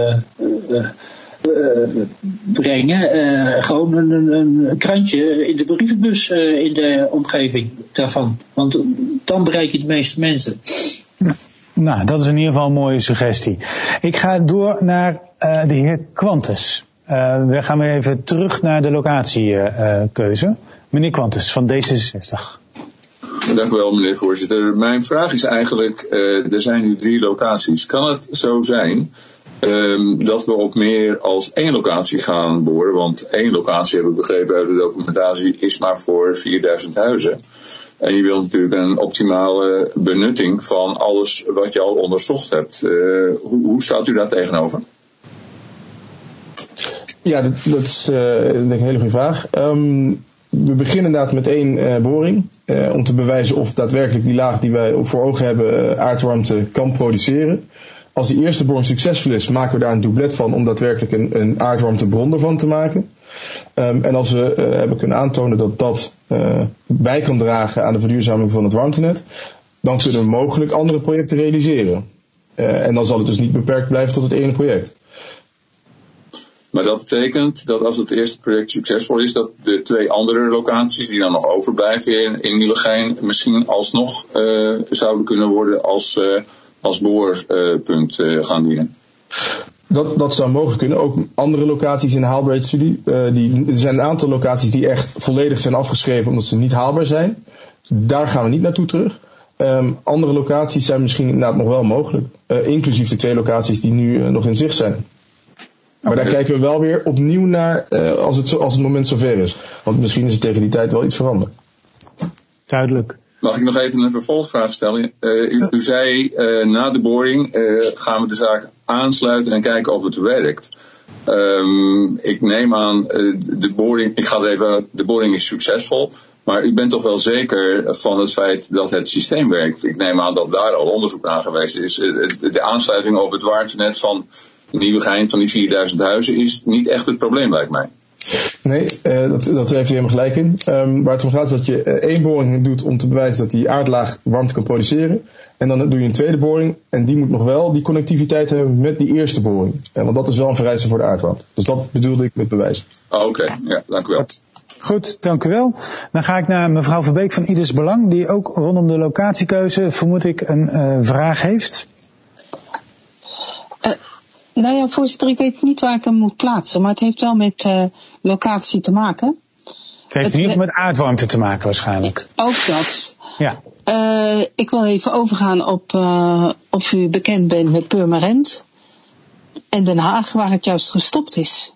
Speaker 16: brengen. Gewoon een krantje in de brievenbus in de omgeving daarvan. Want dan bereik je de meeste mensen.
Speaker 1: Nou, dat is in ieder geval een mooie suggestie. Ik ga door naar de heer Quantes. We gaan weer even terug naar de locatiekeuze. Meneer Quantes van D66.
Speaker 10: Dank u wel, meneer voorzitter. Mijn vraag is eigenlijk, er zijn nu 3 locaties. Kan het zo zijn dat we op meer als 1 locatie gaan boren? Want 1 locatie, heb ik begrepen uit de documentatie, is maar voor 4000 huizen. En je wilt natuurlijk een optimale benutting van alles wat je al onderzocht hebt. Hoe staat u daar tegenover?
Speaker 15: Ja, dat is denk ik een hele goede vraag. We beginnen inderdaad met 1 boring. Om te bewijzen of daadwerkelijk die laag die wij voor ogen hebben aardwarmte kan produceren. Als die eerste boring succesvol is, maken we daar een doublet van om daadwerkelijk een aardwarmtebron ervan te maken. En als we hebben kunnen aantonen dat dat bij kan dragen aan de verduurzaming van het warmtenet, dan kunnen we mogelijk andere projecten realiseren. En dan zal het dus niet beperkt blijven tot het ene project.
Speaker 10: Maar dat betekent dat als het eerste project succesvol is, dat de 2 andere locaties die dan nog overblijven in Nieuwegein misschien alsnog zouden kunnen worden als boorpunt gaan dienen.
Speaker 15: Dat zou mogelijk kunnen. Ook andere locaties in de haalbaarheidsstudie. Er zijn een aantal locaties die echt volledig zijn afgeschreven omdat ze niet haalbaar zijn. Daar gaan we niet naartoe terug. Andere locaties zijn misschien inderdaad nog wel mogelijk. Inclusief de 2 locaties die nu nog in zicht zijn. Maar daar kijken we wel weer opnieuw naar als het moment zover is. Want misschien is er tegen die tijd wel iets veranderd.
Speaker 1: Duidelijk.
Speaker 10: Mag ik nog even een vervolgvraag stellen? U zei na de boring gaan we de zaak aansluiten en kijken of het werkt. Ik neem aan de boring is succesvol. Maar u bent toch wel zeker van het feit dat het systeem werkt? Ik neem aan dat daar al onderzoek naar geweest is. De aansluiting op het warmtenet van Nieuwegein van die 4000 huizen is niet echt het probleem, lijkt mij.
Speaker 15: Nee, dat heeft u helemaal gelijk in. Waar het om gaat is dat je 1 boring doet om te bewijzen dat die aardlaag warmte kan produceren. En dan doe je een tweede boring en die moet nog wel die connectiviteit hebben met die eerste boring. Want dat is wel een vereiste voor de aardwarmte. Dus dat bedoelde ik met bewijs.
Speaker 10: Oké. Ja, dank u wel.
Speaker 1: Goed, dank u wel. Dan ga ik naar mevrouw Verbeek van Ieders Belang, die ook rondom de locatiekeuze, vermoed ik, een vraag heeft.
Speaker 14: Nou ja, voorzitter, ik weet niet waar ik hem moet plaatsen, maar het heeft wel met locatie te maken.
Speaker 1: Het heeft in ieder geval met aardwarmte te maken waarschijnlijk.
Speaker 14: Ook dat.
Speaker 1: Ja.
Speaker 14: Ik wil even overgaan op of u bekend bent met Purmerend en Den Haag, waar het juist gestopt is.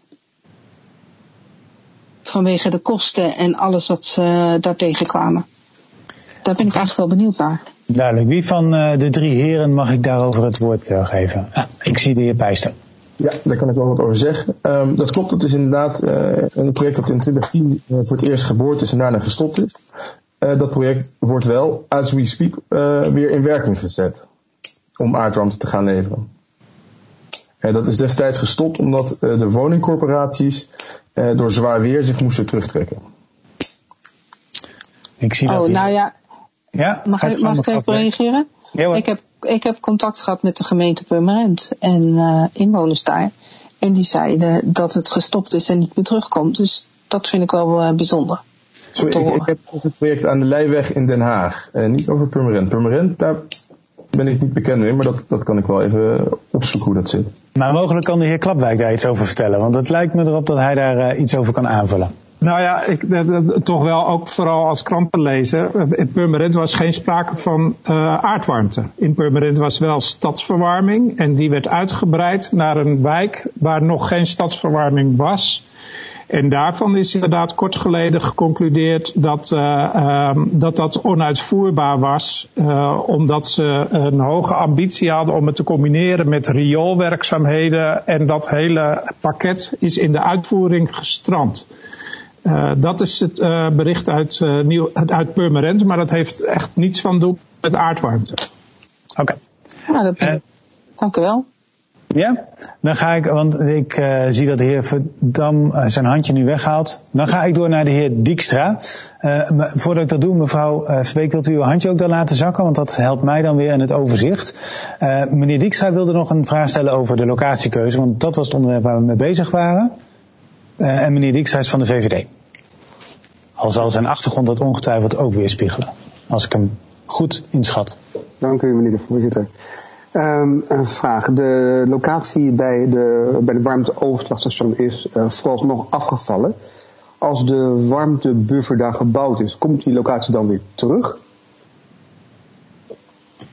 Speaker 14: Vanwege de kosten en alles wat ze daar tegenkwamen. Daar ben ik eigenlijk wel benieuwd naar. Duidelijk.
Speaker 1: Wie van de 3 heren mag ik daarover het woord geven? Ik zie de heer Pijster.
Speaker 15: Ja, daar kan ik wel wat over zeggen. Dat klopt, dat is inderdaad een project dat in 2010 voor het eerst geboord is en daarna gestopt is. Dat project wordt wel, as we speak, weer in werking gezet om aardwarmte te gaan leveren. Dat is destijds gestopt omdat de woningcorporaties door zwaar weer zich moesten terugtrekken.
Speaker 1: Ik zie dat
Speaker 14: nou ja.
Speaker 1: Ja,
Speaker 14: mag ik even reageren?
Speaker 1: Ja,
Speaker 14: ik heb contact gehad met de gemeente Purmerend en inwoners daar. En die zeiden dat het gestopt is en niet meer terugkomt. Dus dat vind ik wel bijzonder.
Speaker 15: Sorry, ik heb over het project aan de Leijweg in Den Haag. Niet over Purmerend. Purmerend, daar ben ik niet bekend mee, maar dat kan ik wel even opzoeken hoe dat zit. Maar
Speaker 1: mogelijk kan de heer Klapwijk daar iets over vertellen. Want het lijkt me erop dat hij daar iets over kan aanvullen.
Speaker 13: Nou ja, toch wel ook vooral als krantenlezer. In Purmerend was geen sprake van aardwarmte. In Purmerend was wel stadsverwarming. En die werd uitgebreid naar een wijk waar nog geen stadsverwarming was. En daarvan is inderdaad kort geleden geconcludeerd dat onuitvoerbaar was. Omdat ze een hoge ambitie hadden om het te combineren met rioolwerkzaamheden. En dat hele pakket is in de uitvoering gestrand. Dat is het bericht uit Purmerend, maar dat heeft echt niets van doen met aardwarmte.
Speaker 1: Oké.
Speaker 14: Dank u wel.
Speaker 1: Ja, dan ga ik, want ik zie dat de heer Verdam zijn handje nu weghaalt. Dan ga ik door naar de heer Dijkstra. Voordat ik dat doe, mevrouw Verbeek, wilt u uw handje ook dan laten zakken? Want dat helpt mij dan weer in het overzicht. Meneer Dijkstra wilde nog een vraag stellen over de locatiekeuze, want dat was het onderwerp waar we mee bezig waren. En meneer Dijkstra is van de VVD. Al zal zijn achtergrond dat ongetwijfeld ook weerspiegelen. Als ik hem goed inschat.
Speaker 19: Dank u, meneer de voorzitter. Een vraag. De locatie bij de warmteoverslagstation is vooralsnog afgevallen. Als de warmtebuffer daar gebouwd is, komt die locatie dan weer terug?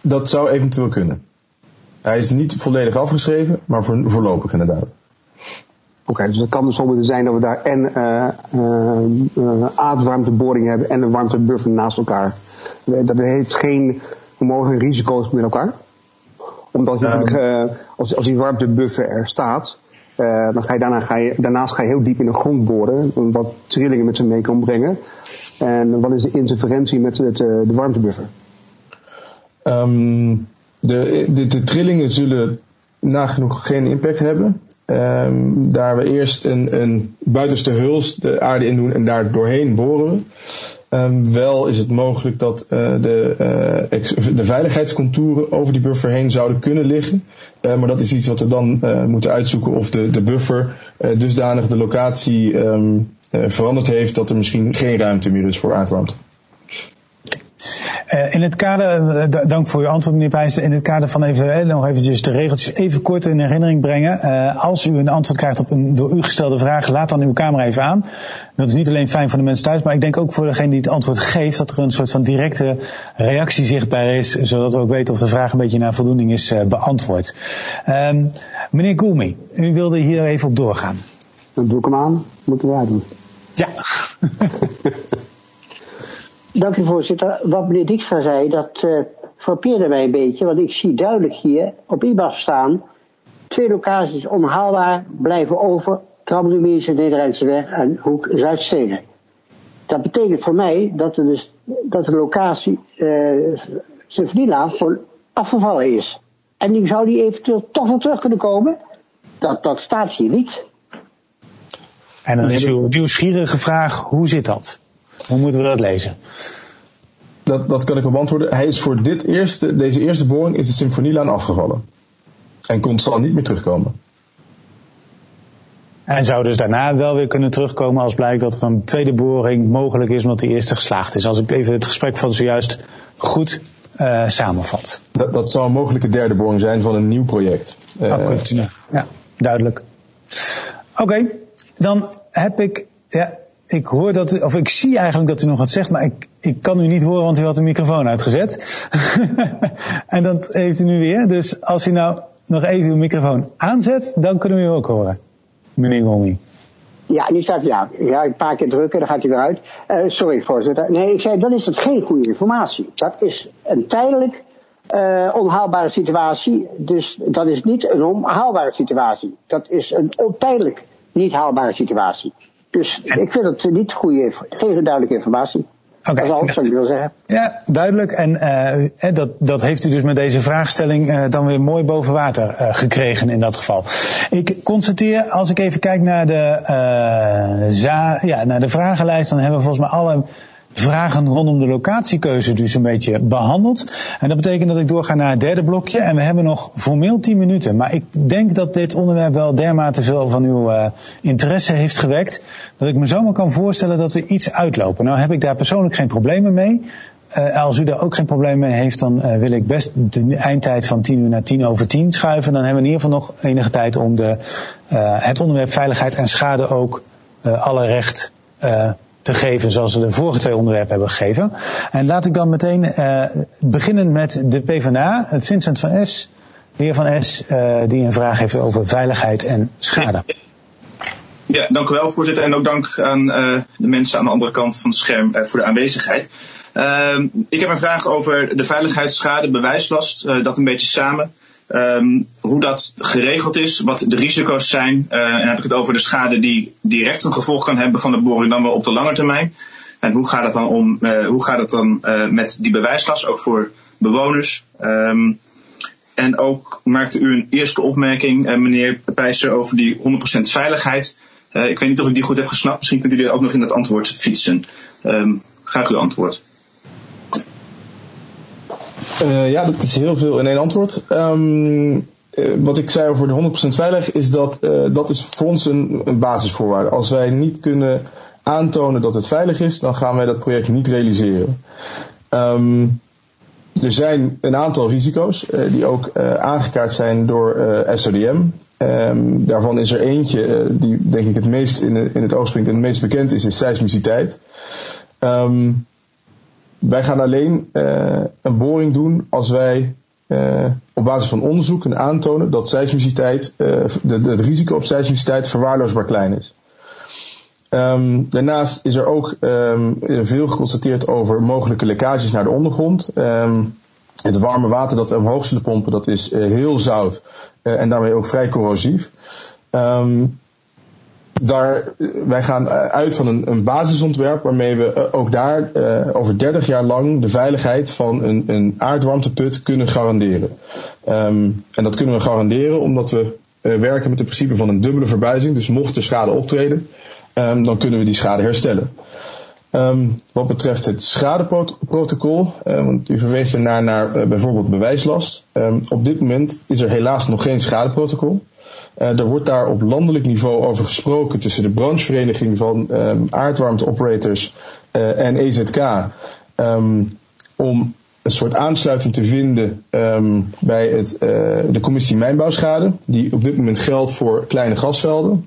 Speaker 15: Dat zou eventueel kunnen. Hij is niet volledig afgeschreven, maar voorlopig inderdaad.
Speaker 19: Oké, dus het kan dus zo zijn dat we daar en aardwarmteboring hebben en een warmtebuffer naast elkaar. Dat heeft geen mogelijke risico's met elkaar. Omdat je natuurlijk, als die warmtebuffer er staat, dan ga je daarnaast heel diep in de grond boren, wat trillingen met zich mee kan brengen. En wat is de interferentie met de warmtebuffer?
Speaker 15: De trillingen zullen nagenoeg geen impact hebben. Daar we eerst een buitenste huls de aarde in doen en daar doorheen boren. Wel is het mogelijk dat de veiligheidscontouren over die buffer heen zouden kunnen liggen. Maar dat is iets wat we dan moeten uitzoeken of de buffer dusdanig de locatie veranderd heeft dat er misschien geen ruimte meer is voor aardwarmte.
Speaker 1: In het kader, dank voor uw antwoord meneer Pijster, in het kader van nog eventjes de regeltjes even kort in herinnering brengen. Als u een antwoord krijgt op een door u gestelde vraag, laat dan uw camera even aan. Dat is niet alleen fijn voor de mensen thuis, maar ik denk ook voor degene die het antwoord geeft, dat er een soort van directe reactie zichtbaar is, zodat we ook weten of de vraag een beetje naar voldoening is beantwoord. Meneer Goulmy, u wilde hier even op doorgaan.
Speaker 11: Dan doe ik hem aan, moeten wij doen.
Speaker 1: Ja.
Speaker 11: Dank u voorzitter. Wat meneer Dijkstra zei, dat frappeerde mij een beetje, want ik zie duidelijk hier op IBAS staan, 2 locaties onhaalbaar blijven over, Kramlumeerse Nederlandse weg en Hoek Zuidsteden. Dat betekent voor mij dat de locatie Symfonielaan gewoon afgevallen is. En die zou die eventueel toch nog terug kunnen komen? Dat staat hier niet.
Speaker 1: En dan is uw nieuwsgierige vraag, hoe zit dat? Hoe moeten we dat lezen?
Speaker 15: Dat kan ik wel beantwoorden. Hij is voor deze eerste boring is de Symfonielaan afgevallen. En zal niet meer terugkomen.
Speaker 1: En zou dus daarna wel weer kunnen terugkomen als blijkt dat er een tweede boring mogelijk is omdat die eerste geslaagd is. Als ik even het gesprek van zojuist goed samenvat.
Speaker 15: Dat zou een mogelijke derde boring zijn van een nieuw project.
Speaker 1: Ja, duidelijk. Oké, dan heb ik... Ja, ik hoor ik zie eigenlijk dat u nog wat zegt, maar ik kan u niet horen, want u had de microfoon uitgezet. En dat heeft u nu weer. Dus als u nou nog even uw microfoon aanzet, dan kunnen we u ook horen. Meneer Goulmy.
Speaker 11: Ja, nu staat ja, een paar keer drukken, dan gaat hij weer uit. Sorry, voorzitter. Nee, ik zei, dan is dat geen goede informatie. Dat is een tijdelijk onhaalbare situatie. Dus dat is niet een onhaalbare situatie. Dat is een ontijdelijk niet haalbare situatie. Dus ik vind het niet geen duidelijke informatie.
Speaker 1: Okay.
Speaker 11: Dat is alles wat ik wil zeggen.
Speaker 1: Ja, duidelijk. En dat heeft u dus met deze vraagstelling dan weer mooi boven water gekregen in dat geval. Ik constateer, als ik even kijk naar de vragenlijst, dan hebben we volgens mij alle vragen rondom de locatiekeuze dus een beetje behandeld. En dat betekent dat ik doorga naar het derde blokje. En we hebben nog formeel 10 minuten. Maar ik denk dat dit onderwerp wel dermate veel van uw interesse heeft gewekt, dat ik me zomaar kan voorstellen dat we iets uitlopen. Nou heb ik daar persoonlijk geen problemen mee. Als u daar ook geen probleem mee heeft, dan wil ik best de eindtijd van 10 uur naar 10:10 schuiven. Dan hebben we in ieder geval nog enige tijd om het onderwerp veiligheid en schade ook alle recht te geven zoals we de vorige 2 onderwerpen hebben gegeven. En laat ik dan meteen beginnen met de PvdA, Vincent van S, de heer Van S, die een vraag heeft over veiligheid en schade.
Speaker 20: Ja, dank u wel voorzitter en ook dank aan de mensen aan de andere kant van het scherm voor de aanwezigheid. Ik heb een vraag over de veiligheidsschade, bewijslast, dat een beetje samen. Hoe dat geregeld is, wat de risico's zijn. En dan heb ik het over de schade die direct een gevolg kan hebben van de boring dan wel op de lange termijn. En hoe gaat het dan met die bewijslast, ook voor bewoners. En ook maakte u een eerste opmerking, meneer Pijster, over die 100% veiligheid. Ik weet niet of ik die goed heb gesnapt. Misschien kunt u die ook nog in het antwoord fietsen. Graag uw antwoord.
Speaker 15: Ja, dat is heel veel in één antwoord. Wat ik zei over de 100% veilig is dat is voor ons een basisvoorwaarde. Als wij niet kunnen aantonen dat het veilig is, dan gaan wij dat project niet realiseren. Er zijn een aantal risico's die ook aangekaart zijn door SODM. Daarvan is er eentje die denk ik het meest in het oog springt en het meest bekend is seismiciteit. Wij gaan alleen een boring doen als wij op basis van onderzoek kunnen aantonen dat seismiciteit, het risico op seismiciteit verwaarloosbaar klein is. Daarnaast is er ook veel geconstateerd over mogelijke lekkages naar de ondergrond. Het warme water dat we omhoog zullen pompen, dat is heel zout en daarmee ook vrij corrosief. Wij gaan uit van een basisontwerp waarmee we ook daar over 30 jaar lang de veiligheid van een aardwarmteput kunnen garanderen. En dat kunnen we garanderen omdat we werken met het principe van een dubbele verbuizing. Dus mocht er schade optreden, dan kunnen we die schade herstellen. Wat betreft het schadeprotocol, want u verwees ernaar naar bijvoorbeeld bewijslast. Op dit moment is er helaas nog geen schadeprotocol. Er wordt daar op landelijk niveau over gesproken tussen de branchevereniging van aardwarmteoperators en EZK om een soort aansluiting te vinden bij de commissie mijnbouwschade, die op dit moment geldt voor kleine gasvelden.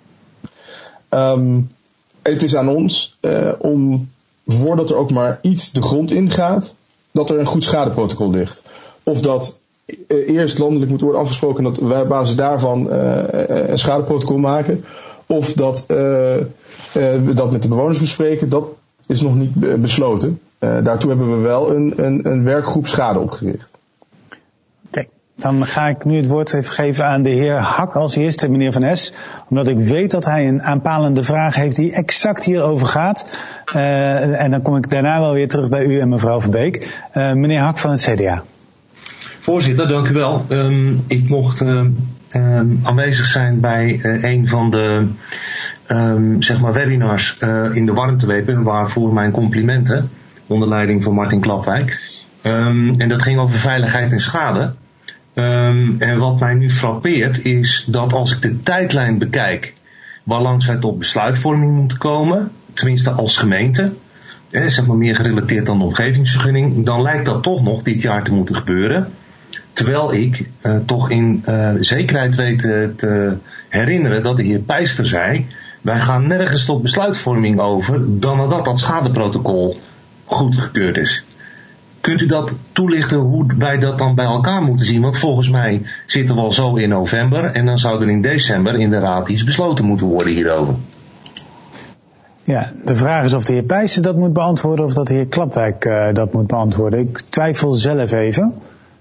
Speaker 15: Het is aan ons om, voordat er ook maar iets de grond ingaat, dat er een goed schadeprotocol ligt. Of dat eerst landelijk moet worden afgesproken dat wij op basis daarvan een schadeprotocol maken. Of dat we dat met de bewoners bespreken, dat is nog niet besloten. Daartoe hebben we wel een werkgroep schade opgericht.
Speaker 1: Oké, dan ga ik nu het woord even geven aan de heer Hak als eerste, meneer Van Es. Omdat ik weet dat hij een aanpalende vraag heeft die exact hierover gaat. En dan kom ik daarna wel weer terug bij u en mevrouw Verbeek. Meneer Hak van het CDA.
Speaker 8: Voorzitter, dank u wel. Ik mocht aanwezig zijn bij een van de webinars in de warmteweken, waarvoor mijn complimenten, onder leiding van Martin Klapwijk. En dat ging over veiligheid en schade. En wat mij nu frappeert is dat als ik de tijdlijn bekijk waarlangs wij tot besluitvorming moeten komen, tenminste als gemeente, meer gerelateerd dan de omgevingsvergunning, dan lijkt dat toch nog dit jaar te moeten gebeuren. Terwijl ik toch in zekerheid weet te herinneren dat de heer Pijster zei, wij gaan nergens tot besluitvorming over dan nadat dat schadeprotocol goedgekeurd is. Kunt u dat toelichten hoe wij dat dan bij elkaar moeten zien? Want volgens mij zitten we al zo in november en dan zou er in december in de raad iets besloten moeten worden hierover.
Speaker 1: Ja, de vraag is of de heer Pijster dat moet beantwoorden of dat de heer Klapwijk dat moet beantwoorden. Ik twijfel zelf even.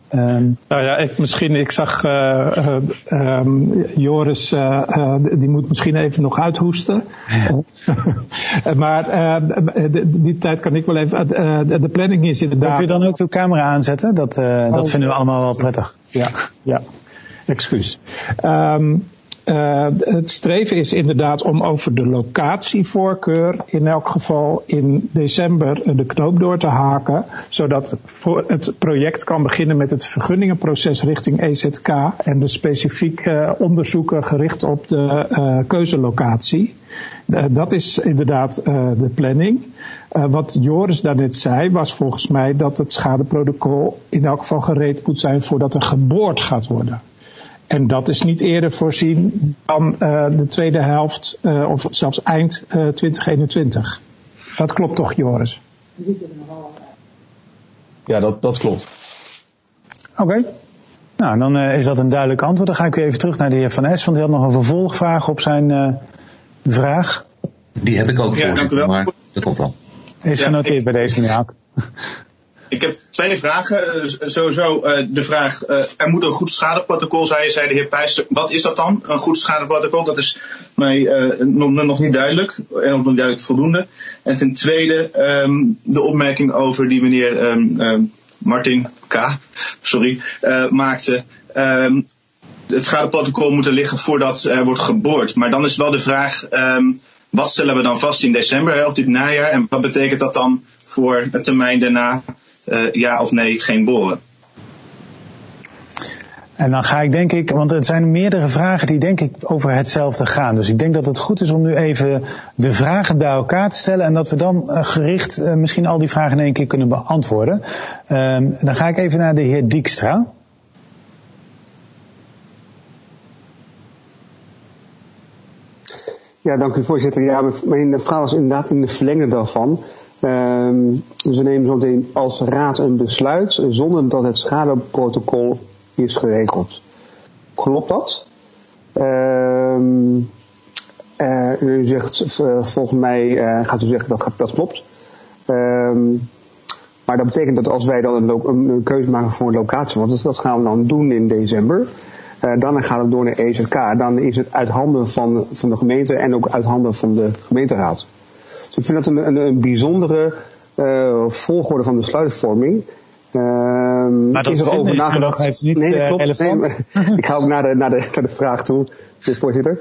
Speaker 13: Ik zag Joris, die moet misschien even nog uithoesten. Maar die tijd kan ik wel even. De planning is inderdaad.
Speaker 1: Wilt u dan ook uw camera aanzetten? Dat vinden we allemaal wel prettig.
Speaker 13: Ja. Excuus. Het streven is inderdaad om over de locatievoorkeur in elk geval in december de knoop door te haken, zodat het project kan beginnen met het vergunningenproces richting EZK en de specifieke onderzoeken gericht op de keuzelocatie. Dat is inderdaad de planning. Wat Joris daarnet zei was volgens mij dat het schadeprotocol in elk geval gereed moet zijn voordat er geboord gaat worden. En dat is niet eerder voorzien dan de tweede helft of zelfs eind 2021. Dat klopt toch, Joris?
Speaker 15: Ja, dat klopt.
Speaker 1: Oké. Nou, dan is dat een duidelijk antwoord. Dan ga ik weer even terug naar de heer Van Es, want hij had nog een vervolgvraag op zijn vraag.
Speaker 8: Die heb ik ook, voorzitter, maar dat komt wel.
Speaker 1: Is genoteerd bij deze, meneer Hak.
Speaker 20: Ik heb twee vragen. Sowieso de vraag, er moet een goed schadeprotocol zijn, zei de heer Pijster. Wat is dat dan, een goed schadeprotocol? Dat is mij nog niet duidelijk, en nog niet duidelijk voldoende. En ten tweede, de opmerking over die meneer Martin K. maakte. Het schadeprotocol moet er liggen voordat er wordt geboord. Maar dan is wel de vraag, wat stellen we dan vast in december of dit najaar? En wat betekent dat dan voor een termijn daarna? Ja of nee, geen boren.
Speaker 1: En dan ga ik denk ik, want het zijn meerdere vragen die denk ik over hetzelfde gaan. Dus ik denk dat het goed is om nu even de vragen bij elkaar te stellen en dat we dan gericht misschien al die vragen in één keer kunnen beantwoorden. Dan ga ik even naar de heer Dijkstra.
Speaker 19: Ja, dank u voorzitter. Ja, mijn vraag was inderdaad in de verlengde daarvan. Ze nemen zo meteen als raad een besluit zonder dat het schadeprotocol is geregeld. Klopt dat? U zegt, volgens mij gaat u zeggen dat klopt. Maar dat betekent dat als wij dan een keuze maken voor een locatie, want dat gaan we dan doen in december, dan gaat het door naar EZK. Dan is het uit handen van de gemeente en ook uit handen van de gemeenteraad. Dus ik vind dat een bijzondere volgorde van besluitvorming.
Speaker 1: Maar dat
Speaker 19: is er over nagedacht?
Speaker 1: Heeft niet relevant.
Speaker 19: Nee, ik ga ook naar de vraag toe, voorzitter.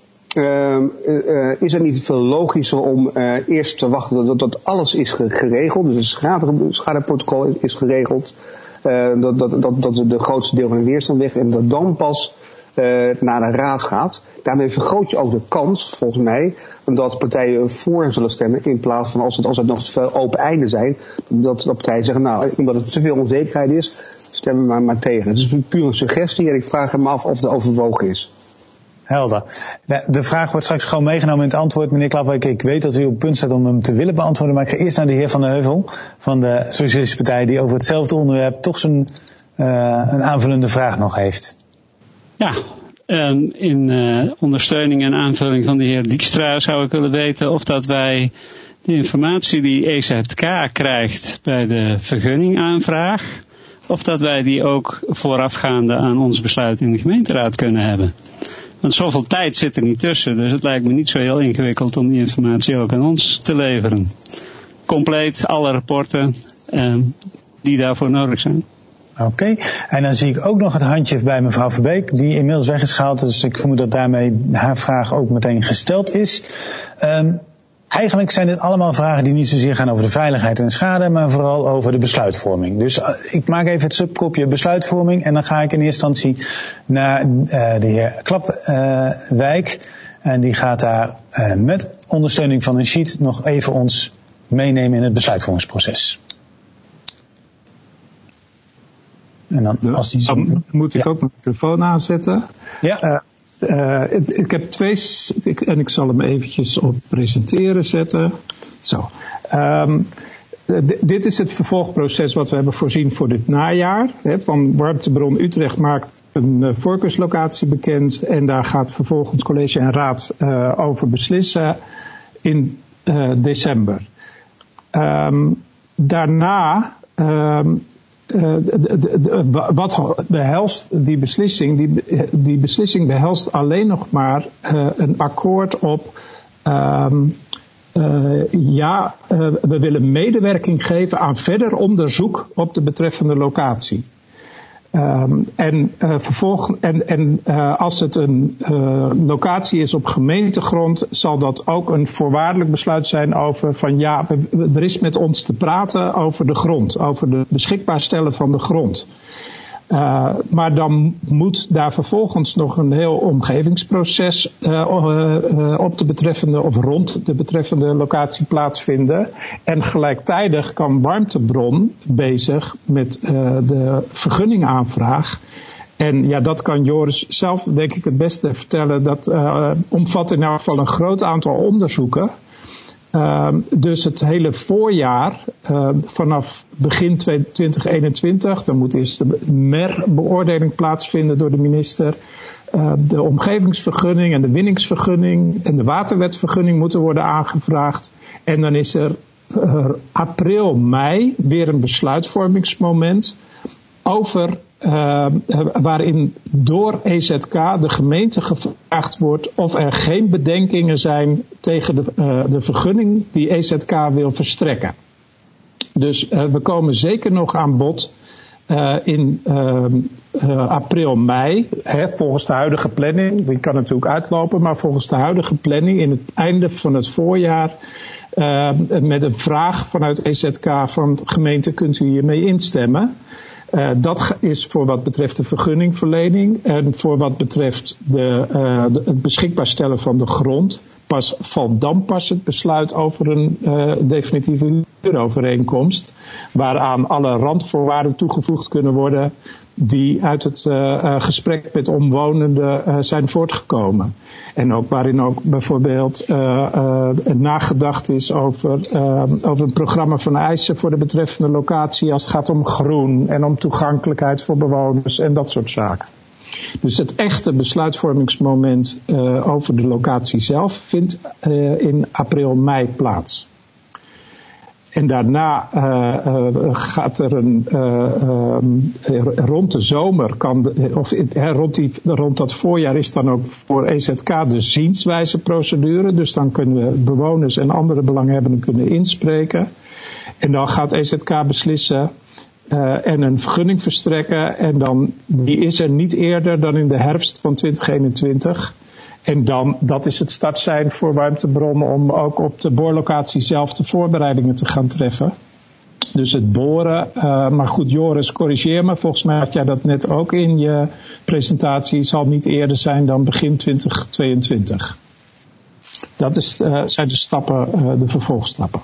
Speaker 19: Is het niet veel logischer om eerst te wachten dat alles is geregeld, dus het schadeprotocol is geregeld, dat de grootste deel van de weerstand weg en dat dan pas naar de raad gaat. Daarmee vergroot je ook de kans, volgens mij, dat partijen voor zullen stemmen in plaats van als het nog te veel open einden zijn, dat partijen zeggen, nou, omdat het te veel onzekerheid is, stemmen we maar tegen. Het is puur een suggestie en ik vraag me af of het overwogen is.
Speaker 1: Helder. De vraag wordt straks gewoon meegenomen in het antwoord. Meneer Klapwijk, ik weet dat u op het punt staat om hem te willen beantwoorden, maar ik ga eerst naar de heer Van der Heuvel van de Socialistische Partij, die over hetzelfde onderwerp toch een aanvullende vraag nog heeft.
Speaker 17: Ja, in ondersteuning en aanvulling van de heer Dijkstra zou ik willen weten of dat wij de informatie die EZK krijgt bij de vergunningaanvraag, of dat wij die ook voorafgaande aan ons besluit in de gemeenteraad kunnen hebben. Want zoveel tijd zit er niet tussen, dus het lijkt me niet zo heel ingewikkeld om die informatie ook aan ons te leveren. Compleet alle rapporten die daarvoor nodig zijn.
Speaker 1: Oké, en dan zie ik ook nog het handje bij mevrouw Verbeek, die inmiddels weg is gehaald, dus ik vermoed dat daarmee haar vraag ook meteen gesteld is. Eigenlijk zijn dit allemaal vragen die niet zozeer gaan over de veiligheid en de schade, maar vooral over de besluitvorming. Dus ik maak even het subkopje besluitvorming en dan ga ik in eerste instantie naar de heer Klapwijk. En die gaat daar met ondersteuning van een sheet nog even ons meenemen in het besluitvormingsproces. En dan, als die
Speaker 13: dan moet ik ook mijn microfoon aanzetten.
Speaker 1: Ja.
Speaker 13: Ik heb en ik zal hem eventjes op presenteren zetten. Zo. Dit is het vervolgproces wat we hebben voorzien voor dit najaar. Van Warmtebron Utrecht maakt een voorkeurslocatie bekend en daar gaat vervolgens college en raad over beslissen in december. Daarna wat behelst die beslissing? Die beslissing behelst alleen nog maar een akkoord op we willen medewerking geven aan verder onderzoek op de betreffende locatie. Als het een locatie is op gemeentegrond, zal dat ook een voorwaardelijk besluit zijn over van er is met ons te praten over de grond, over de beschikbaar stellen van de grond. Maar dan moet daar vervolgens nog een heel omgevingsproces op de betreffende of rond de betreffende locatie plaatsvinden. En gelijktijdig kan Warmtebron bezig met de vergunningaanvraag. En dat kan Joris zelf denk ik het beste vertellen. Dat omvat in elk geval een groot aantal onderzoeken. Dus het hele voorjaar, vanaf begin 2021, dan moet eerst de MER-beoordeling plaatsvinden door de minister. De omgevingsvergunning en de winningsvergunning en de waterwetvergunning moeten worden aangevraagd. En dan is er april, mei weer een besluitvormingsmoment over waarin door EZK de gemeente gevraagd wordt of er geen bedenkingen zijn tegen de vergunning die EZK wil verstrekken. Dus we komen zeker nog aan bod in april, mei, volgens de huidige planning. Die kan natuurlijk uitlopen, maar volgens de huidige planning in het einde van het voorjaar met een vraag vanuit EZK van gemeente, kunt u hiermee instemmen? Dat is voor wat betreft de vergunningverlening en voor wat betreft het beschikbaar stellen van de grond. Valt dan pas het besluit over een definitieve huurovereenkomst, waaraan alle randvoorwaarden toegevoegd kunnen worden die uit het gesprek met omwonenden zijn voortgekomen. En ook waarin ook bijvoorbeeld nagedacht is over een programma van eisen voor de betreffende locatie als het gaat om groen en om toegankelijkheid voor bewoners en dat soort zaken. Dus het echte besluitvormingsmoment over de locatie zelf vindt in april, mei plaats. En daarna gaat er rond de zomer, rond dat voorjaar is dan ook voor EZK de zienswijzeprocedure. Dus dan kunnen bewoners en andere belanghebbenden kunnen inspreken. En dan gaat EZK beslissen en een vergunning verstrekken. En dan, die is er niet eerder dan in de herfst van 2021. En dan, dat is het startsein voor Warmtebron om ook op de boorlocatie zelf de voorbereidingen te gaan treffen. Dus het boren, maar goed Joris, corrigeer me, volgens mij had jij dat net ook in je presentatie, zal niet eerder zijn dan begin 2022. Dat zijn de stappen, de vervolgstappen.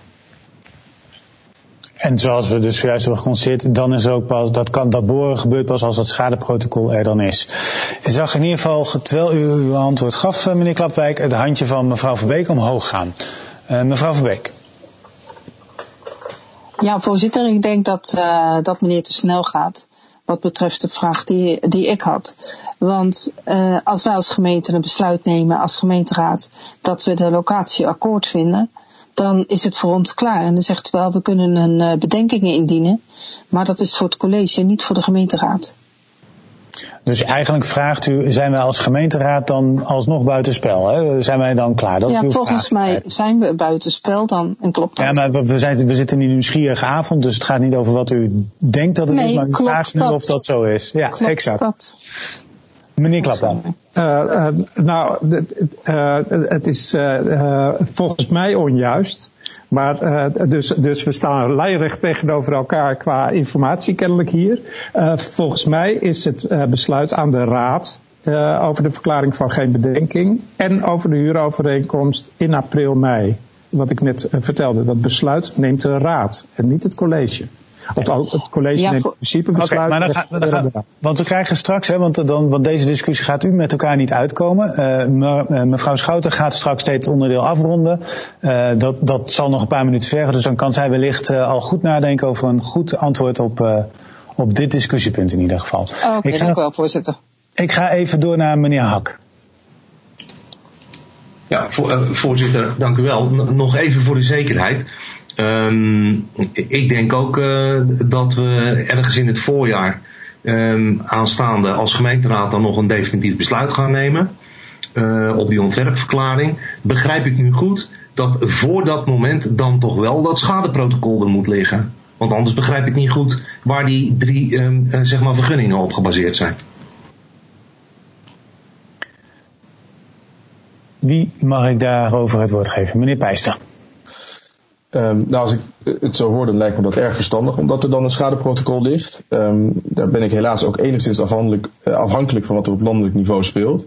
Speaker 1: En zoals we dus zojuist hebben geconstateerd, dan is er ook pas, dat boren gebeurt pas als dat schadeprotocol er dan is. Ik zag in ieder geval, terwijl u uw antwoord gaf, meneer Klapwijk, het handje van mevrouw Verbeek omhoog gaan. Mevrouw Verbeek.
Speaker 14: Ja, voorzitter, ik denk dat meneer te snel gaat. Wat betreft de vraag die ik had. Want als wij als gemeente een besluit nemen, als gemeenteraad, dat we de locatie akkoord vinden, dan is het voor ons klaar. En dan zegt u wel, we kunnen een bedenkingen indienen. Maar dat is voor het college, niet voor de gemeenteraad.
Speaker 1: Dus eigenlijk vraagt u, zijn wij als gemeenteraad dan alsnog buitenspel? Hè? Zijn wij dan klaar? Dat
Speaker 14: ja, volgens mij zijn we buitenspel dan. En klopt dat?
Speaker 1: Ja, maar we zitten in een nieuwsgierige avond. Dus het gaat niet over wat u denkt dat het is. Maar u vraagt nu of dat zo is. Ja, klopt exact. Dat. Meneer Klapwijk.
Speaker 13: Het is volgens mij onjuist. Maar dus we staan lijnrecht tegenover elkaar qua informatie kennelijk hier. Volgens mij is het besluit aan de raad over de verklaring van geen bedenking en over de huurovereenkomst in april, mei. Wat ik net vertelde, dat besluit neemt de raad en niet het college. Het college neemt in principe besluit.
Speaker 1: Okay, maar want we krijgen straks, want deze discussie gaat u met elkaar niet uitkomen. Mevrouw Schouten gaat straks dit onderdeel afronden. Dat zal nog een paar minuten vergen. Dus dan kan zij wellicht al goed nadenken over een goed antwoord op dit discussiepunt in ieder geval.
Speaker 14: Oké, dank u wel, voorzitter.
Speaker 1: Ik ga even door naar meneer Hak.
Speaker 8: Ja, voorzitter, dank u wel. Nog even voor de zekerheid. Ik denk ook dat we ergens in het voorjaar aanstaande als gemeenteraad dan nog een definitief besluit gaan nemen op die ontwerpverklaring. Begrijp ik nu goed dat voor dat moment dan toch wel dat schadeprotocol er moet liggen? Want anders begrijp ik niet goed waar die 3 vergunningen op gebaseerd zijn.
Speaker 1: Wie mag ik daarover het woord geven? Meneer Pijster.
Speaker 15: Als ik het zo hoor, dan lijkt me dat erg verstandig, omdat er dan een schadeprotocol ligt. Daar ben ik helaas ook enigszins afhankelijk van wat er op landelijk niveau speelt.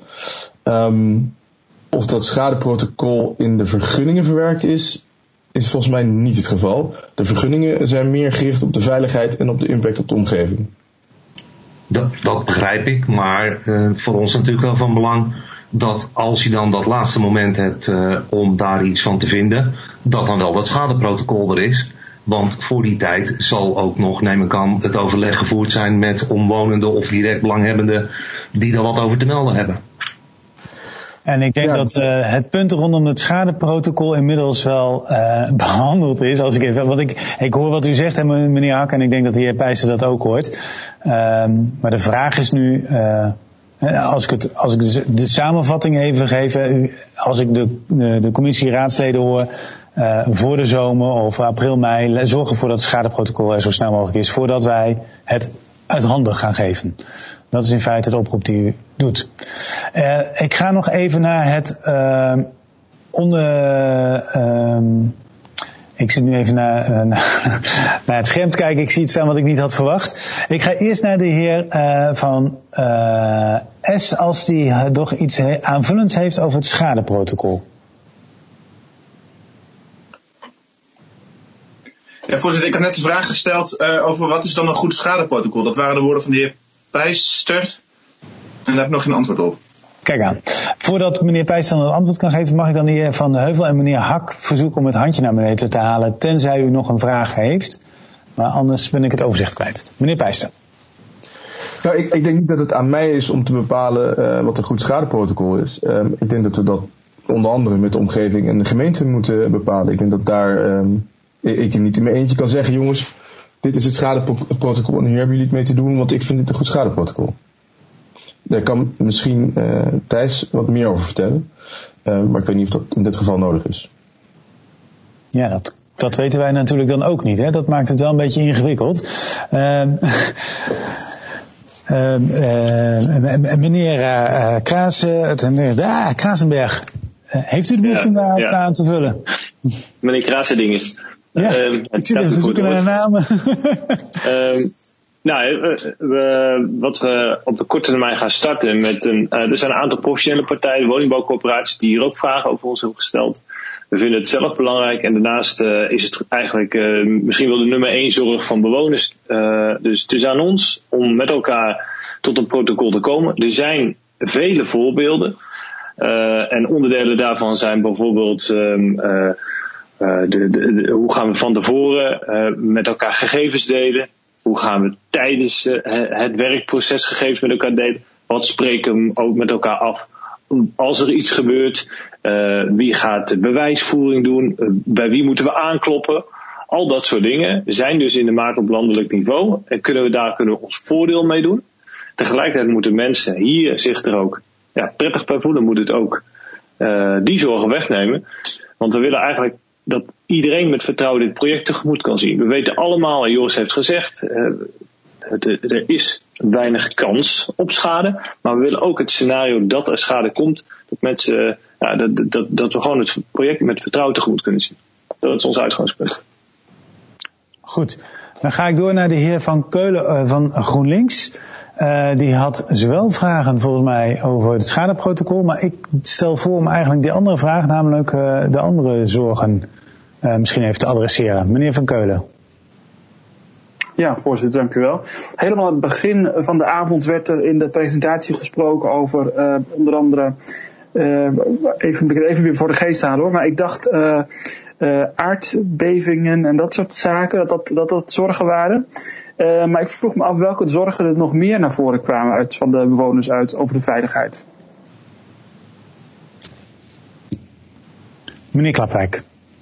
Speaker 15: Of dat schadeprotocol in de vergunningen verwerkt is volgens mij niet het geval. De vergunningen zijn meer gericht op de veiligheid en op de impact op de omgeving.
Speaker 8: Dat begrijp ik, maar voor ons natuurlijk wel van belang dat als je dan dat laatste moment hebt om daar iets van te vinden, dat dan wel dat schadeprotocol er is. Want voor die tijd zal ook nog, neem ik aan, het overleg gevoerd zijn met omwonenden of direct belanghebbenden die daar wat over te melden hebben.
Speaker 1: En ik denk dat het punt rondom het schadeprotocol inmiddels wel behandeld is. Want ik hoor wat u zegt, meneer Hak, en ik denk dat de heer Pijster dat ook hoort. Maar de vraag is nu, als ik de samenvatting even geef, als ik de commissie raadsleden hoor, voor de zomer of april, mei, zorgen ervoor dat het schadeprotocol er zo snel mogelijk is, voordat wij het uit handen gaan geven. Dat is in feite de oproep die u doet. Ik ga nog even naar het ik zit nu even naar het scherm te kijken. Ik zie iets staan wat ik niet had verwacht. Ik ga eerst naar de heer van S. als die nog iets aanvullends heeft over het schadeprotocol.
Speaker 20: Ja, voorzitter, ik had net de vraag gesteld over wat is dan een goed schadeprotocol. Dat waren de woorden van de heer Pijster. En daar heb ik nog geen antwoord op.
Speaker 1: Kijk aan. Voordat meneer Pijster een antwoord kan geven, mag ik dan de heer Van de Heuvel en meneer Hak verzoeken om het handje naar beneden te halen, tenzij u nog een vraag heeft. Maar anders ben ik het overzicht kwijt. Meneer Pijster.
Speaker 15: Nou, ik denk niet dat het aan mij is om te bepalen wat een goed schadeprotocol is. Ik denk dat we dat onder andere met de omgeving en de gemeente moeten bepalen. Ik denk dat daar ik niet in mijn eentje kan zeggen, jongens, dit is het schadeprotocol en hier hebben jullie het mee te doen, want ik vind dit een goed schadeprotocol. Daar kan misschien Thijs wat meer over vertellen. Maar ik weet niet of dat in dit geval nodig is.
Speaker 1: Ja, dat weten wij natuurlijk dan ook niet. Hè? Dat maakt het wel een beetje ingewikkeld. Meneer Krasenberg, heeft u de behoefte om daar aan te vullen?
Speaker 18: Meneer Krasendinges.
Speaker 1: Ja, ik zit even te zoeken naar namen.
Speaker 18: Wat we op de korte termijn gaan starten met er zijn een aantal professionele partijen, woningbouwcorporaties, die hier ook vragen over ons hebben gesteld. We vinden het zelf belangrijk en daarnaast is het eigenlijk misschien wel de nummer 1 zorg van bewoners. Dus het is aan ons om met elkaar tot een protocol te komen. Er zijn vele voorbeelden en onderdelen daarvan zijn bijvoorbeeld hoe gaan we van tevoren met elkaar gegevens delen. Hoe gaan we tijdens het werkproces gegevens met elkaar delen? Wat spreken we ook met elkaar af? Als er iets gebeurt, wie gaat de bewijsvoering doen? Bij wie moeten we aankloppen? Al dat soort dingen zijn dus in de maak op landelijk niveau. En kunnen we ons voordeel mee doen. Tegelijkertijd moeten mensen hier zich er ook prettig bij voelen. Moet het ook die zorgen wegnemen. Want we willen eigenlijk dat iedereen met vertrouwen dit project tegemoet kan zien. We weten allemaal, en Joris heeft gezegd, er is weinig kans op schade. Maar we willen ook het scenario dat er schade komt, dat mensen, dat we gewoon het project met vertrouwen tegemoet kunnen zien. Dat is ons uitgangspunt.
Speaker 1: Goed, dan ga ik door naar de heer Van Keulen van GroenLinks. Die had zowel vragen volgens mij over het schadeprotocol, maar ik stel voor om eigenlijk die andere vraag, namelijk de andere zorgen, misschien even te adresseren. Meneer Van Keulen.
Speaker 6: Ja, voorzitter, dank u wel. Helemaal aan het begin van de avond werd er in de presentatie gesproken over onder andere, even weer voor de geest halen hoor, maar ik dacht aardbevingen en dat soort zaken, dat zorgen waren. Maar ik vroeg me af welke zorgen er nog meer naar voren kwamen van de bewoners uit over de veiligheid.
Speaker 1: Meneer Klapwijk.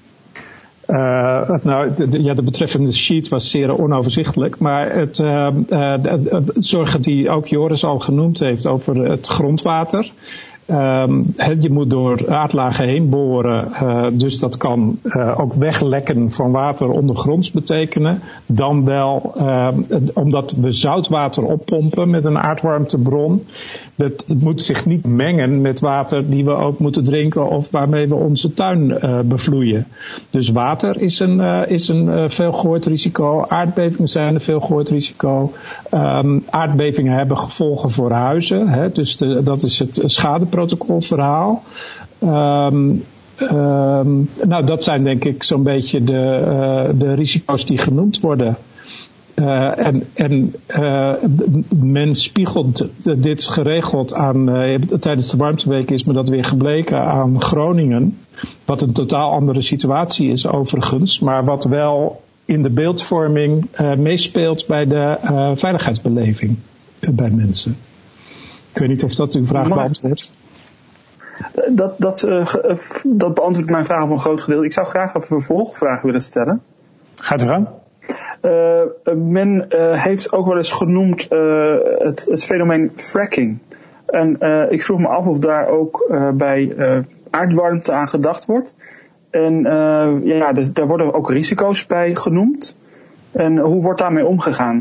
Speaker 13: De betreffende sheet was zeer onoverzichtelijk, maar het zorgen die ook Joris al genoemd heeft over het grondwater. Je moet door aardlagen heen boren, dus dat kan ook weglekken van water ondergronds betekenen. Dan wel, omdat we zoutwater oppompen met een aardwarmtebron. Het moet zich niet mengen met water die we ook moeten drinken of waarmee we onze tuin bevloeien. Dus water is een veel gehoord risico. Aardbevingen zijn een veel gehoord risico. Aardbevingen hebben gevolgen voor huizen. Dus dat is het schadeprotocolverhaal. Dat zijn denk ik zo'n beetje de risico's die genoemd worden. Men spiegelt dit geregeld aan, tijdens de warmteweek is me dat weer gebleken aan Groningen. Wat een totaal andere situatie is overigens, maar wat wel in de beeldvorming meespeelt bij de veiligheidsbeleving bij mensen. Ik weet niet of dat uw vraag beantwoordt.
Speaker 6: Dat beantwoordt mijn vraag voor een groot gedeelte. Ik zou graag een vervolgvraag willen stellen.
Speaker 1: Gaat u gang.
Speaker 6: Men heeft ook wel eens genoemd het fenomeen fracking. En ik vroeg me af of daar ook bij aardwarmte aan gedacht wordt. En dus daar worden ook risico's bij genoemd. En hoe wordt daarmee omgegaan?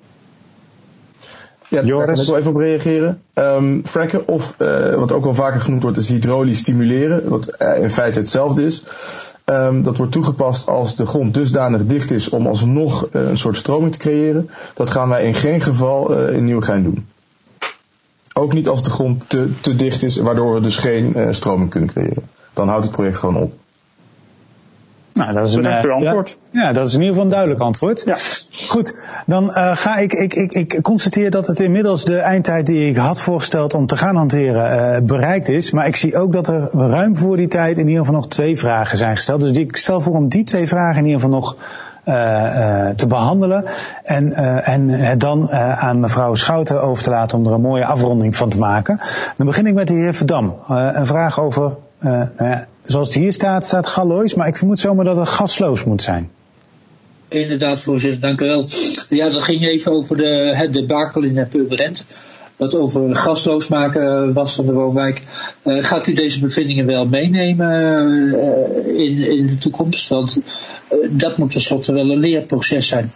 Speaker 15: Ja, daar kan ik wel even op reageren. Fracken, of wat ook wel vaker genoemd wordt, is hydraulisch stimuleren. Wat in feite hetzelfde is. Dat wordt toegepast als de grond dusdanig dicht is om alsnog een soort stroming te creëren. Dat gaan wij in geen geval in Nieuwegein doen. Ook niet als de grond te dicht is, waardoor we dus geen stroming kunnen creëren. Dan houdt het project gewoon op.
Speaker 1: Nou, dat is
Speaker 6: bedankt voor uw antwoord.
Speaker 1: Ja, dat is in ieder geval een duidelijk antwoord.
Speaker 6: Ja.
Speaker 1: Goed, dan ga ik constateer dat het inmiddels de eindtijd die ik had voorgesteld om te gaan hanteren bereikt is. Maar ik zie ook dat er ruim voor die tijd in ieder geval nog 2 vragen zijn gesteld. Dus ik stel voor om die 2 vragen in ieder geval nog te behandelen. En het dan aan mevrouw Schouten over te laten om er een mooie afronding van te maken. Dan begin ik met de heer Verdam. Een vraag over, zoals het hier staat galloos, maar ik vermoed zomaar dat het gasloos moet zijn.
Speaker 16: Inderdaad, voorzitter, dank u wel. Ja, dat ging even over het debakel in Purmerend. Wat over gasloos maken was van de woonwijk. Gaat u deze bevindingen wel meenemen in de toekomst? Want dat moet tenslotte wel een leerproces zijn.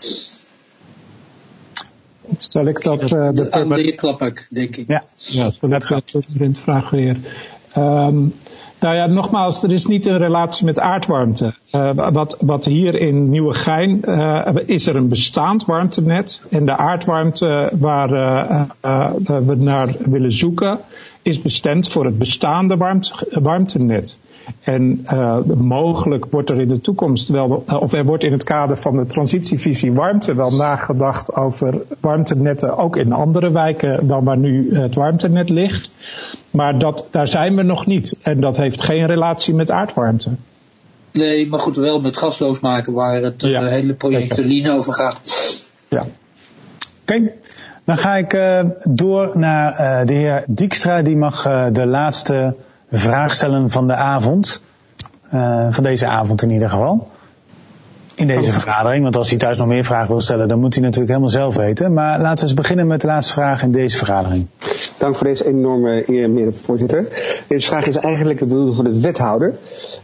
Speaker 13: Stel ik dat
Speaker 16: aan de heer Klappek, denk ik.
Speaker 13: Ja, net gaat de vraag weer. Nou ja, nogmaals, er is niet een relatie met aardwarmte. Wat hier in Nieuwegein is er een bestaand warmtenet. En de aardwarmte waar we naar willen zoeken is bestemd voor het bestaande warmtenet. En mogelijk wordt er in de toekomst wel, of er wordt in het kader van de transitievisie warmte wel nagedacht over warmtenetten ook in andere wijken dan waar nu het warmtenet ligt. Maar daar zijn we nog niet. En dat heeft geen relatie met aardwarmte.
Speaker 16: Nee, maar goed, wel met gasloos maken waar het hele project de Lien over gaat.
Speaker 1: Ja. Oké. Dan ga ik door naar de heer Dijkstra. Die mag de laatste vraag stellen van de avond. Van deze avond in ieder geval. In deze vergadering. Want als hij thuis nog meer vragen wil stellen, dan moet hij natuurlijk helemaal zelf weten. Maar laten we eens beginnen met de laatste vraag in deze vergadering.
Speaker 19: Dank voor deze enorme eer, meneer de voorzitter. Deze vraag is eigenlijk bedoeld voor de wethouder.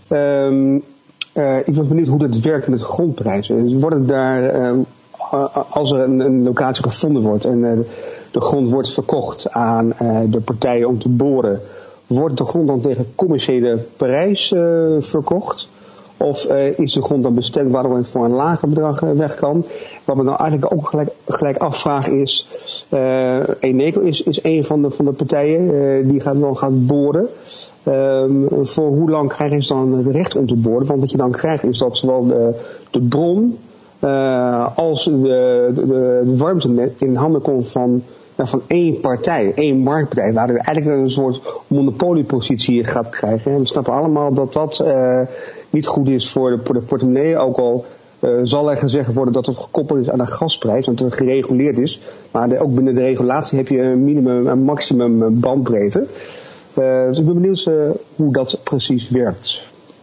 Speaker 19: Ik was benieuwd hoe dat werkt met grondprijzen. Worden daar, als er een locatie gevonden wordt en de grond wordt verkocht aan de partijen om te boren, wordt de grond dan tegen commerciële prijs verkocht? Of is de grond dan bestemd waardoor het voor een lager bedrag weg kan? Wat me nou eigenlijk ook gelijk afvraag is, Eneco is een van de partijen die gaat boren. Voor hoe lang krijgen ze dan het recht om te boren? Want wat je dan krijgt is dat zowel de bron als de warmtenet in handen komt van één partij, één marktpartij, waar er eigenlijk een soort monopoliepositie gaat krijgen. En we snappen allemaal dat dat niet goed is voor de portemonnee, ook al zal er gezegd worden dat het gekoppeld is aan de gasprijs, want het gereguleerd is. Maar ook binnen de regulatie heb je een minimum en maximum bandbreedte. Dus ik ben benieuwd hoe dat precies werkt.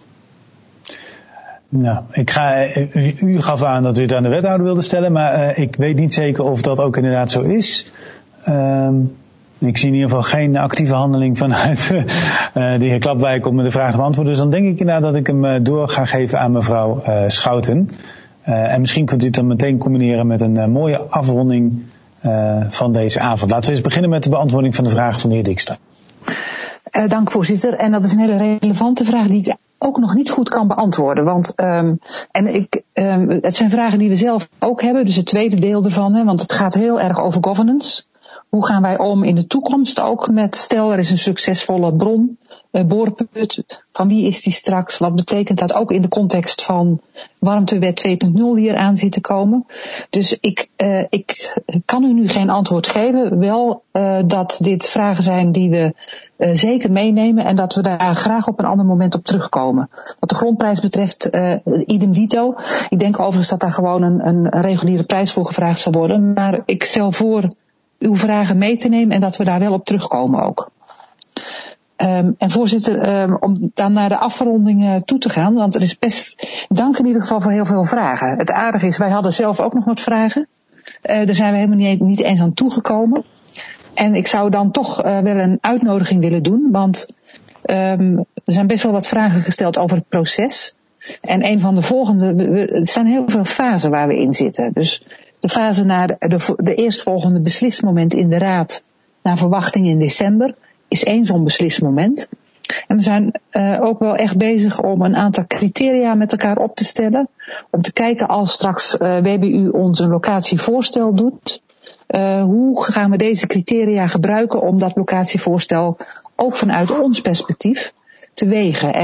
Speaker 1: Nou, u gaf aan dat u het aan de wethouder wilde stellen, maar ik weet niet zeker of dat ook inderdaad zo is. Ik zie in ieder geval geen actieve handeling vanuit de heer Klapwijk om de vraag te beantwoorden. Dus dan denk ik inderdaad dat ik hem door ga geven aan mevrouw Schouten. En misschien kunt u het dan meteen combineren met een mooie afronding van deze avond. Laten we eens beginnen met de beantwoording van de vraag van de heer Dijkstra.
Speaker 12: Dank voorzitter. En dat is een hele relevante vraag die ik ook nog niet goed kan beantwoorden. Want het zijn vragen die we zelf ook hebben. Dus het tweede deel ervan. Want het gaat heel erg over governance. Hoe gaan wij om in de toekomst ook met, stel er is een succesvolle boorput, van wie is die straks? Wat betekent dat ook in de context van warmtewet 2.0 die eraan zit te komen? Dus ik kan u nu geen antwoord geven. Wel dat dit vragen zijn die we zeker meenemen en dat we daar graag op een ander moment op terugkomen. Wat de grondprijs betreft, idem dito. Ik denk overigens dat daar gewoon een reguliere prijs voor gevraagd zal worden. Maar ik stel voor uw vragen mee te nemen en dat we daar wel op terugkomen ook. En voorzitter, om dan naar de afronding toe te gaan, want er is best dank in ieder geval voor heel veel vragen. Het aardige is, wij hadden zelf ook nog wat vragen. Daar zijn we helemaal niet eens aan toegekomen. En ik zou dan toch wel een uitnodiging willen doen, want er zijn best wel wat vragen gesteld over het proces. En een van de volgende, er zijn heel veel fasen waar we in zitten. Dus de fase naar de eerstvolgende beslismoment in de Raad, naar verwachting in december, is één zo'n beslismoment. En we zijn ook wel echt bezig om een aantal criteria met elkaar op te stellen. Om te kijken als straks WBU ons een locatievoorstel doet. Hoe gaan we deze criteria gebruiken om dat locatievoorstel ook vanuit ons perspectief te wegen. En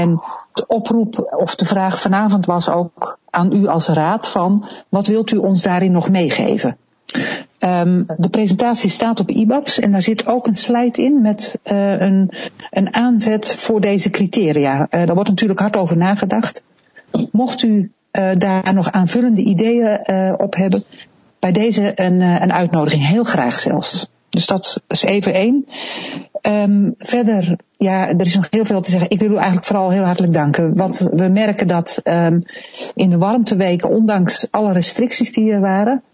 Speaker 12: de oproep of de vraag vanavond was ook aan u als raad van wat wilt u ons daarin nog meegeven? De presentatie staat op IBABS en daar zit ook een slide in met een aanzet voor deze criteria. Daar wordt natuurlijk hard over nagedacht. Mocht u daar nog aanvullende ideeën op hebben, bij deze een uitnodiging, heel graag zelfs. Dus dat is even 1. Verder, ja, er is nog heel veel te zeggen. Ik wil u eigenlijk vooral heel hartelijk danken. Want we merken dat in de warmteweken, ondanks alle restricties die er waren,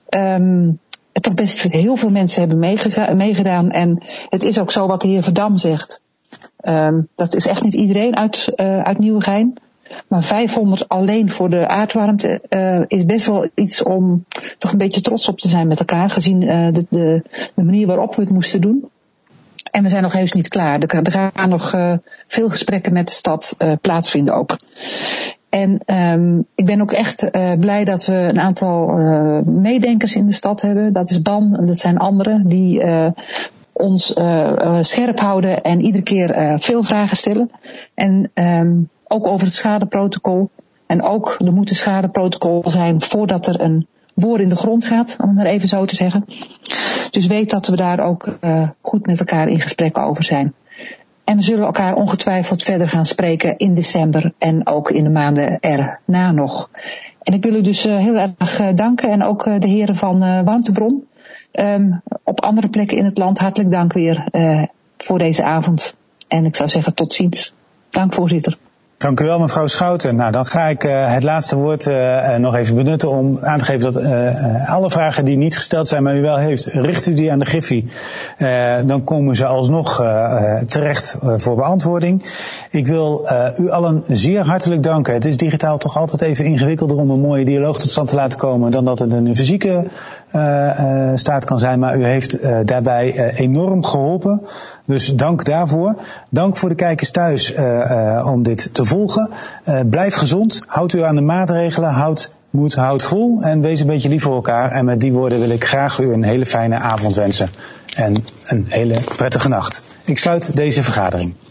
Speaker 12: toch best heel veel mensen hebben meegedaan. En het is ook zo wat de heer Verdam zegt. Dat is echt niet iedereen uit Nieuwegein. Maar 500 alleen voor de aardwarmte is best wel iets om toch een beetje trots op te zijn met elkaar, gezien de manier waarop we het moesten doen. En we zijn nog heus niet klaar. Er gaan nog veel gesprekken met de stad plaatsvinden ook. En ik ben ook echt blij dat we een aantal meedenkers in de stad hebben. Dat is BAN en dat zijn anderen die ons scherp houden en iedere keer veel vragen stellen. En ook over het schadeprotocol. En ook, er moet een schadeprotocol zijn voordat er een boor in de grond gaat, om het maar even zo te zeggen. Dus weet dat we daar ook goed met elkaar in gesprek over zijn. En we zullen elkaar ongetwijfeld verder gaan spreken in december en ook in de maanden erna nog. En ik wil u dus heel erg danken en ook de heren van Warmtebron. Op andere plekken in het land hartelijk dank weer voor deze avond. En ik zou zeggen tot ziens. Dank voorzitter.
Speaker 1: Dank u wel, mevrouw Schouten. Nou, dan ga ik het laatste woord nog even benutten om aan te geven dat alle vragen die niet gesteld zijn, maar u wel heeft, richt u die aan de Griffie. Dan komen ze alsnog terecht voor beantwoording. Ik wil u allen zeer hartelijk danken. Het is digitaal toch altijd even ingewikkelder om een mooie dialoog tot stand te laten komen dan dat het in een fysieke staat kan zijn. Maar u heeft daarbij enorm geholpen. Dus dank daarvoor. Dank voor de kijkers thuis om dit te volgen. Blijf gezond. Houd u aan de maatregelen. Houd moed, houd vol. En wees een beetje lief voor elkaar. En met die woorden wil ik graag u een hele fijne avond wensen. En een hele prettige nacht. Ik sluit deze vergadering.